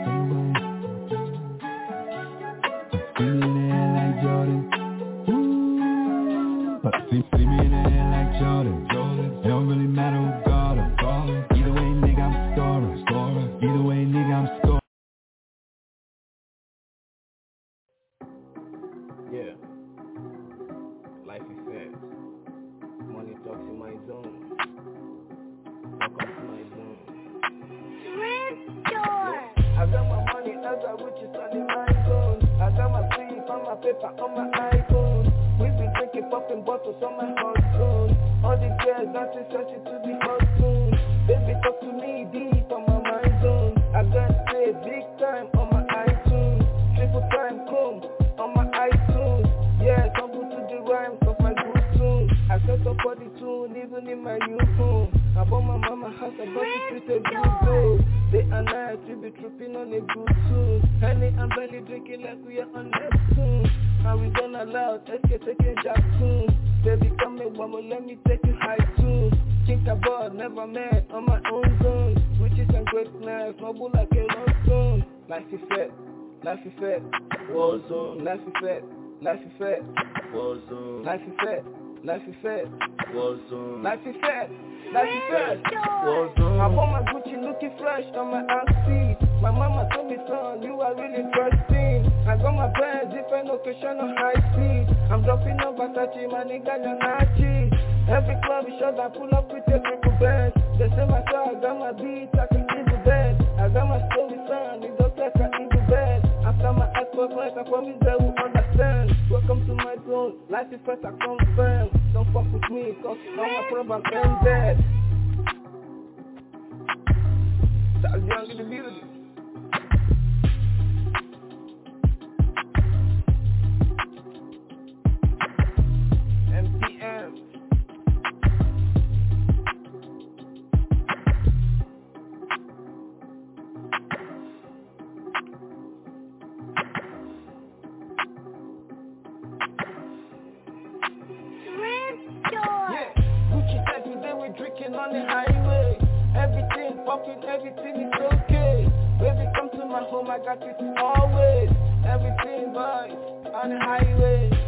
See me in the air like Jordan. Ooh. But see me in the air like Jordan. It don't really matter who guard him. Either way, nigga, I'm scoring. Either way, nigga, I'm scoring. Yeah. Life is fast. Money talks in my zone. Welcome to my zone. I got my money, I got riches on my zone. I got my sleep on my paper on my iPhone. We been drinking, popping bottles on my hot zone. All the girls dancing, searching to the hot zone. Baby, talk to me deep on my mind zone. I got paid big time on my iTunes. Triple time come on my iTunes. Yeah, tumble to the rhymes of my good tune. I set up for the tune, even in my new home. I bought my mama house, I got it with a good goal. Day and night, we be tripping on a good tune. Honey and belly drinking like we are on Neptune. And we gonna loud, SK taking jack tune. Baby, come here, woman, let me take you high tune. Think about, never met on my own zone. Riches and greatness, noble like a love stone. Life is fed, life is fed, war zone. Life is fed, life is fed, war zone. Life is fed, life is fed, war zone. Life is fed. Life is fed. I bought my Gucci looking fresh on my outfit. My mama told me, son, you are really interesting. I got my bands, different location on high speed. I'm dropping on Versace, my nigga, Yanachi. Every club is shot, I pull up with a triple band. They say my car, I got my beats, I can in the bed. I got my story, son, it don't take I in the bed. After my expert life, I promise they will understand. Welcome to my zone, life is first, I confirm. Don't fuck with me, cause now my problem ended. That's young in the building. MTM. Yeah, Gucci said today we're drinking on the highway. Everything popping, everything is okay. Baby, come to my home, I got it always. Everything boys on the highway.